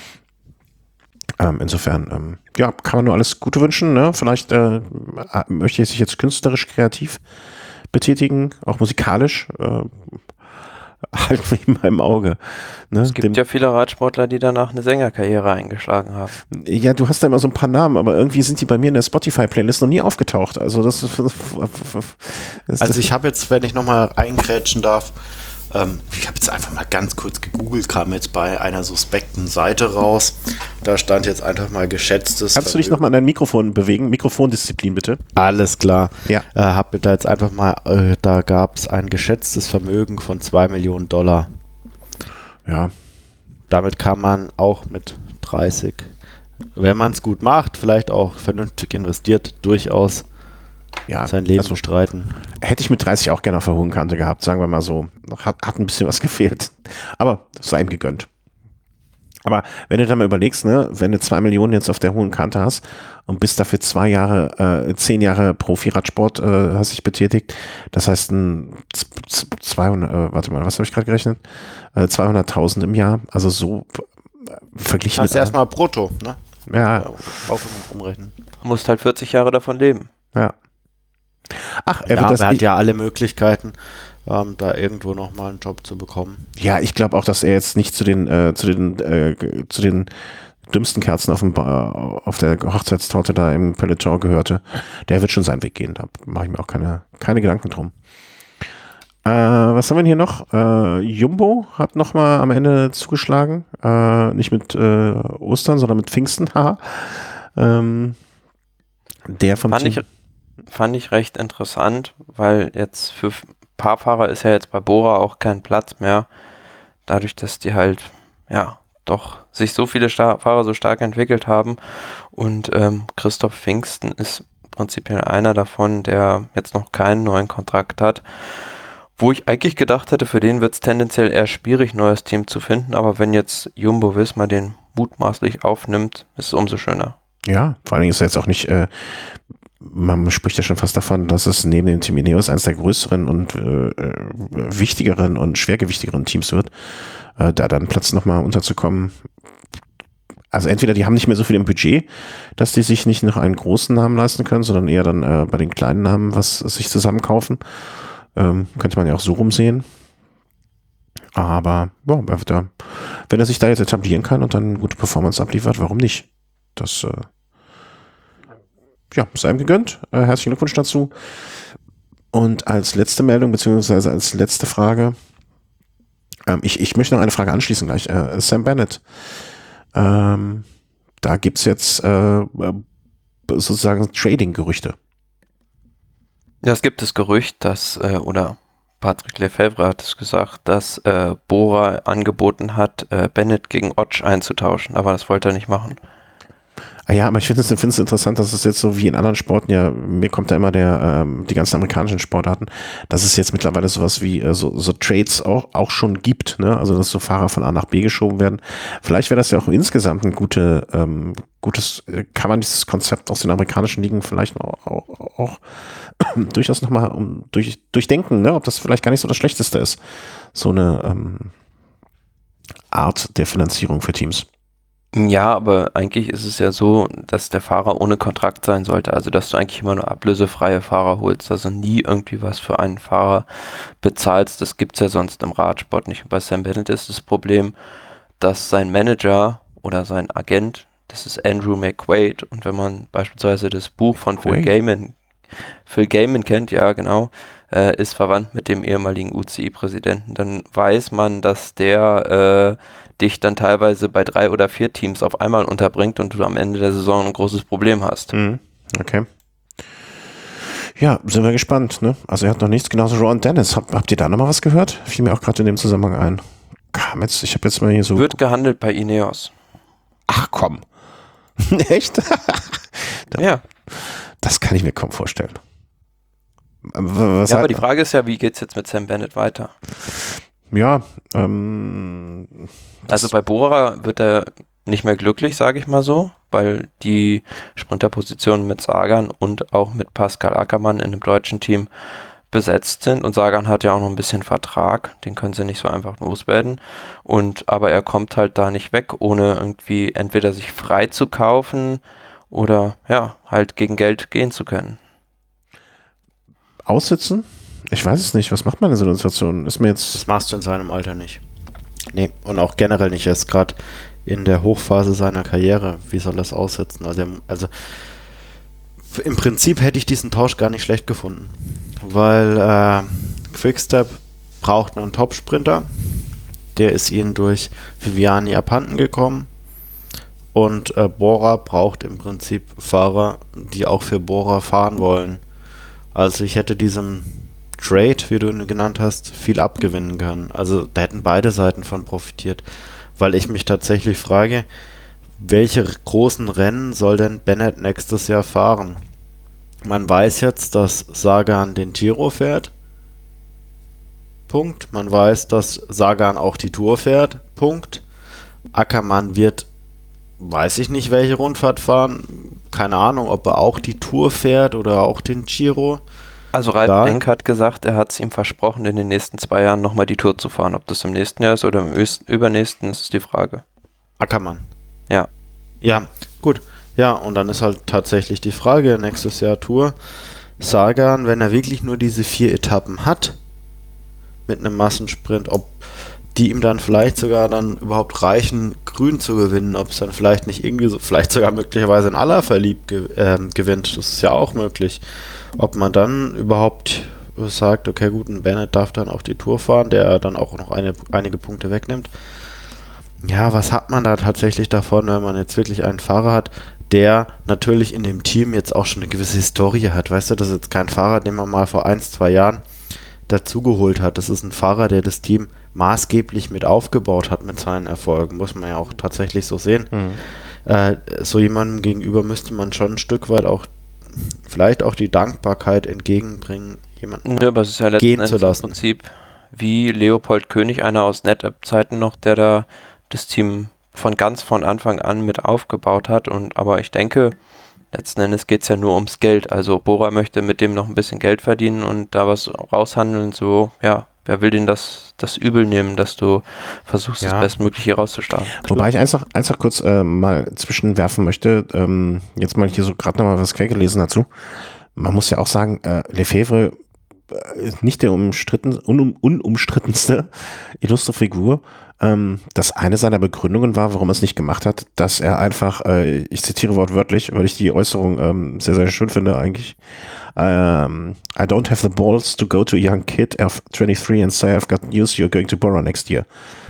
Insofern, kann man nur alles Gute wünschen. Ne? Vielleicht möchte er sich jetzt künstlerisch kreativ betätigen, auch musikalisch. Halt mich mal im Auge. Ne? Es gibt ja viele Radsportler, die danach eine Sängerkarriere eingeschlagen haben. Ja, du hast da immer so ein paar Namen, aber irgendwie sind die bei mir in der Spotify-Playlist noch nie aufgetaucht. Also das also ich habe jetzt, wenn ich nochmal eingrätschen darf, ich habe jetzt einfach mal ganz kurz gegoogelt, kam jetzt bei einer suspekten Seite raus. Da stand jetzt einfach mal geschätztes. Kannst du dich nochmal an dein Mikrofon bewegen? Mikrofondisziplin bitte. Alles klar. Ja. Hab da jetzt einfach mal, da gab es ein geschätztes Vermögen von $2 Millionen. Ja. Damit kann man auch mit 30, wenn man es gut macht, vielleicht auch vernünftig investiert, durchaus sein Leben bestreiten. Hätte ich mit 30 auch gerne auf der hohen Kante gehabt, sagen wir mal so. Hat ein bisschen was gefehlt. Aber es sei ihm gegönnt. Aber wenn du dann mal überlegst, ne, wenn du 2 Millionen jetzt auf der hohen Kante hast und bist dafür 10 Jahre Profi-Radsport hast dich betätigt, das heißt 200, warte mal, was habe ich gerade gerechnet? 200.000 im Jahr, also so verglichen. Das ist erstmal brutto, ne? Ja. Auch umrechnen. Du musst halt 40 Jahre davon leben. Ja. Ach, er hat ja alle Möglichkeiten, da irgendwo nochmal einen Job zu bekommen. Ja, ich glaube auch, dass er jetzt nicht zu den dümmsten Kerzen auf der Hochzeitstorte da im Peloton gehörte. Der wird schon seinen Weg gehen, da mache ich mir auch keine Gedanken drum. Was haben wir denn hier noch? Jumbo hat nochmal am Ende zugeschlagen. Nicht mit Ostern, sondern mit Pfingsten. Der vom Team fand ich recht interessant, weil jetzt für Paarfahrer ist ja jetzt bei Bora auch kein Platz mehr. Dadurch, dass die halt, doch sich so viele Fahrer so stark entwickelt haben. Und Christoph Pfingsten ist prinzipiell einer davon, der jetzt noch keinen neuen Kontrakt hat. Wo ich eigentlich gedacht hätte, für den wird es tendenziell eher schwierig, ein neues Team zu finden. Aber wenn jetzt Jumbo-Visma den mutmaßlich aufnimmt, ist es umso schöner. Ja, vor allen Dingen ist er jetzt auch nicht man spricht ja schon fast davon, dass es neben dem Team Ineos eines der größeren und wichtigeren und schwergewichtigeren Teams wird, da dann Platz nochmal unterzukommen. Also entweder die haben nicht mehr so viel im Budget, dass die sich nicht noch einen großen Namen leisten können, sondern eher dann bei den kleinen Namen was sich zusammenkaufen. Könnte man ja auch so rumsehen. Aber ja, wenn er sich da jetzt etablieren kann und dann eine gute Performance abliefert, warum nicht? Das sei ihm gegönnt. Herzlichen Glückwunsch dazu. Und als letzte Meldung, beziehungsweise als letzte Frage, ich möchte noch eine Frage anschließen gleich. Sam Bennett. Da gibt es jetzt sozusagen Trading-Gerüchte. Ja, es gibt das Gerücht, dass, oder Patrick Lefebvre hat es gesagt, dass Bora angeboten hat, Bennett gegen Otsch einzutauschen, aber das wollte er nicht machen. Ja, aber ich finde es interessant, dass es jetzt so wie in anderen Sporten, ja, mir kommt da immer die ganzen amerikanischen Sportarten, dass es jetzt mittlerweile sowas wie so Trades auch schon gibt, ne? Also dass so Fahrer von A nach B geschoben werden. Vielleicht wäre das ja auch insgesamt ein gutes, kann man dieses Konzept aus den amerikanischen Ligen vielleicht auch durchaus nochmal durchdenken, ne? Ob das vielleicht gar nicht so das Schlechteste ist. So eine Art der Finanzierung für Teams. Ja, aber eigentlich ist es ja so, dass der Fahrer ohne Kontrakt sein sollte. Also, dass du eigentlich immer nur ablösefreie Fahrer holst, also nie irgendwie was für einen Fahrer bezahlst. Das gibt's ja sonst im Radsport nicht. Und bei Sam Bennett ist das Problem, dass sein Manager oder sein Agent, das ist Andrew McQuaid. Und wenn man beispielsweise das Buch von Phil Gaiman kennt, ja genau, ist verwandt mit dem ehemaligen UCI-Präsidenten, dann weiß man, dass der dich dann teilweise bei 3 oder 4 Teams auf einmal unterbringt und du am Ende der Saison ein großes Problem hast. Okay. Ja, sind wir gespannt, ne? Also er hat noch nichts, genauso Ron Dennis. Habt ihr da nochmal was gehört? Fiel mir auch gerade in dem Zusammenhang ein. Ich habe jetzt mal hier so... Wird gehandelt bei Ineos. Ach komm. Echt? Ja. Das kann ich mir kaum vorstellen. Aber die Frage ist ja, wie geht's jetzt mit Sam Bennett weiter? Ja, also bei Bora wird er nicht mehr glücklich, sage ich mal so, weil die Sprinterpositionen mit Sagan und auch mit Pascal Ackermann in dem deutschen Team besetzt sind und Sagan hat ja auch noch ein bisschen Vertrag, den können sie nicht so einfach loswerden aber er kommt halt da nicht weg, ohne irgendwie entweder sich frei zu kaufen oder ja, halt gegen Geld gehen zu können. Aussitzen? Ich weiß es nicht. Was macht man in so einer Situation? Das machst du in seinem Alter nicht. Nee, und auch generell nicht. Er ist gerade in der Hochphase seiner Karriere. Wie soll das aussitzen? Also im Prinzip hätte ich diesen Tausch gar nicht schlecht gefunden. Weil Quickstep braucht einen Top-Sprinter. Der ist ihnen durch Viviani abhanden gekommen. Und Bora braucht im Prinzip Fahrer, die auch für Bora fahren wollen. Also ich hätte diesem Trade, wie du ihn genannt hast, viel abgewinnen können. Also da hätten beide Seiten von profitiert. Weil ich mich tatsächlich frage, welche großen Rennen soll denn Bennett nächstes Jahr fahren? Man weiß jetzt, dass Sagan den Giro fährt. Punkt. Man weiß, dass Sagan auch die Tour fährt. Punkt. Ackermann wird, weiß ich nicht, welche Rundfahrt fahren. Keine Ahnung, ob er auch die Tour fährt oder auch den Giro. Also Ralf Denk hat gesagt, er hat es ihm versprochen, in den nächsten 2 Jahren nochmal die Tour zu fahren. Ob das im nächsten Jahr ist oder im übernächsten, ist die Frage. Ackermann. Ja. Ja, gut. Ja, und dann ist halt tatsächlich die Frage, nächstes Jahr Tour. Sagan, wenn er wirklich nur diese 4 Etappen hat, mit einem Massensprint, ob die ihm dann vielleicht sogar dann überhaupt reichen, grün zu gewinnen, ob es dann vielleicht nicht irgendwie so, vielleicht sogar möglicherweise in Alaphilippe gewinnt, das ist ja auch möglich. Ob man dann überhaupt sagt, okay gut, ein Bennett darf dann auch die Tour fahren, der dann auch noch einige Punkte wegnimmt. Ja, was hat man da tatsächlich davon, wenn man jetzt wirklich einen Fahrer hat, der natürlich in dem Team jetzt auch schon eine gewisse Historie hat. Weißt du, das ist jetzt kein Fahrer, den man mal vor 1-2 Jahren dazugeholt hat. Das ist ein Fahrer, der das Team maßgeblich mit aufgebaut hat mit seinen Erfolgen, muss man ja auch tatsächlich so sehen. So jemandem gegenüber müsste man schon ein Stück weit auch vielleicht auch die Dankbarkeit entgegenbringen, jemanden aber es ist ja gehen zu lassen. Im Prinzip wie Leopold König, einer aus NetApp-Zeiten noch, der da das Team von Anfang an mit aufgebaut hat. Aber ich denke, letzten Endes geht es ja nur ums Geld. Also Bora möchte mit dem noch ein bisschen Geld verdienen und da was raushandeln. So, ja, wer will denn das übel nehmen, dass du versuchst, das Bestmögliche rauszustarten? Wobei ich eins noch kurz mal zwischenwerfen möchte. Jetzt mal hier so gerade noch mal was gelesen dazu. Man muss ja auch sagen, Lefebvre ist nicht der unumstrittenste illustre Figur. Das eine seiner Begründungen war, warum er es nicht gemacht hat, dass er einfach, ich zitiere wortwörtlich, weil ich die Äußerung sehr, sehr schön finde eigentlich, I don't have the balls to go to a young kid of 23 and say I've got news you're going to Bora next year.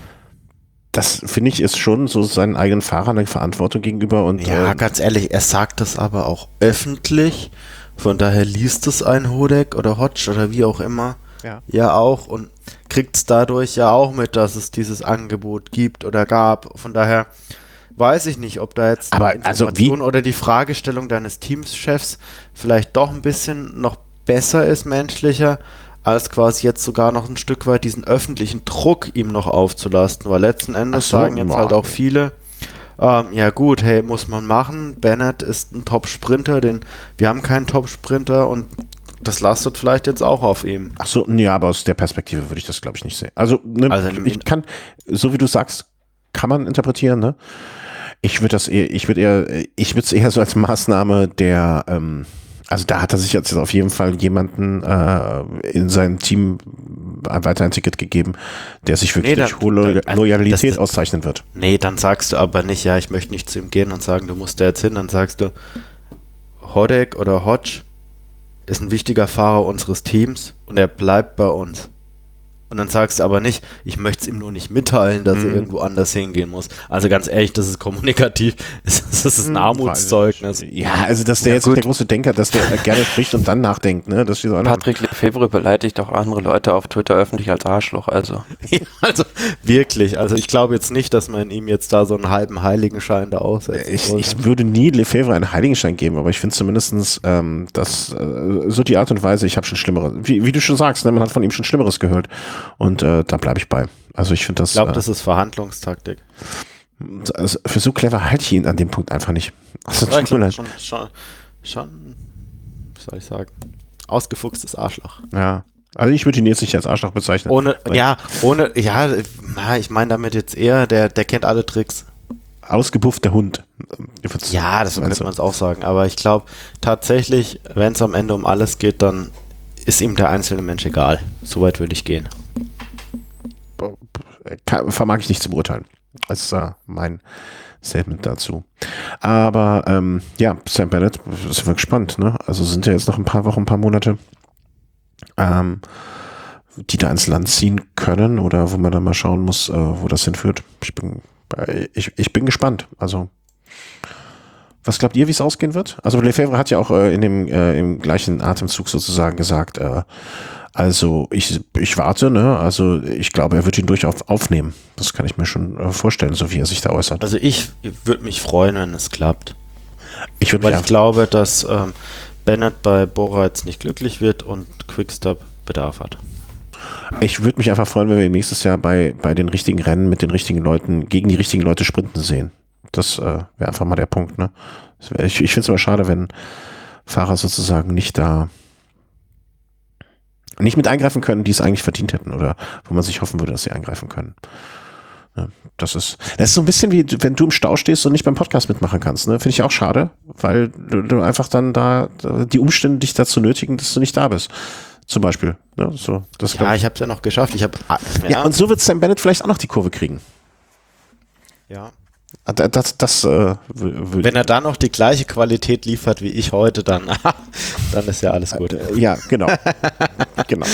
Das finde ich ist schon so seinen eigenen Fahrern eine Verantwortung gegenüber. Und ja, ganz ehrlich, er sagt das aber auch öffentlich. Von daher liest es ein Hodek oder Hodge oder wie auch immer ja auch und kriegt es dadurch ja auch mit, dass es dieses Angebot gibt oder gab. Von daher weiß ich nicht, ob da jetzt aber Information oder die Fragestellung deines Teamchefs vielleicht doch ein bisschen noch besser ist, menschlicher, als quasi jetzt sogar noch ein Stück weit diesen öffentlichen Druck ihm noch aufzulasten, weil letzten Endes sagen jetzt halt auch viele, ja gut, hey, muss man machen, Bennett ist ein Top-Sprinter, wir haben keinen Top-Sprinter und das lastet vielleicht jetzt auch auf ihm. Ach so, ja, aber aus der Perspektive würde ich das, glaube ich, nicht sehen. Also ich kann, so wie du sagst, kann man interpretieren, ne? Ich würde es eher so als Maßnahme der, also da hat er sich jetzt auf jeden Fall jemanden in seinem Team weiter ein Ticket gegeben, der sich wirklich durch hohe Loyalität auszeichnen wird. Nee, dann sagst du aber nicht, ja, ich möchte nicht zu ihm gehen und sagen, du musst da jetzt hin, dann sagst du, Hodek oder Hodge ist ein wichtiger Fahrer unseres Teams und er bleibt bei uns. Und dann sagst du aber nicht, ich möchte es ihm nur nicht mitteilen, dass er irgendwo anders hingehen muss. Also ganz ehrlich, das ist kommunikativ, das ist ein Armutszeugnis. Ja, also dass der jetzt der große Denker, dass der gerne spricht und dann nachdenkt, ne? Das so Patrick Lefebvre beleidigt auch andere Leute auf Twitter öffentlich als Arschloch, also. Ja, also wirklich, also ich glaube jetzt nicht, dass man ihm jetzt da so einen halben Heiligenschein da aussetzt. Ich würde nie Lefebvre einen Heiligenschein geben, aber ich finde zumindestens, dass so die Art und Weise, ich habe schon Schlimmeres, wie du schon sagst, ne, man hat von ihm schon Schlimmeres gehört. Und da bleibe ich bei. Also ich finde das. Ich glaube, das ist Verhandlungstaktik. Also für so clever halte ich ihn an dem Punkt einfach nicht. Also schon, wie soll ich sagen, ausgefuchstes Arschloch. Ja. Also ich würde ihn jetzt nicht als Arschloch bezeichnen. Ich meine damit jetzt eher, der kennt alle Tricks. Ausgebuffter Hund. Ja, das könnte man es auch sagen. Aber ich glaube tatsächlich, wenn es am Ende um alles geht, dann ist ihm der einzelne Mensch egal. Soweit würde ich gehen. Vermag ich nicht zu beurteilen. Das ist mein Statement dazu. Aber ja, Sam Bennett, sind wir gespannt. Ne? Also sind ja jetzt noch ein paar Wochen, ein paar Monate, die da ins Land ziehen können oder wo man dann mal schauen muss, wo das hinführt. Ich bin gespannt. Also was glaubt ihr, wie es ausgehen wird? Also Lefebvre hat ja auch im gleichen Atemzug sozusagen gesagt, also ich warte, ne? Also ich glaube, er wird ihn durchaus aufnehmen. Das kann ich mir schon vorstellen, so wie er sich da äußert. Also ich würde mich freuen, wenn es klappt. Ich glaube, dass Bennett bei Bora jetzt nicht glücklich wird und Quickstep Bedarf hat. Ich würde mich einfach freuen, wenn wir nächstes Jahr bei den richtigen Rennen mit den richtigen Leuten, gegen die richtigen Leute sprinten sehen. Das wäre einfach mal der Punkt, ne? Ich finde es immer schade, wenn Fahrer sozusagen nicht mit eingreifen können, die es eigentlich verdient hätten oder wo man sich hoffen würde, dass sie eingreifen können. Ja, das ist so ein bisschen wie, wenn du im Stau stehst und nicht beim Podcast mitmachen kannst, ne? Finde ich auch schade, weil du einfach dann da die Umstände dich dazu nötigen, dass du nicht da bist. Zum Beispiel. Ne? So, das ich habe es ja noch geschafft. Ja, und so wird Sam Bennett vielleicht auch noch die Kurve kriegen. Ja. Wenn er dann noch die gleiche Qualität liefert wie ich heute, dann ist ja alles gut. Ja, genau. Genau.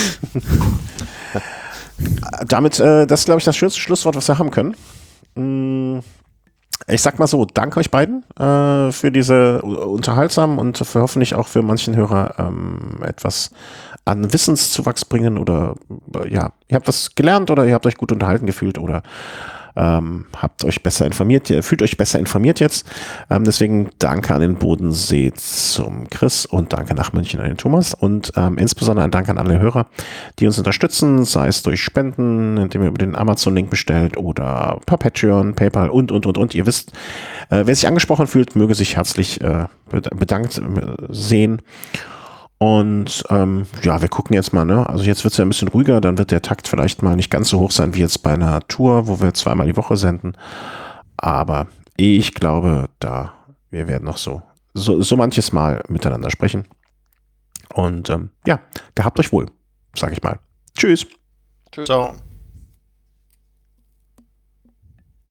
Damit, das ist, glaube ich, das schönste Schlusswort, was wir haben können. Ich sag mal so, danke euch beiden für diese unterhaltsamen und für hoffentlich auch für manchen Hörer etwas an Wissenszuwachs bringen oder ja, ihr habt was gelernt oder ihr habt euch gut unterhalten gefühlt oder Habt euch besser informiert, fühlt euch besser informiert jetzt. Deswegen danke an den Bodensee zum Chris und danke nach München an den Thomas und insbesondere ein Dank an alle Hörer, die uns unterstützen, sei es durch Spenden, indem ihr über den Amazon-Link bestellt oder per Patreon, PayPal und. Ihr wisst, wer sich angesprochen fühlt, möge sich herzlich bedankt sehen. Und ja, wir gucken jetzt mal, ne? Also jetzt wird es ja ein bisschen ruhiger, dann wird der Takt vielleicht mal nicht ganz so hoch sein wie jetzt bei einer Tour, wo wir 2-mal die Woche senden. Aber ich glaube, wir werden noch so manches Mal miteinander sprechen. Und ja, gehabt euch wohl, sage ich mal. Tschüss. Ciao.